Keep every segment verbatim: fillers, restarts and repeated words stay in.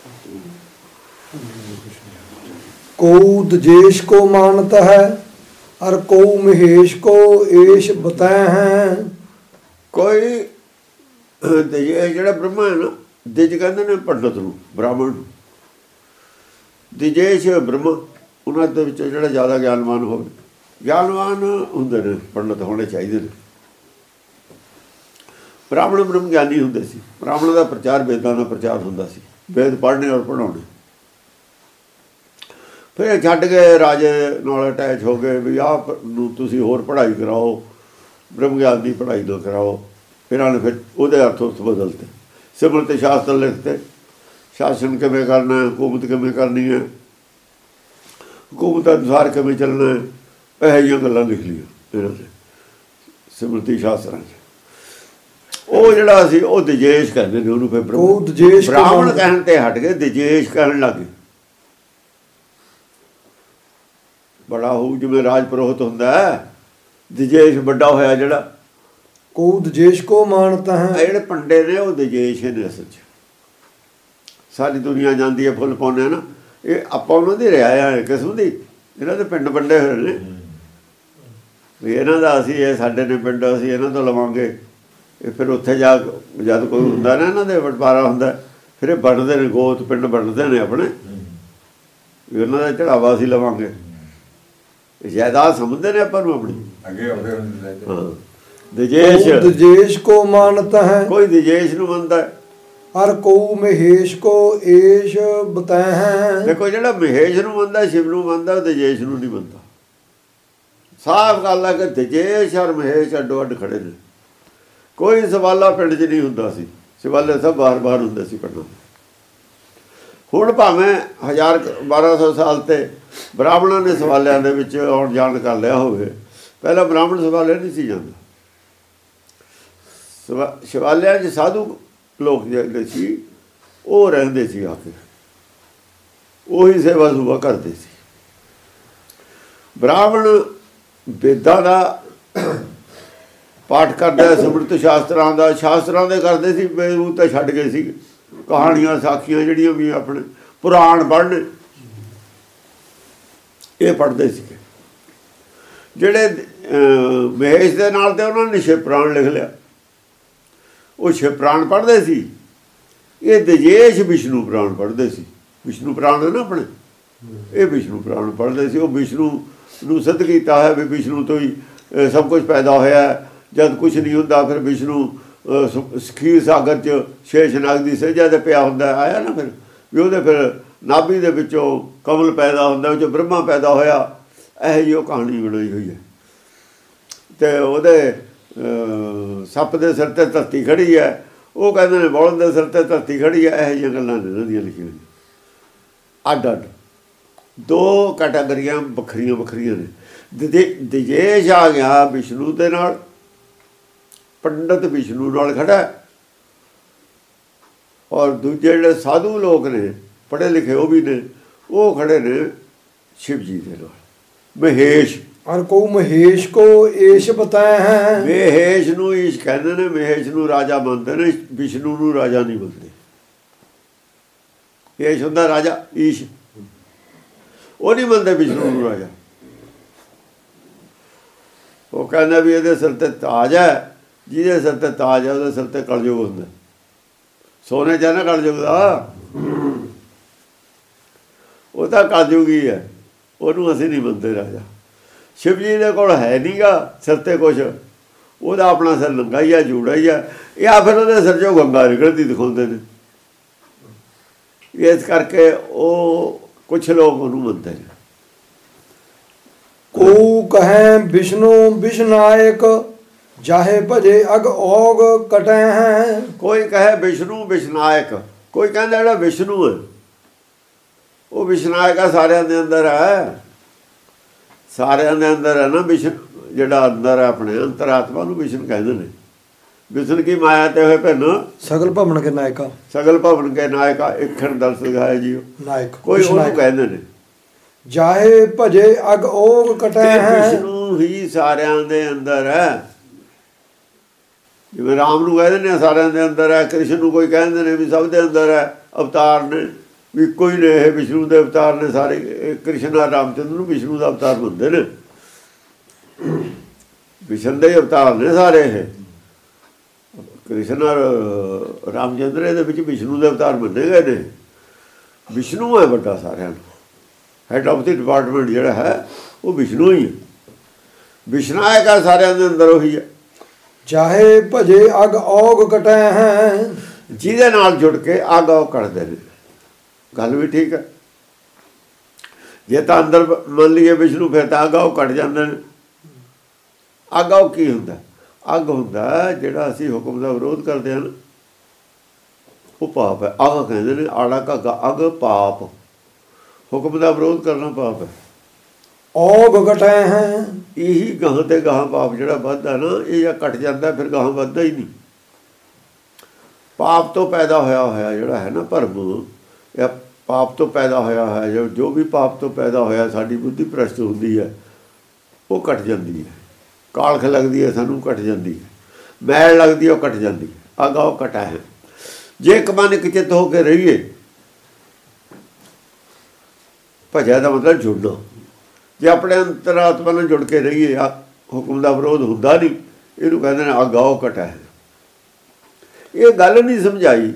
को दजेश को मानता है और को महेश को ਏਸ਼ बताए हैं। ਕੋਈ ਦਜੇ ਜਿਹੜਾ ਬ੍ਰਹਮਾ ਹੈ ਨਾ, ਦਿਜ ਕਹਿੰਦੇ ਨੇ ਪੰਡਤ ਨੂੰ, ਬ੍ਰਾਹਮਣ ਨੂੰ। ਦਜੇਸ਼ ਬ੍ਰਹਮਾ, ਉਹਨਾਂ ਦੇ ਵਿੱਚ ਜਿਹੜਾ ਜ਼ਿਆਦਾ ਗਿਆਨਵਾਨ ਹੋਵੇ। ਗਿਆਨਵਾਨ ਹੁੰਦੇ ਨੇ ਪੰਡਤ, ਹੋਣੇ ਚਾਹੀਦੇ ਨੇ। ਬ੍ਰਾਹਮਣ ਬ੍ਰਹਮ ਗਿਆਨੀ ਹੁੰਦੇ ਸੀ। ਬ੍ਰਾਹਮਣ ਦਾ ਪ੍ਰਚਾਰ ਵੇਦਾਂ ਦਾ ਪ੍ਰਚਾਰ ਹੁੰਦਾ ਸੀ, ਵੇਦ ਪੜ੍ਹਨੇ ਔਰ ਪੜ੍ਹਾਉਣੇ। ਫਿਰ ਛੱਡ ਕੇ ਰਾਜੇ ਨਾਲ ਅਟੈਚ ਹੋ ਗਏ ਵੀ ਆਹ ਨੂੰ ਤੁਸੀਂ ਹੋਰ ਪੜ੍ਹਾਈ ਕਰਾਓ, ਬ੍ਰਹਮ ਗਿਆਨ ਦੀ ਪੜ੍ਹਾਈ ਨਾ ਕਰਾਓ। ਇਹਨਾਂ ਨੇ ਫਿਰ ਉਹਦੇ ਅਰਥ ਉਸ ਬਦਲਤੇ, ਸਿਮਰਤ ਸ਼ਾਸਤਰ ਲਿਖਤੇ। ਸ਼ਾਸਨ ਕਿਵੇਂ ਕਰਨਾ, ਹਕੂਮਤ ਕਿਵੇਂ ਕਰਨੀ ਹੈ, ਹਕੂਮਤ ਅਨੁਸਾਰ ਕਿਵੇਂ ਚੱਲਣਾ ਹੈ, ਇਹੋ ਜਿਹੀਆਂ ਗੱਲਾਂ ਲਿਖ ਲਈਆਂ ਇਹਨਾਂ ਨੇ ਸਿਮਰਤੀ ਸ਼ਾਸਤਰਾਂ 'ਚ। ਉਹ ਜਿਹੜਾ ਸੀ ਉਹ ਦਜੇਸ਼ ਕਹਿੰਦੇ ਨੇ ਉਹਨੂੰ। ਫਿਰ ਬ੍ਰਾਹਮਣ ਕਹਿਣ ਤੇ ਹਟ ਕੇ ਦਜੇਸ਼ ਕਹਿਣ ਲੱਗ ਗਏ। ਬੜਾ ਹੋਊ ਜਿਵੇਂ ਰਾਜ ਪੁਰੋਹਿਤ ਹੁੰਦਾ ਹੈ, ਦਜੇਸ਼ ਵੱਡਾ ਹੋਇਆ ਜਿਹੜਾ। ਕੋ ਦਜੇਸ਼ ਕੋ ਮਾਨਤਾ ਹੈ, ਜਿਹੜੇ ਪੰਡੇ ਨੇ ਉਹ ਦਜੇਸ਼ ਨੇ ਅਸਲ 'ਚ। ਸਾਰੀ ਦੁਨੀਆ ਜਾਂਦੀ ਹੈ ਫੁੱਲ ਪਾਉਂਦੇ ਨਾ, ਇਹ ਆਪਾਂ ਉਹਨਾਂ ਦੀ ਰਿਆਇਆ ਹੈ ਕਿਸਮ ਦੀ। ਇਹਨਾਂ ਦੇ ਪਿੰਡ ਵੰਡੇ ਹੋਏ ਨੇ ਵੀ ਇਹਨਾਂ ਦਾ ਅਸੀਂ, ਇਹ ਸਾਡੇ ਨੇ ਪਿੰਡ, ਅਸੀਂ ਇਹਨਾਂ ਤੋਂ ਲਵਾਂਗੇ। ਇਹ ਫਿਰ ਉੱਥੇ ਜਾ ਜਦ ਕੋਈ ਹੁੰਦਾ ਨਾ ਇਹਨਾਂ ਦੇ ਵਟਵਾਰਾ ਹੁੰਦਾ, ਫਿਰ ਇਹ ਵੰਡਦੇ ਨੇ, ਗੋਤ ਪਿੰਡ ਵੰਡਦੇ ਨੇ ਆਪਣੇ ਵੀ ਉਹਨਾਂ ਦਾ ਚੜਾਵਾ ਅਸੀਂ ਲਵਾਂਗੇ। ਜਾਇਦਾਦ ਸਮਝਦੇ ਨੇ ਆਪਾਂ ਨੂੰ ਆਪਣੀ। ਹਾਂ, ਦਜੇਸ਼ ਦਜੇਸ਼ ਕੋ ਮਾਨਤਾ ਹੈ, ਕੋਈ ਦਜੇਸ਼ ਨੂੰ ਮੰਨਦਾ ਹੈ। ਔਰ ਕੋ ਮਹੇਸ਼ ਕੋ ਏਸ਼ ਬਤਾਏ ਹੈ। ਦੇਖੋ ਜਿਹੜਾ ਮਹੇਸ਼ ਨੂੰ ਮੰਨਦਾ, ਸ਼ਿਵ ਨੂੰ ਮੰਨਦਾ, ਦਜੇਸ਼ ਨੂੰ ਨਹੀਂ ਮੰਨਦਾ। ਸਾਫ਼ ਗੱਲ ਹੈ ਕਿ ਦਜੇਸ਼ ਔਰ ਮਹੇਸ਼ ਅੱਡੋ ਅੱਡ ਖੜੇ ਨੇ। ਕੋਈ ਸਵਾਲਾ ਪਿੰਡ 'ਚ ਨਹੀਂ ਹੁੰਦਾ ਸੀ, ਸਵਾਲੇ ਸਭ ਬਾਹਰ ਬਾਹਰ ਹੁੰਦੇ ਸੀ ਪਿੰਡਾਂ। ਹੁਣ ਭਾਵੇਂ ਹਜ਼ਾਰ ਬਾਰਾਂ ਸੌ ਸਾਲ ਤੇ ਬ੍ਰਾਹਮਣਾਂ ਨੇ ਸਵਾਲਿਆਂ ਦੇ ਵਿੱਚ ਆਉਣ ਜਾਣ ਕਰ ਲਿਆ ਹੋਵੇ, ਪਹਿਲਾਂ ਬ੍ਰਾਹਮਣ ਸਵਾਲੇ ਨਹੀਂ ਸੀ ਜਾਂਦਾ। ਸਵਾ ਸ਼ਿਵਾਲਿਆਂ 'ਚ ਸਾਧੂ ਲੋਕ ਜਿਹੜੇ ਸੀ ਉਹ ਰਹਿੰਦੇ ਸੀ, ਆ ਕੇ ਉਹੀ ਸੇਵਾ ਸੁਭਾ ਕਰਦੇ ਸੀ। ਬ੍ਰਾਹਮਣ ਵੇਦਾਂ ਦਾ ਪਾਠ ਕਰਦਾ, ਸਿਮਰਤ ਸ਼ਾਸਤਰਾਂ ਦਾ, ਸ਼ਾਸਤਰਾਂ ਦੇ ਕਰਦੇ ਸੀ। ਬੇਰੂਤ ਤਾਂ ਛੱਡ ਗਏ ਸੀ, ਕਹਾਣੀਆਂ ਸਾਖੀਆਂ ਜਿਹੜੀਆਂ ਵੀ ਆਪਣੇ ਪੁਰਾਣ ਪੜ੍ਹਨੇ ਇਹ ਪੜ੍ਹਦੇ ਸੀਗੇ। ਜਿਹੜੇ ਮਹੇਸ਼ ਦੇ ਨਾਲ ਤੇ ਉਹਨਾਂ ਨੇ ਸ਼ਿਵ ਪੁਰਾਣ ਲਿਖ ਲਿਆ, ਉਹ ਸ਼ਿਵ ਪੁਰਾਣ ਪੜ੍ਹਦੇ ਸੀ। ਇਹ ਦਜੇਸ਼ ਵਿਸ਼ਨੂੰ ਪੁਰਾਣ ਪੜ੍ਹਦੇ ਸੀ। ਵਿਸ਼ਨੂੰ ਪੁਰਾਣ ਹੈ ਨਾ ਆਪਣੇ, ਇਹ ਵਿਸ਼ਨੂੰ ਪੁਰਾਣ ਪੜ੍ਹਦੇ ਸੀ। ਉਹ ਵਿਸ਼ਨੂੰ ਨੂੰ ਸਿੱਧ ਕੀਤਾ ਹੈ ਵੀ ਵਿਸ਼ਨੂੰ ਤੋਂ ਹੀ ਸਭ ਕੁਝ ਪੈਦਾ ਹੋਇਆ। ਜਦ ਕੁਛ ਨਹੀਂ ਹੁੰਦਾ ਫਿਰ ਵਿਸ਼ਨੂੰ ਖੀਰ ਸਾਗਰ 'ਚ ਸ਼ੇਸ਼ਨਾਗ ਦੀ ਸੇਜਾ 'ਤੇ ਪਿਆ ਹੁੰਦਾ, ਆਇਆ ਨਾ ਫਿਰ ਵੀ ਉਹਦੇ ਫਿਰ ਨਾਭੀ ਦੇ ਵਿੱਚੋਂ ਕਮਲ ਪੈਦਾ ਹੁੰਦਾ, ਉਹ 'ਚੋਂ ਬ੍ਰਹਮਾ ਪੈਦਾ ਹੋਇਆ। ਇਹੋ ਜਿਹੀ ਉਹ ਕਹਾਣੀ ਬਣਾਈ ਹੋਈ ਹੈ। ਅਤੇ ਉਹਦੇ ਸੱਪ ਦੇ ਸਿਰ 'ਤੇ ਧਰਤੀ ਖੜੀ ਹੈ, ਉਹ ਕਹਿੰਦੇ ਨੇ ਬੌਲਦ ਦੇ ਸਿਰ 'ਤੇ ਧਰਤੀ ਖੜੀ ਹੈ। ਇਹੋ ਜਿਹੀਆਂ ਗੱਲਾਂ ਨੇ ਇਹਨਾਂ ਦੀਆਂ ਲਿਖੀਆਂ ਹੋਈਆਂ। ਅੱਡ ਅੱਡ ਦੋ ਕੈਟਾਗਰੀਆਂ ਵੱਖਰੀਆਂ ਵੱਖਰੀਆਂ ਨੇ। ਦਜੇ ਦਜੇਸ਼ ਆ ਗਿਆ ਵਿਸ਼ਨੂੰ ਦੇ ਨਾਲ, ਪੰਡਤ ਵਿਸ਼ਨੂੰ ਨਾਲ ਖੜਾ, ਔਰ ਦੂਜੇ ਜਿਹੜੇ ਸਾਧੂ ਲੋਕ ਨੇ ਪੜ੍ਹੇ ਲਿਖੇ ਉਹ ਵੀ ਨੇ, ਉਹ ਖੜੇ ਨੇ ਸ਼ਿਵ ਜੀ ਦੇ ਨਾਲ। ਮਹੇਸ਼ ਔਰ ਕੋ ਮਹੇਸ਼ ਕੋ ਏਸ਼ ਬਤਾਏ ਹੈ। ਮਹੇਸ਼ ਨੂੰ ਈਸ਼ ਕਹਿੰਦੇ ਨੇ, ਮਹੇਸ਼ ਨੂੰ ਰਾਜਾ ਮੰਨਦੇ ਨੇ, ਵਿਸ਼ਨੂੰ ਨੂੰ ਰਾਜਾ ਨਹੀਂ ਮੰਨਦੇ। ਏਸ਼ ਹੁੰਦਾ ਰਾਜਾ, ਈਸ਼ ਉਹ ਨਹੀਂ ਮੰਨਦੇ ਵਿਸ਼ਨੂੰ ਨੂੰ ਰਾਜਾ। ਉਹ ਕਹਿੰਦਾ ਵੀ ਇਹਦੇ ਸਿਰ 'ਤੇ ਤਾਜ ਹੈ, ਜਿਹਦੇ ਸਿਰ 'ਤੇ ਤਾਜ ਹੈ ਉਹਦੇ ਸਿਰ 'ਤੇ ਕਲਯੁਗ ਹੁੰਦਾ। ਸੋਨੇ 'ਚ ਹੈ ਨਾ ਕਲਯੁਗ ਦਾ, ਉਹ ਤਾਂ ਕਲਯੁਗ ਹੀ ਹੈ, ਉਹਨੂੰ ਅਸੀਂ ਨਹੀਂ ਮੰਨਦੇ ਰਾਜਾ। ਸ਼ਿਵ ਜੀ ਦੇ ਕੋਲ ਹੈ ਨਹੀਂ ਗਾ ਸਿਰ 'ਤੇ ਕੁਛ, ਉਹਦਾ ਆਪਣਾ ਸਿਰ ਨੰਗਾ ਹੀ ਆ, ਜੂੜਾ ਹੀ ਆ, ਜਾਂ ਫਿਰ ਉਹਦੇ ਸਿਰ 'ਚੋਂ ਗੰਗਾ ਨਿਕਲਦੀ ਦਿਖਾਉਂਦੇ ਨੇ। ਇਸ ਕਰਕੇ ਉਹ ਕੁਛ ਲੋਕ ਉਹਨੂੰ ਮੰਨਦੇ ਨੇ। ਕੋ ਕਹੈ ਵਿਸ਼ਨੂੰ ਵਿਸ਼ਨਾਇਕ ਜਾਹੇ ਭਜੇ ਅਗ ਔਗ ਕਟੈ ਹੈ। ਕੋਈ ਕਹੇ ਵਿਸ਼ਨੂੰ ਵਿਸ਼ਨਾਇਕ, ਕੋਈ ਕਹਿੰਦਾ ਜਿਹੜਾ ਵਿਸ਼ਨੂੰ ਹੈ ਉਹ ਵਿਸ਼ਨਾਇਕ ਆ, ਸਾਰਿਆਂ ਦੇ ਅੰਦਰ ਹੈ, ਸਾਰਿਆਂ ਦੇ ਅੰਦਰ ਹੈ ਨਾ। ਵਿਸ਼ਨ ਜਿਹੜਾ ਅੰਦਰ ਹੈ ਆਪਣੇ ਅੰਤਰਾਤਮਾ ਨੂੰ ਵਿਸ਼ਨ ਕਹਿੰਦੇ ਨੇ। ਵਿਸ਼ਨ ਕੀ ਮਾਇਆ ਤੇ ਹੋਏ ਭਿੰਨ ਸਗਲ ਭਵਨ ਕੇ ਨਾਇਕਾ, ਸਗਲ ਭਵਨ ਕੇ ਨਾਇਕਾ ਇਕਣ ਦਰਸ ਗਾਏ ਜੀ ਨਾਇਕ, ਕੋਈ ਉਹਨੂੰ ਕਹਿੰਦੇ ਨੇ। ਜਾਹੇ ਭਜੇ ਅਗ ਔਗ ਕਟੈ ਹੈ। ਵਿਸ਼ਨੂੰ ਹੀ ਸਾਰਿਆਂ ਦੇ ਅੰਦਰ ਹੈ। ਜਿਵੇਂ ਰਾਮ ਨੂੰ ਕਹਿੰਦੇ ਨੇ ਸਾਰਿਆਂ ਦੇ ਅੰਦਰ ਹੈ, ਕ੍ਰਿਸ਼ਨ ਨੂੰ ਕੋਈ ਕਹਿੰਦੇ ਨੇ ਵੀ ਸਭ ਦੇ ਅੰਦਰ ਹੈ, ਅਵਤਾਰ ਨੇ। ਵੀ ਕੋਈ ਨੇ ਇਹ ਵਿਸ਼ਨੂੰ ਦੇ ਅਵਤਾਰ ਨੇ ਸਾਰੇ। ਕ੍ਰਿਸ਼ਨ ਆ ਰਾਮਚੰਦਰ ਨੂੰ ਵਿਸ਼ਨੂੰ ਦਾ ਅਵਤਾਰ ਮੰਨਦੇ ਨੇ, ਵਿਸ਼ਨ ਦੇ ਅਵਤਾਰ ਨੇ ਸਾਰੇ ਇਹ। ਕ੍ਰਿਸ਼ਨ ਔਰ ਰਾਮਚੰਦਰ ਇਹਦੇ ਵਿੱਚ ਵਿਸ਼ਨੂੰ ਦੇ ਅਵਤਾਰ ਮੰਨੇ ਗਏ ਨੇ। ਵਿਸ਼ਨੂੰ ਹੈ ਵੱਡਾ ਸਾਰਿਆਂ ਨੂੰ, ਹੈਡ ਆਫ ਦੀ ਡਿਪਾਰਟਮੈਂਟ ਜਿਹੜਾ ਹੈ ਉਹ ਵਿਸ਼ਨੂੰ ਹੀ ਹੈ। ਵਿਸ਼ਨਾਇਕ ਹੈ ਸਾਰਿਆਂ ਦੇ ਅੰਦਰ ਉਹੀ ਹੈ। ਚਾਹੇ ਭਜੇ ਅਗ ਔਗ ਕਟੈ ਹੈ, ਜਿਹਦੇ ਨਾਲ ਜੁੜ ਕੇ ਅੱਗ ਉਹ ਕੱਢਦੇ ਨੇ। ਗੱਲ ਵੀ ਠੀਕ ਹੈ। ਜੇ ਤਾਂ ਅੰਦਰ ਮੰਨ ਲਈਏ ਵਿਸ਼ਨੂੰ, ਫਿਰ ਤਾਂ ਅੱਗ ਉਹ ਕੱਢ ਜਾਂਦੇ ਨੇ। ਅੱਗ ਉਹ ਕੀ ਹੁੰਦਾ? ਅੱਗ ਹੁੰਦਾ ਜਿਹੜਾ ਅਸੀਂ ਹੁਕਮ ਦਾ ਵਿਰੋਧ ਕਰਦੇ ਹਾਂ, ਉਹ ਪਾਪ ਹੈ। ਅੱਗ ਕਹਿੰਦੇ ਨੇ ਆੜਾ ਘਾਗਾ, ਅੱਗ ਪਾਪ। ਹੁਕਮ ਦਾ ਵਿਰੋਧ ਕਰਨਾ ਪਾਪ ਹੈ। ਔਗ ਕਟੈ ਹੈ, ਇਹੀ ਗਾਹਾਂ ਤੇ ਗਾਹਾਂ ਪਾਪ ਜਿਹੜਾ ਵੱਧਦਾ ਨਾ, ਇਹ ਜਾਂ ਘਟ ਜਾਂਦਾ ਫਿਰ ਗਾਹਾਂ ਵੱਧਦਾ ਹੀ ਨਹੀਂ। ਪਾਪ ਤੋਂ ਪੈਦਾ ਹੋਇਆ ਹੋਇਆ ਜਿਹੜਾ ਹੈ ਨਾ ਭਰਮ, ਜਾਂ ਪਾਪ ਤੋਂ ਪੈਦਾ ਹੋਇਆ ਹੋਇਆ ਜੋ ਜੋ ਵੀ ਪਾਪ ਤੋਂ ਪੈਦਾ ਹੋਇਆ, ਸਾਡੀ ਬੁੱਧੀ ਭ੍ਰਸ਼ਟ ਹੁੰਦੀ ਹੈ, ਉਹ ਘਟ ਜਾਂਦੀ ਹੈ। ਕਾਲਖ ਲੱਗਦੀ ਹੈ ਸਾਨੂੰ, ਘਟ ਜਾਂਦੀ ਹੈ। ਮੈਲ ਲੱਗਦੀ ਉਹ ਘਟ ਜਾਂਦੀ ਹੈ। ਅੱਗਾ ਉਹ ਘਟਾ ਹੈ। ਜੇ ਇੱਕ ਮਨ ਇੱਕ ਚਿੱਤ ਹੋ ਕੇ ਰਹੀਏ, ਭਜਿਆ ਦਾ ਮਤਲਬ ਜੁੜਨਾ। ਜੇ ਆਪਣੇ ਅੰਤਰਾਤਮਾ ਨਾਲ ਜੁੜ ਕੇ ਰਹੀਏ, ਹੁਕਮ ਦਾ ਵਿਰੋਧ ਹੁੰਦਾ ਨਹੀਂ, ਇਹਨੂੰ ਕਹਿੰਦੇ ਨੇ ਅੱਗਾ ਉਹ ਘਟਾ ਹੈ। ਇਹ ਗੱਲ ਨਹੀਂ ਸਮਝਾਈ।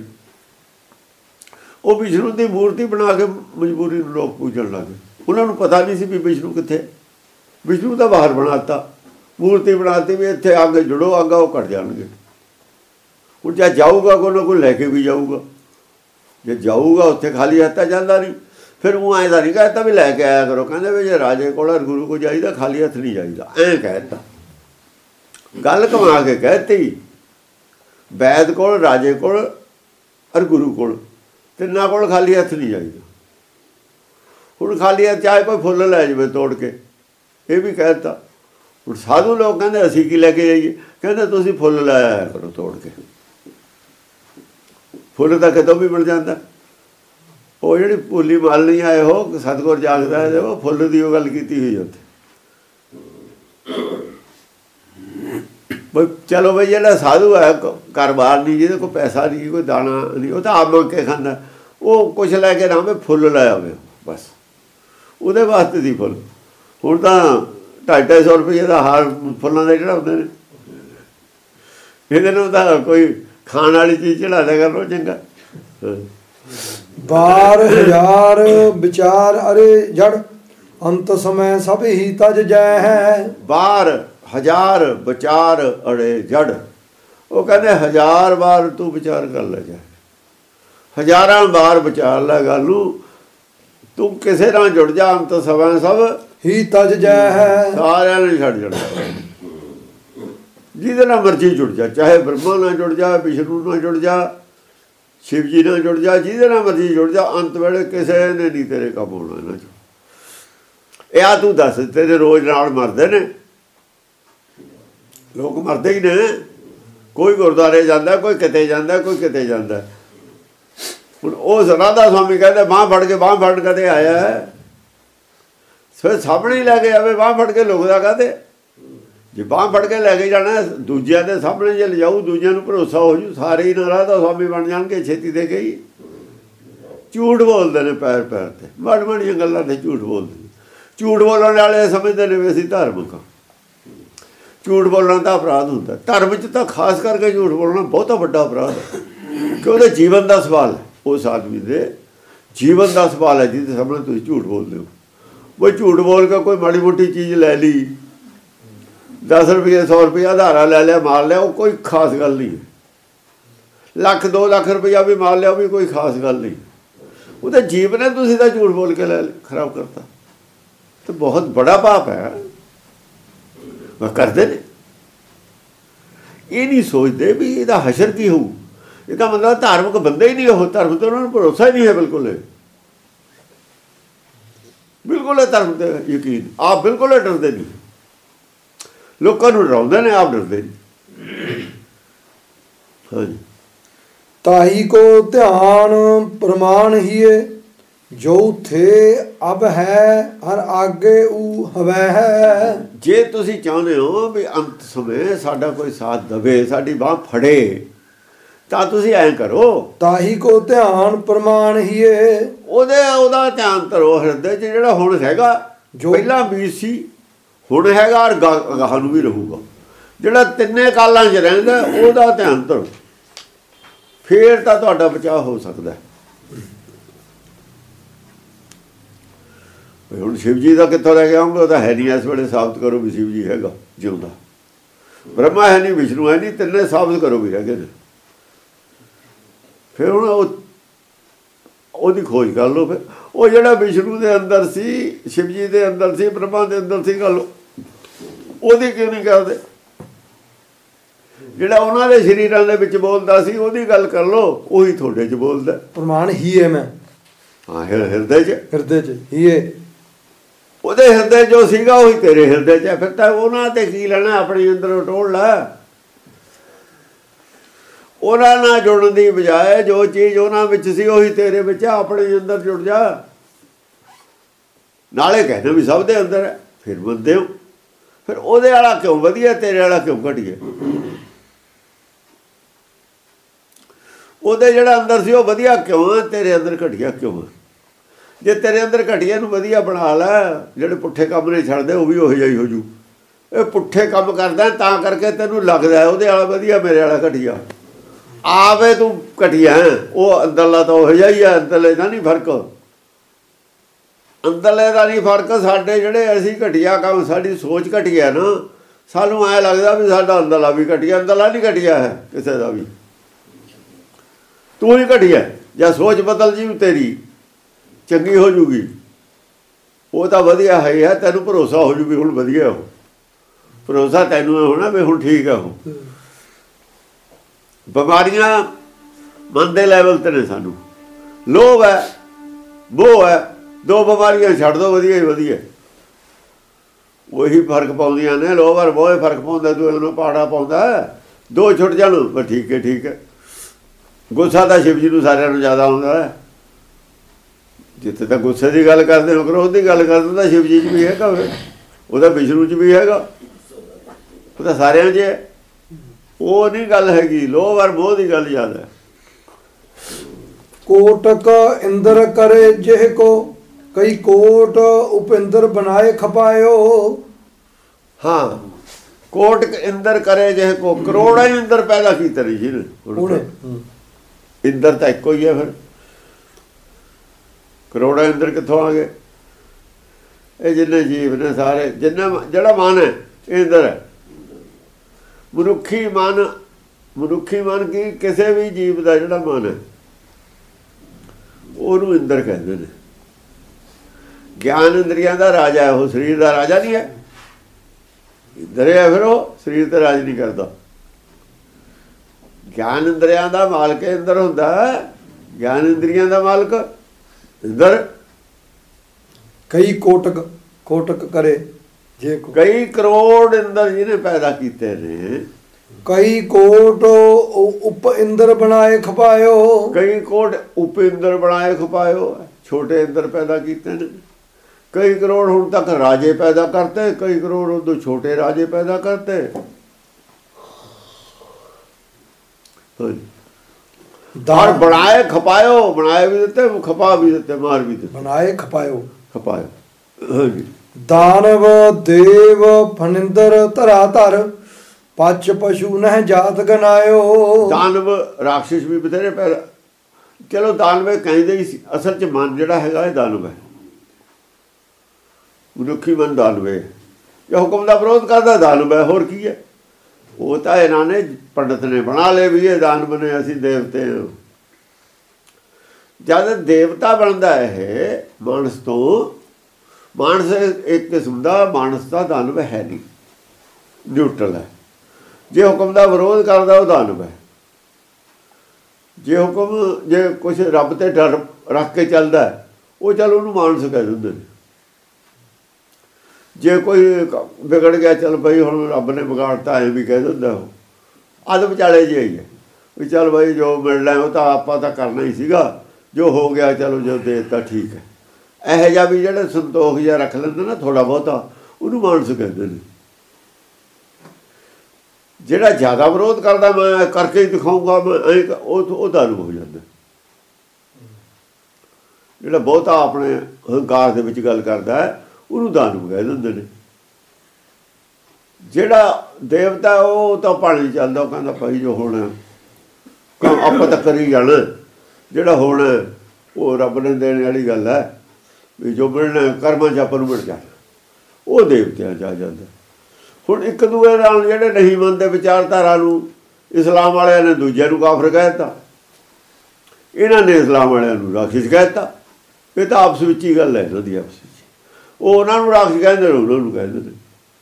ਉਹ ਵਿਸ਼ਨੂੰ ਦੀ ਮੂਰਤੀ ਬਣਾ ਕੇ ਮਜਬੂਰੀ ਨੂੰ ਲੋਕ ਪੂਜਣ ਲੱਗੇ। ਉਹਨਾਂ ਨੂੰ ਪਤਾ ਨਹੀਂ ਸੀ ਵੀ ਵਿਸ਼ਨੂੰ ਕਿੱਥੇ। ਵਿਸ਼ਨੂੰ ਦਾ ਬਾਹਰ ਬਣਾਤਾ, ਮੂਰਤੀ ਬਣਾਤੀ ਵੀ ਇੱਥੇ ਅੱਗ ਜੁੜੋ, ਅੱਗਾ ਉਹ ਘਟ ਜਾਣਗੇ। ਹੁਣ ਜੇ ਜਾਊਗਾ ਕੋਈ ਨਾ ਕੋਈ ਲੈ ਕੇ ਵੀ ਜਾਊਗਾ। ਜੇ ਜਾਊਗਾ ਉੱਥੇ ਖਾਲੀ ਹੱਥਾਂ ਜਾਂਦਾ ਨਹੀਂ। ਫਿਰ ਉਹ ਐਂ ਦਾ ਨਹੀਂ ਕਹਿਤਾ ਵੀ ਲੈ ਕੇ ਆਇਆ ਕਰੋ। ਕਹਿੰਦੇ ਵੀ ਜੇ ਰਾਜੇ ਕੋਲ ਔਰ ਗੁਰੂ ਕੋਲ ਜਾਈਦਾ, ਖਾਲੀ ਹੱਥ ਨਹੀਂ ਜਾਈਦਾ। ਐਂ ਕਹਿਤਾ, ਗੱਲ ਕਮਾ ਕੇ ਕਹਿਤੀ। ਵੈਦ ਕੋਲ, ਰਾਜੇ ਕੋਲ ਔਰ ਗੁਰੂ ਕੋਲ, ਤਿੰਨਾਂ ਕੋਲ ਖਾਲੀ ਹੱਥ ਨਹੀਂ ਜਾਈਦਾ। ਹੁਣ ਖਾਲੀ ਹੱਥ ਚਾਹੇ ਕੋਈ ਫੁੱਲ ਲੈ ਜਾਵੇ ਤੋੜ ਕੇ, ਇਹ ਵੀ ਕਹਿ ਦਿੱਤਾ। ਹੁਣ ਸਾਧੂ ਲੋਕ ਕਹਿੰਦੇ ਅਸੀਂ ਕੀ ਲੈ ਕੇ ਜਾਈਏ? ਕਹਿੰਦੇ ਤੁਸੀਂ ਫੁੱਲ ਲੈ ਆਇਆ ਕਰੋ ਤੋੜ ਕੇ। ਫੁੱਲ ਤਾਂ ਕਿਤੋਂ ਵੀ ਮਿਲ ਜਾਂਦਾ। ਉਹ ਜਿਹੜੀ ਭੁੱਲੀ ਮਲ ਨਹੀਂ ਆਏ ਹੋ, ਸਤਿਗੁਰ ਜਾਗਦਾ ਹੈ, ਉਹ ਫੁੱਲ ਦੀ ਉਹ ਗੱਲ ਕੀਤੀ ਹੋਈ ਉੱਥੇ। ਬਈ ਚਲੋ ਬਈ ਜਿਹੜਾ ਸਾਧੂ ਹੈ, ਕਾਰੋਬਾਰ ਨਹੀਂ, ਜਿਹਦੇ ਕੋਲ ਪੈਸਾ ਨਹੀਂ, ਕੋਈ ਦਾਣਾ ਨਹੀਂ, ਉਹ ਤਾਂ ਆਪ ਮੰਗ ਕੇ ਖਾਂਦਾ। ਉਹ ਕੁਛ ਲੈ ਕੇ ਨਾ ਫੁੱਲ ਲੈ ਆਵੇ ਬਸ, ਉਹਦੇ ਵਾਸਤੇ ਦੀ ਫੁੱਲ। ਹੁਣ ਤਾਂ ਢਾਈ ਢਾਈ ਸੌ ਰੁਪਏ ਦਾ ਹਾਰ ਫੁੱਲਾਂ ਦੇ ਚੜਾਉਂਦੇ ਨੇ। ਇਹਦੇ ਨੂੰ ਤਾਂ ਕੋਈ ਖਾਣ ਵਾਲੀ ਚੀਜ਼ ਚੜਾ ਦਿਆ ਕਰ ਲੋ ਚੰਗਾ। ਬਾਰ ਹਜ਼ਾਰ ਵਿਚਾਰ ਅਰੇ ਜੜ, ਅੰਤ ਸਮੇਂ ਸਭ ਹੀ ਤਜ ਜੈ ਹੈ। ਬਾਰ ਹਜ਼ਾਰ ਵਿਚਾਰ ਅੜੇ ਜੜ, ਉਹ ਕਹਿੰਦੇ ਹਜ਼ਾਰ ਵਾਰ ਤੂੰ ਵਿਚਾਰ ਕਰ ਲੈ ਜਾ, ਹਜ਼ਾਰਾਂ ਵਾਰ ਵਿਚਾਰ ਲੈ ਗੱਲ ਨੂੰ, ਤੂੰ ਕਿਸੇ ਨਾਲ ਜੁੜ ਜਾ, ਅੰਤ ਸਮੇਂ ਸਭ ਹੀ ਤਜ ਜੈ ਹੈ। ਸਾਰਿਆਂ ਨੇ ਛੱਡ ਜਾਣਾ। ਜਿਹਦੇ ਨਾਲ ਮਰਜ਼ੀ ਜੁੜ ਜਾ, ਚਾਹੇ ਬ੍ਰਹਮਾ ਨਾਲ ਜੁੜ ਜਾ, ਵਿਸ਼ਨੂੰ ਨਾਲ ਜੁੜ ਜਾ, ਸ਼ਿਵ ਜੀ ਨਾਲ ਜੁੜ ਜਾ, ਜਿਹਦੇ ਨਾਲ ਮਰਜ਼ੀ ਜੁੜ ਜਾ, ਅੰਤ ਵੇਲੇ ਕਿਸੇ ਨੇ ਨਹੀਂ ਤੇਰੇ ਕੰਮ ਆਉਣਾ ਇਹਨਾਂ 'ਚ। ਇਹ ਆ ਤੂੰ ਦੱਸ, ਤੇਰੇ ਰੋਜ਼ ਨਾਲ ਮਰਦੇ ਨੇ ਲੋਕ, ਮਰਦੇ ਹੀ ਨੇ। ਕੋਈ ਗੁਰਦੁਆਰੇ ਜਾਂਦਾ, ਕੋਈ ਕਿਤੇ ਜਾਂਦਾ, ਕੋਈ ਕਿਤੇ ਜਾਂਦਾ। ਹੁਣ ਉਹ ਰਾਧਾ ਸਵਾਮੀ ਕਹਿੰਦੇ ਬਾਂਹ ਫੜ ਕੇ, ਬਾਂਹ ਫੜ ਕੇ ਤੇ ਆਇਆ ਹੈ, ਫਿਰ ਸਾਹਮਣੇ ਲੈ ਕੇ ਆਵੇ। ਬਾਂਹ ਫੜ ਕੇ ਲੁਕਦਾ ਕਾਹਦੇ? ਜੇ ਬਾਂਹ ਫੜ ਕੇ ਲੈ ਕੇ ਜਾਣਾ ਦੂਜਿਆਂ ਦੇ ਸਾਹਮਣੇ, ਜੇ ਲਿਜਾਊ ਦੂਜਿਆਂ ਨੂੰ ਭਰੋਸਾ ਹੋ ਜੂ, ਸਾਰੇ ਹੀ ਨਾ ਰਾਧਾ ਸਵਾਮੀ ਬਣ ਜਾਣਗੇ ਛੇਤੀ ਦੇ ਗਈ। ਝੂਠ ਬੋਲਦੇ ਨੇ ਪੈਰ ਪੈਰ ਤੇ, ਮਾੜ ਮਾੜੀਆਂ ਗੱਲਾਂ ਤੇ ਝੂਠ ਬੋਲਦੇ ਨੇ। ਝੂਠ ਬੋਲਣ ਵਾਲੇ ਸਮਝਦੇ ਨੇ ਵੀ ਅਸੀਂ ਧਾਰਮਿਕ ਹਾਂ। ਝੂਠ ਬੋਲਣਾ ਤਾਂ ਅਪਰਾਧ ਹੁੰਦਾ। ਧਰਮ 'ਚ ਤਾਂ ਖਾਸ ਕਰਕੇ ਝੂਠ ਬੋਲਣਾ ਬਹੁਤਾ ਵੱਡਾ ਅਪਰਾਧ ਹੈ, ਕਿ ਉਹਦੇ ਜੀਵਨ ਦਾ ਸਵਾਲ ਹੈ। ਉਸ ਆਦਮੀ ਦੇ ਜੀਵਨ ਦਾ ਸਵਾਲ ਹੈ ਜਿਹਦੇ ਸਾਹਮਣੇ ਤੁਸੀਂ ਝੂਠ ਬੋਲਦੇ ਹੋ। ਉਹ ਝੂਠ ਬੋਲ ਕੇ ਕੋਈ ਮਾੜੀ ਮੋਟੀ ਚੀਜ਼ ਲੈ ਲਈ, ਦਸ ਰੁਪਏ ਸੌ ਰੁਪਇਆ ਆਧਾਰਾ ਲੈ ਲਿਆ, ਮਾਰ ਲਿਆ, ਉਹ ਕੋਈ ਖਾਸ ਗੱਲ ਨਹੀਂ। ਲੱਖ ਦੋ ਲੱਖ ਰੁਪਇਆ ਵੀ ਮਾਰ ਲਿਆ, ਉਹ ਵੀ ਕੋਈ ਖਾਸ ਗੱਲ ਨਹੀਂ। ਉਹਦਾ ਜੀਵਨ ਹੈ, ਤੁਸੀਂ ਤਾਂ ਝੂਠ ਬੋਲ ਕੇ ਲੈ ਖਰਾਬ ਕਰਤਾ। ਤਾਂ ਬਹੁਤ ਬੜਾ ਪਾਪ ਹੈ। ਮੈਂ ਕਰਦੇ ਨੇ, ਇਹ ਨਹੀਂ ਸੋਚਦੇ ਵੀ ਇਹਦਾ ਹਸ਼ਰ ਕੀ ਹੋਊ। ਇਹਦਾ ਮਤਲਬ ਧਾਰਮਿਕ ਬੰਦੇ ਹੀ ਨਹੀਂ ਉਹ, ਧਰਮ ਤੇ ਉਹਨਾਂ ਨੂੰ ਭਰੋਸਾ ਹੀ ਨਹੀਂ ਹੈ ਬਿਲਕੁਲ। ਬਿਲਕੁਲ ਧਰਮ ਤੇ ਯਕੀਨ, ਆਪ ਬਿਲਕੁਲ ਡਰਦੇ ਨਹੀਂ। ਲੋਕਾਂ ਨੂੰ ਡਰਾਉਂਦੇ ਨੇ, ਆਪ ਡਰਦੇ ਨਹੀਂ। ਹਾਂਜੀ, ਤਾਈ ਕੋ ਧਿਆਨ ਪ੍ਰਮਾਣ ਹੀਏ, ਜੋ ਥੇ ਅਬ ਹੈ ਹਰ ਆਗੇ ਊ ਹਵੈ ਹੈ। ਜੇ ਤੁਸੀਂ ਚਾਹੁੰਦੇ ਹੋ ਵੀ ਅੰਤ ਸਮੇਂ ਸਾਡਾ ਕੋਈ ਸਾਥ ਦਵੇ, ਸਾਡੀ ਬਾਂਹ ਫੜੇ, ਤਾਂ ਤੁਸੀਂ ਐਂ ਕਰੋ, ਤਾਹੀ ਕੋ ਧਿਆਨ ਪ੍ਰਮਾਣ ਹੀਏ। ਉਹਦੇ ਉਹਦਾ ਧਿਆਨ ਧਰੋ ਹਿਰਦੇ 'ਚ, ਜਿਹੜਾ ਹੁਣ ਹੈਗਾ ਜੋ ਪਹਿਲਾਂ ਬੀਜ ਸੀ ਹੁਣ ਹੈਗਾ ਔਰ ਗਾਹਾਂ ਨੂੰ ਵੀ ਰਹੂਗਾ, ਜਿਹੜਾ ਤਿੰਨੇ ਕਾਲਾਂ 'ਚ ਰਹਿੰਦਾ ਉਹਦਾ ਧਿਆਨ ਧਰੋ, ਫੇਰ ਤਾਂ ਤੁਹਾਡਾ ਬਚਾਅ ਹੋ ਸਕਦਾ। ਹੁਣ ਸ਼ਿਵ ਜੀ ਦਾ ਕਿੱਥੋਂ ਲੈ ਕੇ ਆਉਂਗੇ? ਉਹ ਤਾਂ ਹੈ ਨਹੀਂ, ਇਸ ਵੇਲੇ ਸਾਬਤ ਕਰੋ ਵੀ ਸ਼ਿਵ ਜੀ ਹੈਗਾ ਜਿਉਂਦਾ, ਬ੍ਰਹਮਾ ਹੈ ਨਹੀਂ, ਵਿਸ਼ਨੂੰ ਹੈ ਨਹੀਂ, ਤਿੰਨੇ ਸਾਬਤ ਕਰੋ ਵੀ ਹੈਗੇ ਨੇ। ਫਿਰ ਹੁਣ ਉਹ ਉਹਦੀ ਖੋਜ ਕਰ ਲਓ। ਫਿਰ ਉਹ ਜਿਹੜਾ ਵਿਸ਼ਨੂੰ ਦੇ ਅੰਦਰ ਸੀ, ਸ਼ਿਵ ਜੀ ਦੇ ਅੰਦਰ ਸੀ, ਬ੍ਰਹਮਾ ਦੇ ਅੰਦਰ ਸੀ, ਗੱਲ ਉਹਦੀ ਕਿਉਂ ਨਹੀਂ ਕਰਦੇ? ਜਿਹੜਾ ਉਹਨਾਂ ਦੇ ਸਰੀਰਾਂ ਦੇ ਵਿੱਚ ਬੋਲਦਾ ਸੀ ਉਹਦੀ ਗੱਲ ਕਰ ਲਓ, ਉਹੀ ਤੁਹਾਡੇ 'ਚ ਬੋਲਦਾ। ਪ੍ਰਮਾਣ ਹੀ ਹੈ। ਮੈਂ ਹਾਂ ਹਿਰਦੇ 'ਚ, ਹਿਰਦੇ 'ਚ ਹੀ ਹੈ। ਉਹਦੇ ਹਿਰਦੇ ਜੋ ਸੀਗਾ ਉਹੀ ਤੇਰੇ ਹਿਰਦੇ 'ਚ ਹੈ। ਫਿਰ ਤਾਂ ਉਹਨਾਂ ਤੇ ਕੀ ਲੈਣਾ? ਆਪਣੇ ਅੰਦਰੋਂ ਟੋੜ ਲੈ। ਉਹਨਾਂ ਨਾਲ ਜੁੜਨ ਦੀ ਬਜਾਏ ਜੋ ਚੀਜ਼ ਉਹਨਾਂ ਵਿੱਚ ਸੀ ਉਹੀ ਤੇਰੇ ਵਿੱਚ ਆ, ਆਪਣੇ ਅੰਦਰ ਜੁੜ ਜਾ। ਨਾਲੇ ਕਹਿੰਦੇ ਵੀ ਸਭ ਦੇ ਅੰਦਰ ਹੈ, ਫਿਰ ਬੰਦੇ ਹੋ। ਫਿਰ ਉਹਦੇ ਵਾਲਾ ਕਿਉਂ ਵਧੀਆ, ਤੇਰੇ ਵਾਲਾ ਕਿਉਂ ਘਟੀਆ? ਉਹਦੇ ਜਿਹੜਾ ਅੰਦਰ ਸੀ ਉਹ ਵਧੀਆ ਕਿਉਂ ਹੈ, ਤੇਰੇ ਅੰਦਰ ਘਟੀਆ ਕਿਉਂ ਹੈ? ਜੇ ਤੇਰੇ ਅੰਦਰ ਘਟੀਆ ਨੂੰ ਵਧੀਆ ਬਣਾ ਲੈ, ਜਿਹੜੇ ਪੁੱਠੇ ਕੰਮ ਨਹੀਂ ਛੱਡਦੇ ਉਹ ਵੀ ਉਹੋ ਜਿਹਾ ਹੀ ਹੋ ਜੂ। ਇਹ ਪੁੱਠੇ ਕੰਮ ਕਰਦਾ ਤਾਂ ਕਰਕੇ ਤੈਨੂੰ ਲੱਗਦਾ ਉਹਦੇ ਵਾਲਾ ਵਧੀਆ, ਮੇਰੇ ਵਾਲਾ ਘਟੀਆ। ਆਵੇ ਤੂੰ ਘਟੀਆ, ਉਹ ਅੰਦਰਲਾ ਤਾਂ ਉਹੋ ਜਿਹਾ ਹੀ ਹੈ। ਅੰਦਰਲੇ ਦਾ ਨਹੀਂ ਫਰਕ, ਅੰਦਰਲੇ ਦਾ ਨਹੀਂ ਫਰਕ। ਸਾਡੇ ਜਿਹੜੇ ਅਸੀਂ ਘਟੀਆ ਕੰਮ, ਸਾਡੀ ਸੋਚ ਘਟੀਆ ਨਾ, ਸਾਨੂੰ ਐਂ ਲੱਗਦਾ ਵੀ ਸਾਡਾ ਅੰਦਰਲਾ ਵੀ ਘਟੀਆ। ਅੰਦਰਲਾ ਨਹੀਂ ਘਟੀਆ ਹੈ ਕਿਸੇ ਦਾ ਵੀ, ਤੂੰ ਹੀ ਘਟੀਆ। ਜਾਂ ਸੋਚ ਬਦਲ ਜੀ ਤੇਰੀ, ਚੰਗੀ ਹੋ ਜੂਗੀ, ਉਹ ਤਾਂ ਵਧੀਆ ਹੈ ਹੈ। ਤੈਨੂੰ ਭਰੋਸਾ ਹੋ ਜੂ ਵੀ ਹੁਣ ਵਧੀਆ ਹੋ, ਭਰੋਸਾ ਤੈਨੂੰ ਹੋਣਾ ਵੀ ਹੁਣ ਠੀਕ ਹੈ ਉਹ। ਬਿਮਾਰੀਆਂ ਮਨ ਦੇ ਲੈਵਲ 'ਤੇ ਨੇ। ਸਾਨੂੰ ਲੋਭ ਹੈ, ਮੋਹ ਹੈ, ਦੋ ਬਿਮਾਰੀਆਂ ਛੱਡ ਦੋ, ਵਧੀਆ ਹੀ ਵਧੀਆ। ਉਹੀ ਫਰਕ ਪਾਉਂਦੀਆਂ ਨੇ, ਲੋਭ ਔਰ ਮੋਹ ਫਰਕ ਪਾਉਂਦਾ, ਦੂਏ ਨੂੰ ਪਾੜਾ ਪਾਉਂਦਾ। ਦੋ ਛੁੱਟ ਜਾਣ ਬਸ ਠੀਕ ਹੈ, ਠੀਕ ਹੈ। ਗੁੱਸਾ ਤਾਂ ਸ਼ਿਵ ਜੀ ਨੂੰ ਸਾਰਿਆਂ ਨੂੰ ਜ਼ਿਆਦਾ ਆਉਂਦਾ ਹੈ। ਜਿੱਥੇ ਤਾਂ ਗੁੱਸੇ ਦੀ ਗੱਲ ਕਰਦੇ ਹੋ, ਕ੍ਰੋਧ ਦੀ ਗੱਲ ਕਰਦੇ ਤਾਂ ਸ਼ਿਵ ਜੀ 'ਚ ਵੀ ਹੈਗਾ, ਉਹਦਾ ਵਿਸ਼ਨੂੰ 'ਚ ਵੀ ਹੈਗਾ, ਉਹ ਤਾਂ ਸਾਰਿਆਂ 'ਚ ਹੈ। ਉਹ ਨਹੀਂ ਗੱਲ ਹੈਗੀ, ਲੋਭ ਔਰ ਮੋਹ ਦੀ ਗੱਲ ਜ਼ਿਆਦਾ ਹੈ। ਕੋਟਕ ਇੰਦਰ ਕਰੇ ਜਿਹ ਕੋ, ਕਈ ਕੋਟ ਉਪਿੰਦਰ ਬਣਾਏ ਖਪਾਇਓ। ਹਾਂ, ਕੋਟਕ ਇੰਦਰ ਕਰੇ ਜਿਹ ਕੋ, ਕਰੋੜਾਂ ਇੰਦਰ ਪੈਦਾ ਕੀਤੇ ਨੇ ਜੀ। ਇੰਦਰ ਤਾਂ ਇੱਕੋ ਹੀ ਹੈ। ਫਿਰ ਕਰੋੜਾਂ ਇੰਦਰ ਕਿੱਥੋਂ ਆ ਗਏ? ਇਹ ਜਿੰਨੇ ਜੀਵ ਨੇ ਸਾਰੇ, ਜਿੰਨਾ ਜਿਹੜਾ ਮਨ ਹੈ ਇਹ ਇੰਦਰ ਹੈ। ਮਨੁੱਖੀ ਮਨ, ਮਨੁੱਖੀ ਮਨ ਕੀ ਕਿਸੇ ਵੀ ਜੀਵ ਦਾ ਜਿਹੜਾ ਮਨ ਹੈ ਉਹਨੂੰ ਇੰਦਰ ਕਹਿੰਦੇ ਨੇ। ਗਿਆਨ ਇੰਦਰੀਆਂ ਦਾ ਰਾਜਾ ਹੈ, ਉਹ ਸਰੀਰ ਦਾ ਰਾਜਾ ਨਹੀਂ ਹੈ। ਇੰਦਰ ਹੈ, ਫਿਰ ਉਹ ਸਰੀਰ ਤੇ ਰਾਜ ਨਹੀਂ ਕਰਦਾ। ਗਿਆਨ ਇੰਦਰੀਆਂ ਦਾ ਮਾਲਕ ਇੰਦਰ ਹੁੰਦਾ ਹੈ, ਗਿਆਨ ਇੰਦਰੀਆਂ ਦਾ ਮਾਲਕ ਇੰਦਰ। ਕਈ ਕੋਟਕ ਕੋਟਕ ਕਰੇ ਜੇ, ਕਈ ਕਰੋੜ ਇੰਦਰ ਜਿਹਨੇ ਪੈਦਾ ਕੀਤੇ ਨੇ। ਕਈ ਕੋਟ ਉਪ ਇੰਦਰ ਬਣਾਏ ਖਪਾਇਓ। ਕਈ ਕੋਟ ਉਪ ਇੰਦਰ ਬਣਾਏ ਖਪਾਇਓ, ਛੋਟੇ ਇੰਦਰ ਪੈਦਾ ਕੀਤੇ ਨੇ। ਕਈ ਕਰੋੜ ਹੁਣ ਤੱਕ ਰਾਜੇ ਪੈਦਾ ਕਰਤੇ, ਕਈ ਕਰੋੜ ਉਦੋਂ ਛੋਟੇ ਰਾਜੇ ਪੈਦਾ ਕਰਤੇ। ਔਰ ਬਣਾਏ ਖਪਾਇਓ, ਬਣਾਏ ਵੀ ਦਿੱਤੇ, ਖਪਾ ਵੀ ਦਿੱਤੇ, ਮਾਰ ਵੀ ਦਿੱਤੇ। ਬਣਾਏ ਖਪਾਇਓ, ਖਪਾਇਓ। ਦਾਨਵ ਦੇਵ ਫਨਿੰਦਰ ਧਰਾ ਧਰ, ਪਚ ਪਸ਼ੂ ਨਹਿ ਜਾਤ ਗਨਾਇਓ। ਦਾਨਵ ਰਾਖਸ਼ ਵੀ ਬਥੇਰੇ ਪੈਦਾ, ਚਲੋ ਦਾਨਵੇ ਕਹਿੰਦੇ ਹੀ ਸੀ, ਅਸਲ 'ਚ ਮਨ ਜਿਹੜਾ ਹੈਗਾ ਇਹ ਦਾਨਵ ਹੈ। ਮਨੁੱਖੀ ਮਨ ਦਾਨਵੇ, ਜੋ ਹੁਕਮ ਦਾ ਵਿਰੋਧ ਕਰਦਾ ਦਾਨਵ ਹੈ, ਹੋਰ ਕੀ ਹੈ? ਉਹ ਤਾਂ ਇਹਨਾਂ ਨੇ ਪੰਡਤ ਨੇ ਬਣਾ ਲਏ ਵੀ ਇਹ ਦਾਨਵ ਨੇ, ਅਸੀਂ ਦੇਵਤੇ ਹਾਂ। ਜਦ ਦੇਵਤਾ ਬਣਦਾ ਇਹ ਮਾਨਸ ਤੋਂ, ਮਾਨਸ ਇੱਕ ਕਿਸਮ ਦਾ, ਮਾਨਸ ਦਾ ਦਾਨਵ ਹੈ ਨਹੀਂ, ਨਿਊਟਰਲ ਹੈ। ਜੇ ਹੁਕਮ ਦਾ ਵਿਰੋਧ ਕਰਦਾ ਉਹ ਦਾਨਵ ਹੈ। ਜੇ ਹੁਕਮ, ਜੇ ਕੁਛ ਰੱਬ ਤੇ ਡਰ ਰੱਖ ਕੇ ਚੱਲਦਾ ਉਹ ਚੱਲ ਉਹਨੂੰ ਮਾਨਸ ਕਹਿ ਦਿੰਦੇ ਨੇ। ਜੇ ਕੋਈ ਵਿਗੜ ਗਿਆ, ਚੱਲ ਬਈ ਹੁਣ ਰੱਬ ਨੇ ਵਿਗਾੜਤਾ, ਐਂ ਵੀ ਕਹਿ ਦਿੰਦਾ ਉਹ। ਅੱਧ ਵਿਚਾਲੇ ਜਿਹੀ ਹੀ ਹੈ ਵੀ ਚੱਲ ਬਈ ਜੋ ਮਿਲਣਾ ਉਹ ਤਾਂ ਆਪਾਂ ਤਾਂ ਕਰਨਾ ਹੀ ਸੀਗਾ, ਜੋ ਹੋ ਗਿਆ ਚਲੋ ਜੋ ਦੇ ਦਿੱਤਾ ਠੀਕ ਹੈ। ਇਹੋ ਜਿਹਾ ਵੀ ਜਿਹੜੇ ਸੰਤੋਖ ਜਿਹਾ ਰੱਖ ਲੈਂਦੇ ਨਾ ਥੋੜ੍ਹਾ ਬਹੁਤਾ, ਉਹਨੂੰ ਮਾਨਸ ਕਹਿੰਦੇ ਨੇ। ਜਿਹੜਾ ਜ਼ਿਆਦਾ ਵਿਰੋਧ ਕਰਦਾ ਮੈਂ ਕਰਕੇ ਹੀ ਦਿਖਾਊਂਗਾ ਮੈਂ ਐਂ ਉਹ ਉਹ ਦਾਨਵ ਹੋ ਜਾਂਦਾ। ਜਿਹੜਾ ਬਹੁਤਾ ਆਪਣੇ ਹੰਕਾਰ ਦੇ ਵਿੱਚ ਗੱਲ ਕਰਦਾ ਹੈ ਉਹਨੂੰ ਦਾਨਵ ਕਹਿ ਦਿੰਦੇ ਨੇ। ਜਿਹੜਾ ਦੇਵਤਾ ਉਹ ਤਾਂ ਪਾਣੀ ਚੱਲਦਾ, ਉਹ ਕਹਿੰਦਾ ਭਾਈ ਜੋ ਹੋਣਾ ਆਪਾਂ ਤਾਂ ਕਰੀ ਜਾਣਾ, ਜਿਹੜਾ ਹੋਣਾ ਉਹ ਰੱਬ ਨੇ ਦੇਣ ਵਾਲੀ ਗੱਲ ਹੈ ਵੀ ਜੋ ਮਿਲਣਾ ਕਰਮਾਂ 'ਚ ਆਪਾਂ ਨੂੰ ਮਿਲ ਜਾਣਾ, ਉਹ ਦੇਵਤਿਆਂ 'ਚ ਆ ਜਾਂਦਾ। ਹੁਣ ਇੱਕ ਦੂਏ ਨਾਲ ਜਿਹੜੇ ਨਹੀਂ ਮੰਨਦੇ ਵਿਚਾਰਧਾਰਾ ਨੂੰ, ਇਸਲਾਮ ਵਾਲਿਆਂ ਨੇ ਦੂਜਿਆਂ ਨੂੰ ਕਾਫਰ ਕਹਿ ਦਿੱਤਾ, ਇਹਨਾਂ ਨੇ ਇਸਲਾਮ ਵਾਲਿਆਂ ਨੂੰ ਰਾਖਸ਼ ਕਹਿ ਦਿੱਤਾ। ਇਹ ਤਾਂ ਆਪਸ ਵਿੱਚ ਹੀ ਗੱਲ ਹੈ ਇਹਨਾਂ ਦੀ, ਆਪਸ ਵਿੱਚ ਉਹ ਉਹਨਾਂ ਨੂੰ ਰਾਖਸ਼ ਕਹਿੰਦੇ ਨੇ, ਉਹਨਾਂ ਨੂੰ ਕਹਿੰਦੇ ਨੇ।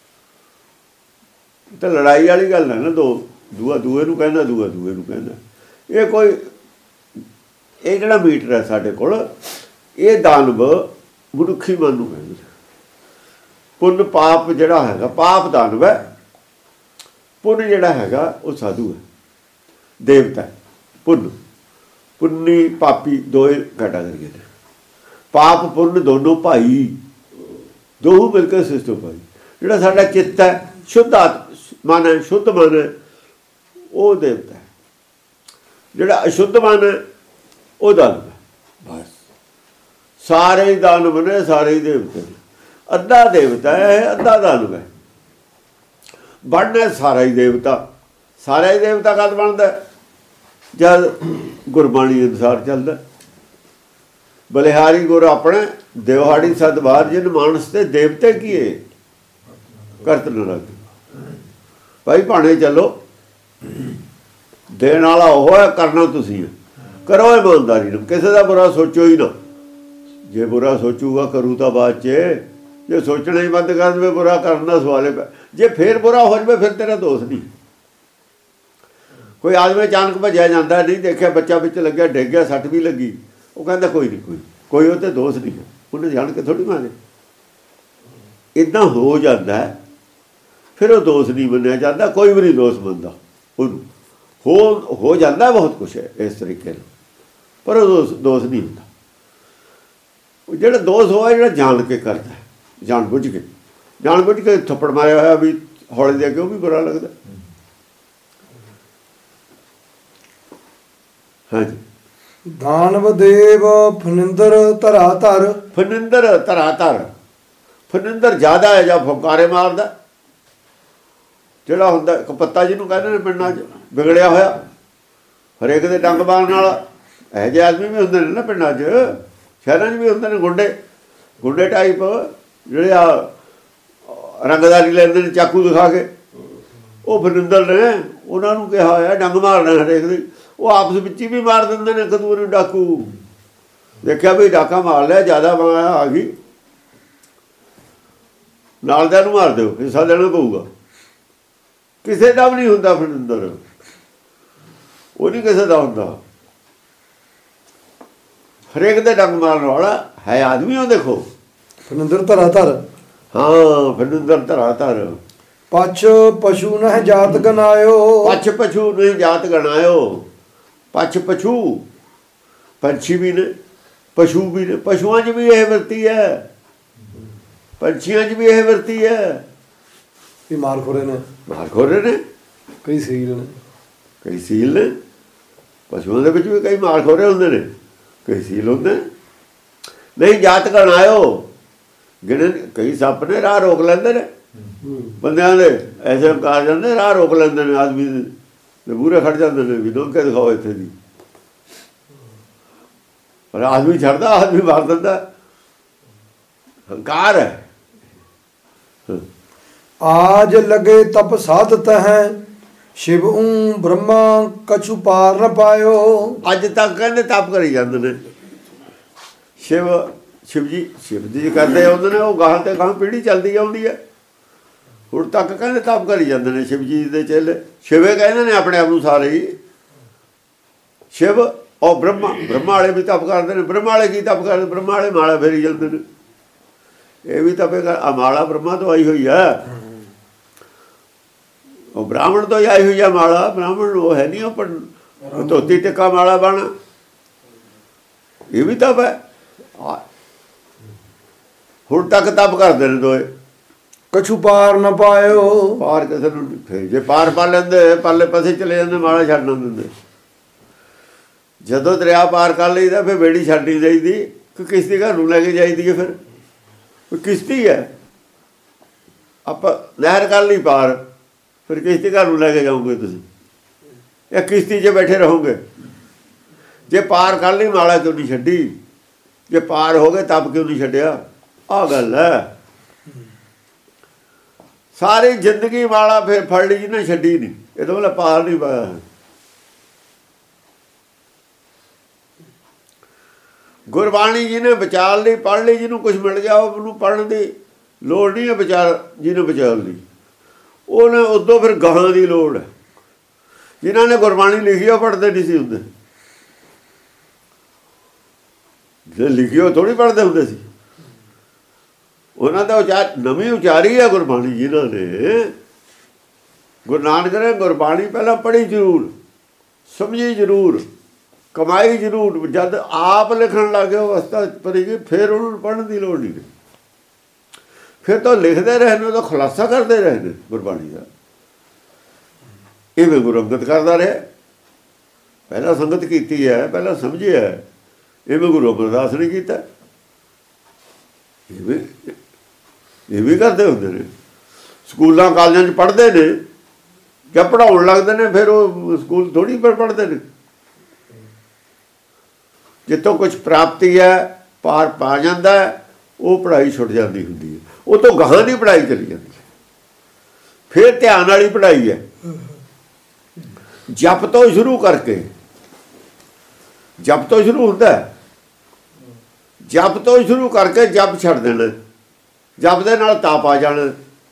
ਤਾਂ ਲੜਾਈ ਵਾਲੀ ਗੱਲ ਹੈ ਨਾ, ਦੋ ਦੂਆ ਦੂਏ ਨੂੰ ਕਹਿੰਦਾ, ਦੂਆ ਦੂਏ ਨੂੰ ਕਹਿੰਦਾ। ਇਹ ਕੋਈ ਇਹ ਜਿਹੜਾ ਮੀਟਰ ਹੈ ਸਾਡੇ ਕੋਲ, ਇਹ ਦਾਨਵ ਮਨੁੱਖੀ ਮਨ ਨੂੰ ਕਹਿੰਦੇ। ਪੁੰਨ ਪਾਪ ਜਿਹੜਾ ਹੈਗਾ, ਪਾਪ ਦਾਨਵ ਹੈ, ਪੁੰਨ ਜਿਹੜਾ ਹੈਗਾ ਉਹ ਸਾਧੂ ਹੈ, ਦੇਵਤਾ। ਪੁੰਨ ਪੁੰਨੀ ਪਾਪੀ ਦੋਏ ਕੈਟਾਗਰੀ ਨੇ। ਪਾਪ ਪੁੰਨ ਦੋਨੋਂ ਭਾਈ, ਦੋਹੋਂ ਮਿਲ ਕੇ ਸਿਸਟਮ ਭਾਈ। ਜਿਹੜਾ ਸਾਡਾ ਚਿੱਤ ਹੈ, ਸ਼ੁੱਧ ਮਨ ਹੈ, ਸ਼ੁੱਧ ਮਨ ਹੈ, ਉਹ ਦੇਵਤਾ ਹੈ। ਜਿਹੜਾ ਅਸ਼ੁੱਧ ਮਨ ਹੈ ਉਹ ਦਾਨਵ ਹੈ। ਬਸ ਸਾਰੇ ਹੀ ਦਾਨਵ ਨੇ, ਸਾਰੇ ਹੀ ਦੇਵਤੇ ਨੇ। ਅੱਧਾ ਦੇਵਤਾ ਹੈ, ਅੱਧਾ ਦਾਨਵ ਹੈ। ਬਣਨਾ ਸਾਰਾ ਹੀ ਦੇਵਤਾ। ਸਾਰਾ ਹੀ ਦੇਵਤਾ ਕਦ ਬਣਦਾ? ਜਦ ਗੁਰਬਾਣੀ ਅਨੁਸਾਰ ਚੱਲਦਾ। ਬਲਿਹਾਰੀ ਗੁਰ ਆਪਣੇ ਦਿਵਹਾੜੀ ਸਦਵਾਰ ਜਿਨ ਮਾਨਸ ਤੇ ਦੇਵਤੇ ਕੀਏ ਕਰਤ ਨ ਲੱਗ। ਭਾਈ ਭਾਣੇ ਚੱਲੋ, ਦੇਣ ਵਾਲਾ ਉਹ ਹੈ, ਕਰਨਾ ਤੁਸੀਂ ਹੈ। ਕਰੋ ਇਮਾਨਦਾਰੀ ਨਾਲ, ਕਿਸੇ ਦਾ ਬੁਰਾ ਸੋਚੋ ਹੀ ਨਾ। ਜੇ ਬੁਰਾ ਸੋਚੂਗਾ ਕਰੂ ਤਾਂ ਬਾਅਦ 'ਚ, ਜੇ ਸੋਚਣਾ ਹੀ ਬੰਦ ਕਰ ਦੇਵੇ ਬੁਰਾ ਕਰਨ ਦਾ ਸਵਾਲ ਹੈ। ਜੇ ਫੇਰ ਬੁਰਾ ਹੋ ਜਾਵੇ ਫਿਰ ਤੇਰਾ ਦੋਸ਼ ਨਹੀਂ। ਕੋਈ ਆਦਮੀ ਅਚਾਨਕ ਭੱਜਿਆ ਜਾਂਦਾ, ਨਹੀਂ ਦੇਖਿਆ ਬੱਚਾ ਵਿੱਚ ਲੱਗਿਆ, ਡਿੱਗ ਗਿਆ, ਸੱਟ ਵੀ ਲੱਗੀ, ਉਹ ਕਹਿੰਦਾ ਕੋਈ ਨਹੀਂ, ਕੋਈ ਕੋਈ ਉਹ 'ਤੇ ਦੋਸ਼ ਨਹੀਂ ਹੈ, ਉਹਨੇ ਜਾਣ ਕੇ ਥੋੜ੍ਹੀ ਮਾਰੇ। ਇੱਦਾਂ ਹੋ ਜਾਂਦਾ ਫਿਰ ਉਹ ਦੋਸ਼ ਨਹੀਂ ਮੰਨਿਆ ਜਾਂਦਾ। ਕੋਈ ਵੀ ਨਹੀਂ ਦੋਸ਼ ਮੰਨਦਾ ਉਹਨੂੰ। ਹੋ ਹੋ ਜਾਂਦਾ ਬਹੁਤ ਕੁਛ ਹੈ ਇਸ ਤਰੀਕੇ ਨਾਲ, ਪਰ ਉਹ ਦੋਸ਼ ਦੋਸ਼ ਨਹੀਂ ਹੁੰਦਾ। ਉਹ ਜਿਹੜਾ ਦੋਸ਼ ਹੋਇਆ ਜਿਹੜਾ ਜਾਣ ਕੇ ਕਰਦਾ, ਜਾਣ ਬੁੱਝ ਕੇ ਜਾਣ ਬੁੱਝ ਕੇ ਥੱਪੜ ਮਾਰਿਆ ਹੋਇਆ ਵੀ ਹੌਲੇ ਦੇ ਕੇ, ਉਹ ਵੀ ਬੁਰਾ ਲੱਗਦਾ। ਹਾਂਜੀ। ਦਾਨਵ ਦੇਵ ਫਨਿੰਦਰ ਧਰਾ ਧਰ। ਫਨਿੰਦਰ ਧਰਾ ਧਰ, ਫਨਿੰਦਰ ਜ਼ਿਆਦਾ ਹੈ ਜਾਂ ਫੁਕਾਰੇ ਮਾਰਦਾ। ਜਿਹੜਾ ਹੁੰਦਾ ਇੱਕ ਪੱਤਾ ਜਿਹਨੂੰ ਕਹਿੰਦੇ ਨੇ ਪਿੰਡਾਂ 'ਚ ਵਿਗੜਿਆ ਹੋਇਆ, ਹਰੇਕ ਦੇ ਡੰਗ ਮਾਰਨ ਵਾਲਾ। ਇਹੋ ਜਿਹੇ ਆਦਮੀ ਵੀ ਹੁੰਦੇ ਨੇ ਨਾ ਪਿੰਡਾਂ 'ਚ, ਸ਼ਹਿਰਾਂ 'ਚ ਵੀ ਹੁੰਦੇ ਨੇ ਗੁੰਡੇ, ਗੁੰਡੇ ਟਾਈਪ, ਜਿਹੜੇ ਆ ਰੰਗਦਾਰੀ ਲੈਂਦੇ ਨੇ ਚਾਕੂ ਦਿਖਾ ਕੇ। ਉਹ ਫਨਿੰਦਰ ਨੇ ਉਹਨਾਂ ਨੂੰ ਕਿਹਾ ਹੋਇਆ ਡੰਗ ਮਾਰਨਾ ਹਰੇਕ ਦੀ। ਉਹ ਆਪਸ ਵਿੱਚ ਹੀ ਵੀ ਮਾਰ ਦਿੰਦੇ ਨੇ ਇੱਕ ਦੂਜੇ ਨੂੰ ਡਾਕੂ। ਦੇਖਿਆ ਵੀ ਡਾਕਾ ਮਾਰ ਲਿਆ, ਜ਼ਿਆਦਾ ਆ ਗਈ, ਨਾਲ ਦਿਆਂ ਨੂੰ ਮਾਰ ਦਿਓ, ਹਿੱਸਾ ਦੇਣਾ ਪਊਗਾ। ਕਿਸੇ ਦਾ ਵੀ ਨਹੀਂ ਹੁੰਦਾ ਫਨਿੰਦਰ, ਉਹ ਨਹੀਂ ਕਿਸੇ ਦਾ ਹੁੰਦਾ। ਹਰੇਕ ਦੇ ਡੰਗ ਮਾਰਨ ਵਾਲਾ ਹੈ ਆਦਮੀ। ਉਹ ਦੇਖੋ ਫਨਿੰਦਰ ਧਰਾ ਧਰ। ਹਾਂ, ਫਨਿੰਦਰ ਧਰਾ ਧਰ। ਪਛ ਪਸ਼ੂ ਨਹਿ ਜਾਤ ਗਨਾਇਓ। ਪਛ ਪਛੂ ਨਹੀਂ ਜਾਤ ਗਣਾਇਓ। ਪਛ ਪਛੂ ਪੰਛੀ ਵੀ ਨੇ, ਪਸ਼ੂ ਵੀ ਨੇ। ਪਸ਼ੂਆਂ 'ਚ ਵੀ ਇਹ ਵਰਤੀ ਹੈ, ਪੰਛੀਆਂ 'ਚ ਵੀ ਇਹ ਵਰਤੀ ਹੈ। ਇਹ ਮਾਰ ਖੋਰੇ ਨੇ, ਮਾਰ ਖੋਰੇ ਨੇ, ਕਈ ਸੀਲ ਨੇ, ਕਈ ਸੀਲ ਨੇ। ਪਸ਼ੂਆਂ ਦੇ ਵਿੱਚ ਵੀ ਕਈ ਮਾਰ ਖੋਰੇ ਹੁੰਦੇ ਨੇ, ਕਈ ਸੀਲ ਹੁੰਦੇ ਨੇ। ਨਹੀਂ ਜਾਤ ਗਣਾਇਓ, ਗਿਣੇ ਕਈ ਸੱਪ ਨੇ, ਰਾਹ ਰੋਕ ਲੈਂਦੇ ਨੇ ਬੰਦਿਆਂ ਦੇ। ਐਸੇ ਕਾਰ ਜਾਂਦੇ, ਰਾਹ ਰੋਕ ਲੈਂਦੇ ਨੇ ਆਦਮੀ ਦੇ ਮੂਹਰੇ ਖੜ ਜਾਂਦੇ ਨੇ ਵੀ ਨੋਕੇ ਦਿਖਾਓ ਇੱਥੇ ਦੀ। ਪਰ ਆਦਮੀ ਛੱਡਦਾ, ਆਦਮੀ ਮਾਰ ਦਿੰਦਾ। ਹੰਕਾਰ ਹੈ। ਆਜ ਲਗੇ ਤਪ ਸਾਧਤ ਹੈ, ਸ਼ਿਵ ਊਂ ਬ੍ਰਹਮਾ ਕਛੂ ਪਾਰ ਨ ਪਾਇਓ। ਅੱਜ ਤੱਕ ਕਹਿੰਦੇ ਤਪ ਕਰੀ ਜਾਂਦੇ ਨੇ ਸ਼ਿਵ ਸ਼ਿਵ ਜੀ, ਸ਼ਿਵ ਜੀ ਕਰਦੇ ਆਉਂਦੇ ਨੇ। ਉਹ ਗਾਹਾਂ ਤੇ ਗਾਹਾਂ ਪੀੜ੍ਹੀ ਚੱਲਦੀ ਆਉਂਦੀ ਹੈ। ਹੁਣ ਤੱਕ ਕਹਿੰਦੇ ਤਪ ਕਰੀ ਜਾਂਦੇ ਨੇ ਸ਼ਿਵ ਜੀ ਦੇ ਚੇਲੇ। ਸ਼ਿਵੇ ਕਹਿੰਦੇ ਨੇ ਆਪਣੇ ਆਪ ਨੂੰ ਸਾਰੇ ਹੀ। ਸ਼ਿਵ ਔਰ ਬ੍ਰਹਮਾ, ਬ੍ਰਹਮਾ ਵਾਲੇ ਵੀ ਤਪ ਕਰਦੇ ਨੇ। ਬ੍ਰਹਮਾ ਵਾਲੇ ਕੀ ਤਪ ਕਰਦੇ? ਬ੍ਰਹਮਾ ਵਾਲੇ ਮਾਲਾ ਫੇਰੀ ਜਾਂਦੇ ਨੇ। ਇਹ ਵੀ ਤਪੇ ਕਰ। ਆ ਮਾਲਾ ਬ੍ਰਹਮਾ ਤੋਂ ਆਈ ਹੋਈ ਹੈ, ਉਹ ਬ੍ਰਾਹਮਣ ਤੋਂ ਹੀ ਆਈ ਹੋਈ ਹੈ ਮਾਲਾ। ਬ੍ਰਾਹਮਣ ਉਹ ਹੈ ਨਹੀਂ, ਉਹ ਪਰ ਧੋਤੀ ਟਿੱਕਾ ਮਾਲਾ ਬਣ, ਇਹ ਵੀ ਤਪ ਹੈ। ਹੁਣ ਤੱਕ ਤਪ ਕਰਦੇ ਨੇ ਦੋਏ। ਕਛੂ ਪਾਰ ਨਾ ਪਾਇਓ। ਪਾਰ ਕਿਸੇ ਨੂੰ ਫਿਰ ਜੇ ਪਾਰ ਪਾ ਲੈਂਦੇ ਪਰਲੇ ਪਾਸੇ ਚਲੇ ਜਾਂਦੇ ਮਾਲਾ ਛੱਡ ਨਾ ਦਿੰਦੇ। ਜਦੋਂ ਦਰਿਆ ਪਾਰ ਕਰ ਲਈਦਾ ਫਿਰ ਬੇੜੀ ਛੱਡਣੀ ਚਾਹੀਦੀ ਕਿ ਕਿਸ਼ਤੀ ਘਰ ਨੂੰ ਲੈ ਕੇ ਜਾਈਦੀ ਹੈ। ਫਿਰ ਕਿਸ਼ਤੀ ਹੈ, ਆਪਾਂ ਨਹਿਰ ਕਰ ਲਈ ਪਾਰ, ਫਿਰ ਕਿਸ਼ਤੀ ਘਰ ਨੂੰ ਲੈ ਕੇ ਜਾਓਗੇ ਤੁਸੀਂ, ਇਹ ਕਿਸ਼ਤੀ 'ਚ ਬੈਠੇ ਰਹੋਗੇ। ਜੇ ਪਾਰ ਕਰ ਲਈ ਮਾਲਾ ਕਿਉਂ ਨਹੀਂ ਛੱਡੀ? ਜੇ ਪਾਰ ਹੋ ਗਏ ਤਬ ਕਿਉਂ ਨਹੀਂ ਛੱਡਿਆ? ਆਹ ਗੱਲ ਹੈ। ਸਾਰੀ ਜ਼ਿੰਦਗੀ ਮਾਲਾ ਫਿਰ ਫੜ ਲਈ ਜਿਹਨੇ ਛੱਡੀ ਨਹੀਂ, ਇਹਦਾ ਮਤਲਬ ਪਾਰ ਨਹੀਂ ਪਾਇਆ। ਗੁਰਬਾਣੀ ਜਿਹਨੇ ਵਿਚਾਰ ਲਈ ਪੜ੍ਹ ਲਈ, ਜਿਹਨੂੰ ਕੁਛ ਮਿਲ ਗਿਆ ਉਹਨੂੰ ਪੜ੍ਹਨ ਦੀ ਲੋੜ ਨਹੀਂ ਹੈ। ਵਿਚਾਰ ਜਿਹਨੇ ਵਿਚਾਰ ਲਈ ਉਹਨੇ ਉਦੋਂ ਫਿਰ ਗਾਹਾਂ ਦੀ ਲੋੜ ਹੈ। ਜਿਨ੍ਹਾਂ ਨੇ ਗੁਰਬਾਣੀ ਲਿਖੀ ਉਹ ਪੜ੍ਹਦੇ ਨਹੀਂ ਸੀ ਹੁੰਦੇ, ਜੇ ਲਿਖੀ ਉਹ ਥੋੜ੍ਹੀ ਪੜ੍ਹਦੇ ਹੁੰਦੇ ਸੀ। ਉਹਨਾਂ ਦਾ ਉਚਾਰ ਨਵੀਂ ਉਚਾਰੀ ਹੈ ਗੁਰਬਾਣੀ ਜਿਨ੍ਹਾਂ ਨੇ। ਗੁਰੂ ਨਾਨਕ ਨੇ ਗੁਰਬਾਣੀ ਪਹਿਲਾਂ ਪੜ੍ਹੀ ਜ਼ਰੂਰ, ਸਮਝੀ ਜ਼ਰੂਰ, ਕਮਾਈ ਜ਼ਰੂਰ। ਜਦ ਆਪ ਲਿਖਣ ਲੱਗੇ ਅਵਸਥਾ ਪਰੀ ਗਈ, ਫਿਰ ਉਹਨੂੰ ਪੜ੍ਹਨ ਦੀ ਲੋੜ ਨਹੀਂ। ਫਿਰ ਤਾਂ ਲਿਖਦੇ ਰਹੇ ਨੇ, ਉਹਦਾ ਖੁਲਾਸਾ ਕਰਦੇ ਰਹੇ ਨੇ ਗੁਰਬਾਣੀ ਦਾ। ਇਵੇਂ ਗੁਰੂ ਅੰਗਦ ਕਰਦਾ ਰਿਹਾ, ਪਹਿਲਾਂ ਸੰਗਤ ਕੀਤੀ ਹੈ, ਪਹਿਲਾਂ ਸਮਝਿਆ। ਇਵੇਂ ਗੁਰੂ ਅਮਰਦਾਸ ਨੇ ਕੀਤਾ, ਇਵੇਂ ਇਹ ਵੀ ਕਰਦੇ ਹੁੰਦੇ ਨੇ। ਸਕੂਲਾਂ ਕਾਲਜਾਂ 'ਚ ਪੜ੍ਹਦੇ ਨੇ, ਜਾਂ ਪੜ੍ਹਾਉਣ ਲੱਗਦੇ ਨੇ, ਫਿਰ ਉਹ ਸਕੂਲ ਥੋੜ੍ਹੀ ਪਰ ਪੜ੍ਹਦੇ ਨੇ। ਜਿੱਥੋਂ ਕੁਛ ਪ੍ਰਾਪਤੀ ਹੈ, ਪਾਰ ਪਾ ਜਾਂਦਾ, ਉਹ ਪੜ੍ਹਾਈ ਛੁੱਟ ਜਾਂਦੀ ਹੁੰਦੀ ਹੈ। ਉਹ ਤੋਂ ਗਾਹਾਂ ਦੀ ਪੜ੍ਹਾਈ ਚਲੀ ਜਾਂਦੀ ਹੈ। ਫਿਰ ਧਿਆਨ ਵਾਲੀ ਪੜ੍ਹਾਈ ਹੈ। ਜਪ ਤੋਂ ਸ਼ੁਰੂ ਕਰਕੇ, ਜਪ ਤੋਂ ਸ਼ੁਰੂ ਹੁੰਦਾ, ਜਪ ਤੋਂ ਸ਼ੁਰੂ ਕਰਕੇ ਜਪ ਛੱਡ ਦੇਣਾ। ਜਪ ਦੇ ਨਾਲ ਤਾਪ ਆ ਜਾਣਾ,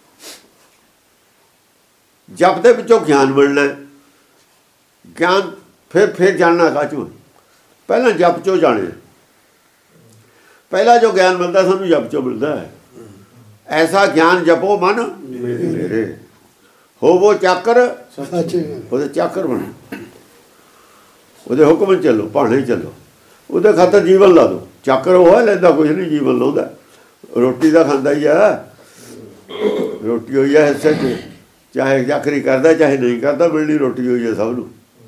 ਜਪ ਦੇ ਵਿੱਚੋਂ ਗਿਆਨ ਮਿਲਣਾ। ਗਿਆਨ ਫਿਰ ਫਿਰ ਜਾਣਨਾ ਕਾਹਚੋਂ? ਪਹਿਲਾਂ ਜਪ 'ਚੋਂ ਜਾਣੇ। ਪਹਿਲਾਂ ਜੋ ਗਿਆਨ ਮਿਲਦਾ ਸਾਨੂੰ ਜਪ 'ਚੋਂ ਮਿਲਦਾ ਹੈ। ਐਸਾ ਗਿਆਨ ਜਪੋ ਮਨ ਮੇਰੇ, ਹੋਵੋ ਚਾਕਰ ਉਹਦੇ ਚਾਕਰ ਬਣੇ, ਉਹਦੇ ਹੁਕਮ ਚੱਲੋ, ਭਾਣੇ ਚੱਲੋ, ਉਹਦੇ ਖਾਤਰ ਜੀਵਨ ਲਾ ਦਿਓ। ਚਾਕਰ ਉਹ ਹੈ, ਲੈਂਦਾ ਕੁਛ ਨਹੀਂ, ਜੀਵਨ ਲਾਉਂਦਾ। ਰੋਟੀ ਦਾ ਖਾਂਦਾ ਹੀ ਆ, ਰੋਟੀ ਹੋਈ ਹੈ ਹਿੱਸੇ 'ਚ, ਚਾਹੇ ਚਾਕਰੀ ਕਰਦਾ ਚਾਹੇ ਨਹੀਂ ਕਰਦਾ, ਮਿਲਣੀ ਰੋਟੀ ਹੋਈ ਹੈ ਸਭ ਨੂੰ।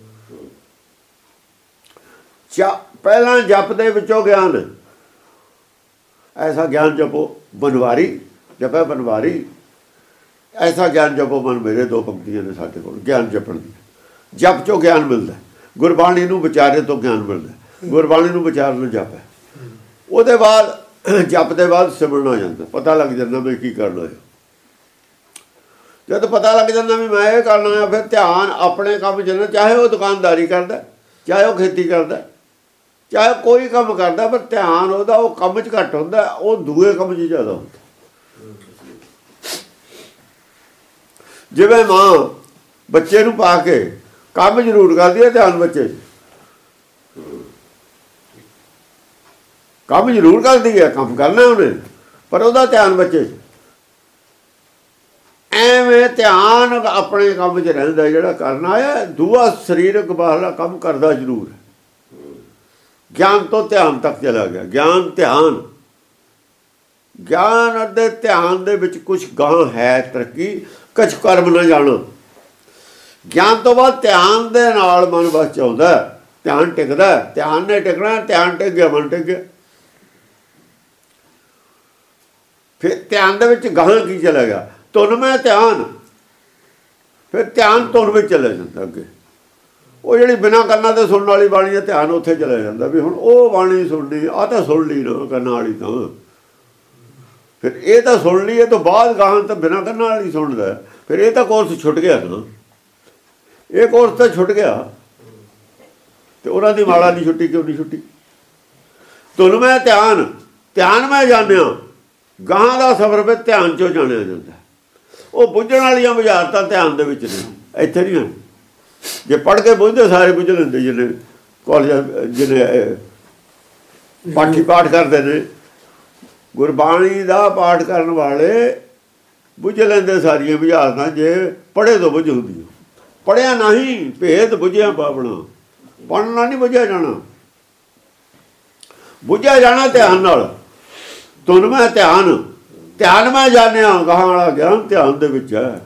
ਚਾ ਪਹਿਲਾਂ ਜਪ ਦੇ ਵਿੱਚੋਂ ਗਿਆਨ, ਐਸਾ ਗਿਆਨ ਜਪੋ ਬਨਵਾਰੀ, ਜਪੈ ਬਨਵਾਰੀ, ਐਸਾ ਗਿਆਨ ਜਪੋ ਮਨ ਮੇਰੇ। ਦੋ ਪੰਕਤੀਆਂ ਨੇ ਸਾਡੇ ਕੋਲ ਗਿਆਨ ਜਪਣ ਦੀ। ਜਪ 'ਚੋਂ ਗਿਆਨ ਮਿਲਦਾ, ਗੁਰਬਾਣੀ ਨੂੰ ਵਿਚਾਰੇ ਤੋਂ ਗਿਆਨ ਮਿਲਦਾ, ਗੁਰਬਾਣੀ ਨੂੰ ਵਿਚਾਰਨ ਜਪ ਹੈ। ਉਹਦੇ ਬਾਅਦ ਜਪ ਦੇ ਬਾਅਦ ਸਿਮਰਨ ਹੋ ਜਾਂਦਾ, ਪਤਾ ਲੱਗ ਜਾਂਦਾ ਮੈਂ ਕੀ ਕਰਨਾ ਹੈ। ਜਦ ਪਤਾ ਲੱਗ ਜਾਂਦਾ ਵੀ ਮੈਂ ਇਹ ਕਰਨਾ ਹੈ, ਫਿਰ ਧਿਆਨ ਆਪਣੇ ਕੰਮ 'ਚ ਨਾ, ਚਾਹੇ ਉਹ ਦੁਕਾਨਦਾਰੀ ਕਰਦਾ, ਚਾਹੇ ਉਹ ਖੇਤੀ ਕਰਦਾ, ਚਾਹੇ ਕੋਈ ਕੰਮ ਕਰਦਾ, ਪਰ ਧਿਆਨ ਉਹਦਾ ਉਹ ਕੰਮ 'ਚ ਘੱਟ ਹੁੰਦਾ, ਉਹ ਦੂਏ ਕੰਮ 'ਚ ਜ਼ਿਆਦਾ ਹੁੰਦਾ। ਜਿਵੇਂ ਮਾਂ ਬੱਚੇ ਨੂੰ ਪਾ ਕੇ ਕੰਮ ਜ਼ਰੂਰ ਕਰਦੀ ਹੈ, ਧਿਆਨ ਬੱਚੇ 'ਚ ਕੰਮ ਜ਼ਰੂਰ ਕਰਦੀ ਹੈ, ਕੰਮ ਕਰਨਾ ਉਹਨੇ, ਪਰ ਉਹਦਾ ਧਿਆਨ ਬੱਚੇ 'ਚ। ਐਵੇਂ ਧਿਆਨ ਆਪਣੇ ਕੰਮ 'ਚ ਰਹਿੰਦਾ, ਜਿਹੜਾ ਕਰਨਾ ਆਇਆ। ਦੂਆ ਸਰੀਰਕ ਬਾਹਰਲਾ ਕੰਮ ਕਰਦਾ ਜ਼ਰੂਰ ਹੈ। ਗਿਆਨ ਤੋਂ ਧਿਆਨ ਤੱਕ ਚਲਾ ਗਿਆ। ਗਿਆਨ ਧਿਆਨ, ਗਿਆਨ ਅਤੇ ਧਿਆਨ ਦੇ ਵਿੱਚ ਕੁਛ ਗਾਂ ਹੈ ਤਰੱਕੀ, ਕੁਛ ਕਰਮ ਨਾ ਜਾਣੋ। ਗਿਆਨ ਤੋਂ ਬਾਅਦ ਧਿਆਨ ਦੇ ਨਾਲ ਮਨ ਬਸ ਚਾਹੁੰਦਾ, ਧਿਆਨ ਟਿਕਦਾ। ਧਿਆਨ ਨੇ ਟਿਕਣਾ, ਧਿਆਨ ਟਿਕ ਗਿਆ, ਮਨ ਟਿਕ ਗਿਆ। ਫਿਰ ਧਿਆਨ ਦੇ ਵਿੱਚ ਗਾਹਾਂ ਕੀ ਚਲਾ ਗਿਆ? ਧੁਨਮੈ ਧਿਆਨ। ਫਿਰ ਧਿਆਨ ਧੁਨ ਵਿੱਚ ਚਲਾ ਜਾਂਦਾ ਅੱਗੇ। ਉਹ ਜਿਹੜੀ ਬਿਨਾਂ ਕੰਨਾਂ ਦੇ ਸੁਣਨ ਵਾਲੀ ਬਾਣੀ ਦਾ ਧਿਆਨ ਉੱਥੇ ਚਲਾ ਜਾਂਦਾ ਵੀ ਹੁਣ ਉਹ ਬਾਣੀ ਸੁਣਨੀ, ਆਹ ਤਾਂ ਸੁਣ ਲਈ ਨਾ ਕੰਨਾਂ ਵਾਲੀ, ਤਾਂ ਫਿਰ ਇਹ ਤਾਂ ਸੁਣ ਲਈ, ਇਹ ਤੋਂ ਬਾਅਦ ਗਾਹਾਂ ਤਾਂ ਬਿਨਾਂ ਕੰਨਾਂ ਵਾਲੀ ਸੁਣਦਾ। ਫਿਰ ਇਹ ਤਾਂ ਕੋਰਸ ਛੁੱਟ ਗਿਆ ਨਾ, ਇਹ ਕੋਰਸ ਤਾਂ ਛੁੱਟ ਗਿਆ। ਤੇ ਉਹਨਾਂ ਦੀ ਮਾਲਾ ਨਹੀਂ ਛੁੱਟੀ, ਕਿਉਂ ਨਹੀਂ ਛੁੱਟੀ? ਧੁਨਮੈ ਧਿਆਨ, ਧਿਆਨ ਮੈਂ ਜਾਣਿਆ। ਗਾਹਾਂ ਦਾ ਸਫ਼ਰ ਵਿੱਚ ਧਿਆਨ 'ਚੋਂ ਜਾਣਿਆ ਜਾਂਦਾ। ਉਹ ਬੁੱਝਣ ਵਾਲੀਆਂ ਬੁਝਾਰਤਾਂ ਧਿਆਨ ਦੇ ਵਿੱਚ ਨੇ, ਇੱਥੇ ਨਹੀਂ ਹਨ। ਜੇ ਪੜ੍ਹ ਕੇ ਬੁੱਝਦੇ ਸਾਰੇ ਬੁੱਝ ਲੈਂਦੇ, ਜਿਹਨੇ ਕਾਲਜ ਜਿਹਨੇ ਪਾਠੀ ਪਾਠ ਕਰਦੇ ਨੇ, ਗੁਰਬਾਣੀ ਦਾ ਪਾਠ ਕਰਨ ਵਾਲੇ ਬੁੱਝ ਲੈਂਦੇ ਸਾਰੀਆਂ ਬੁਝਾਰਤਾਂ, ਜੇ ਪੜ੍ਹੇ ਤੋਂ ਬੁੱਝ ਹੁੰਦੀ। ਪੜ੍ਹਿਆ ਨਹੀਂ, ਭੇਦ ਬੁੱਝਿਆ ਪਾਵਣਾ। ਪੜ੍ਹਨਾ ਨਹੀਂ ਬੁੱਝਿਆ ਜਾਣਾ, ਬੁੱਝਿਆ ਜਾਣਾ ਧਿਆਨ ਨਾਲ। ਧੁਨ ਮੈਂ ਧਿਆਨ, ਧਿਆਨ ਮੈਂ ਜਾਣਿਆ, ਗਾਹਾਂ ਵਾਲਾ ਗਿਆਨ ਧਿਆਨ ਦੇ ਵਿੱਚ ਹੈ।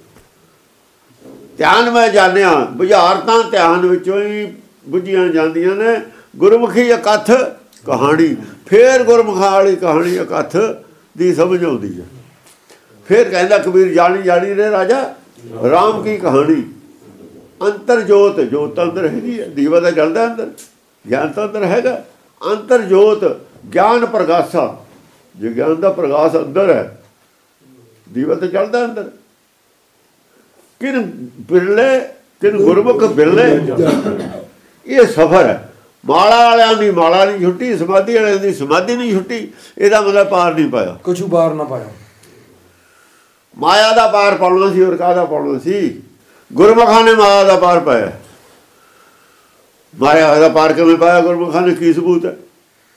ਧਿਆਨ ਮੈਂ ਜਾਣਿਆ, ਬੁਝਾਰਤਾਂ ਧਿਆਨ ਵਿੱਚੋਂ ਹੀ ਬੁੱਝੀਆਂ ਜਾਂਦੀਆਂ ਨੇ। ਗੁਰਮੁਖੀ ਇਕੱਠ ਕਹਾਣੀ, ਫੇਰ ਗੁਰਮੁਖਾਂ ਵਾਲੀ ਕਹਾਣੀ ਇਕੱਠ ਦੀ ਸਮਝ ਆਉਂਦੀ ਹੈ। ਫਿਰ ਕਹਿੰਦਾ ਕਬੀਰ ਜਾਣੀ ਜਾਣੀ ਨੇ ਰਾਜਾ ਰਾਮ ਕੀ ਕਹਾਣੀ। ਅੰਤਰ ਜੋਤ, ਜੋਤ ਤਾਂ ਅੰਦਰ ਹੈਗੀ ਹੈ, ਦੀਵਾ ਤਾਂ ਜਲਦਾ ਅੰਦਰ, ਗਿਆਨ ਤਾਂ ਅੰਦਰ ਹੈਗਾ। ਅੰਤਰ ਜੋਤ ਗਿਆਨ ਪ੍ਰਗਾਸਾ, ਜੇ ਗਿਆਨ ਦਾ ਪ੍ਰਗਾਸ ਅੰਦਰ ਹੈ, ਦੀਵਾ ਤਾਂ ਜਲਦਾ ਅੰਦਰ। ਕਿਨ ਬਿਰਲੇ ਕਿਨ ਗੁਰਮੁਖ ਬਿਰਲੇ, ਇਹ ਸਫ਼ਰ ਹੈ। ਮਾਲਾ ਵਾਲਿਆਂ ਦੀ ਮਾਲਾ ਨਹੀਂ ਛੁੱਟੀ, ਸਮਾਧੀ ਵਾਲਿਆਂ ਦੀ ਸਮਾਧੀ ਨਹੀਂ ਛੁੱਟੀ। ਇਹਦਾ ਮਤਲਬ ਪਾਰ ਨਹੀਂ ਪਾਇਆ, ਕੁਛ ਪਾਰ ਨਾ ਪਾਇਆ। ਮਾਇਆ ਦਾ ਪਾਰ ਪਾਉਣਾ ਸੀ, ਹੋਰ ਕਾਹਦਾ ਪਾਉਣਾ ਸੀ? ਗੁਰਮੁਖਾਂ ਨੇ ਮਾਇਆ ਦਾ ਪਾਰ ਪਾਇਆ। ਮਾਇਆ ਦਾ ਪਾਰ ਕਿਵੇਂ ਪਾਇਆ? ਗੁਰਮੁਖਾਂ ਨੇ ਕੀ ਸਬੂਤ ਹੈ?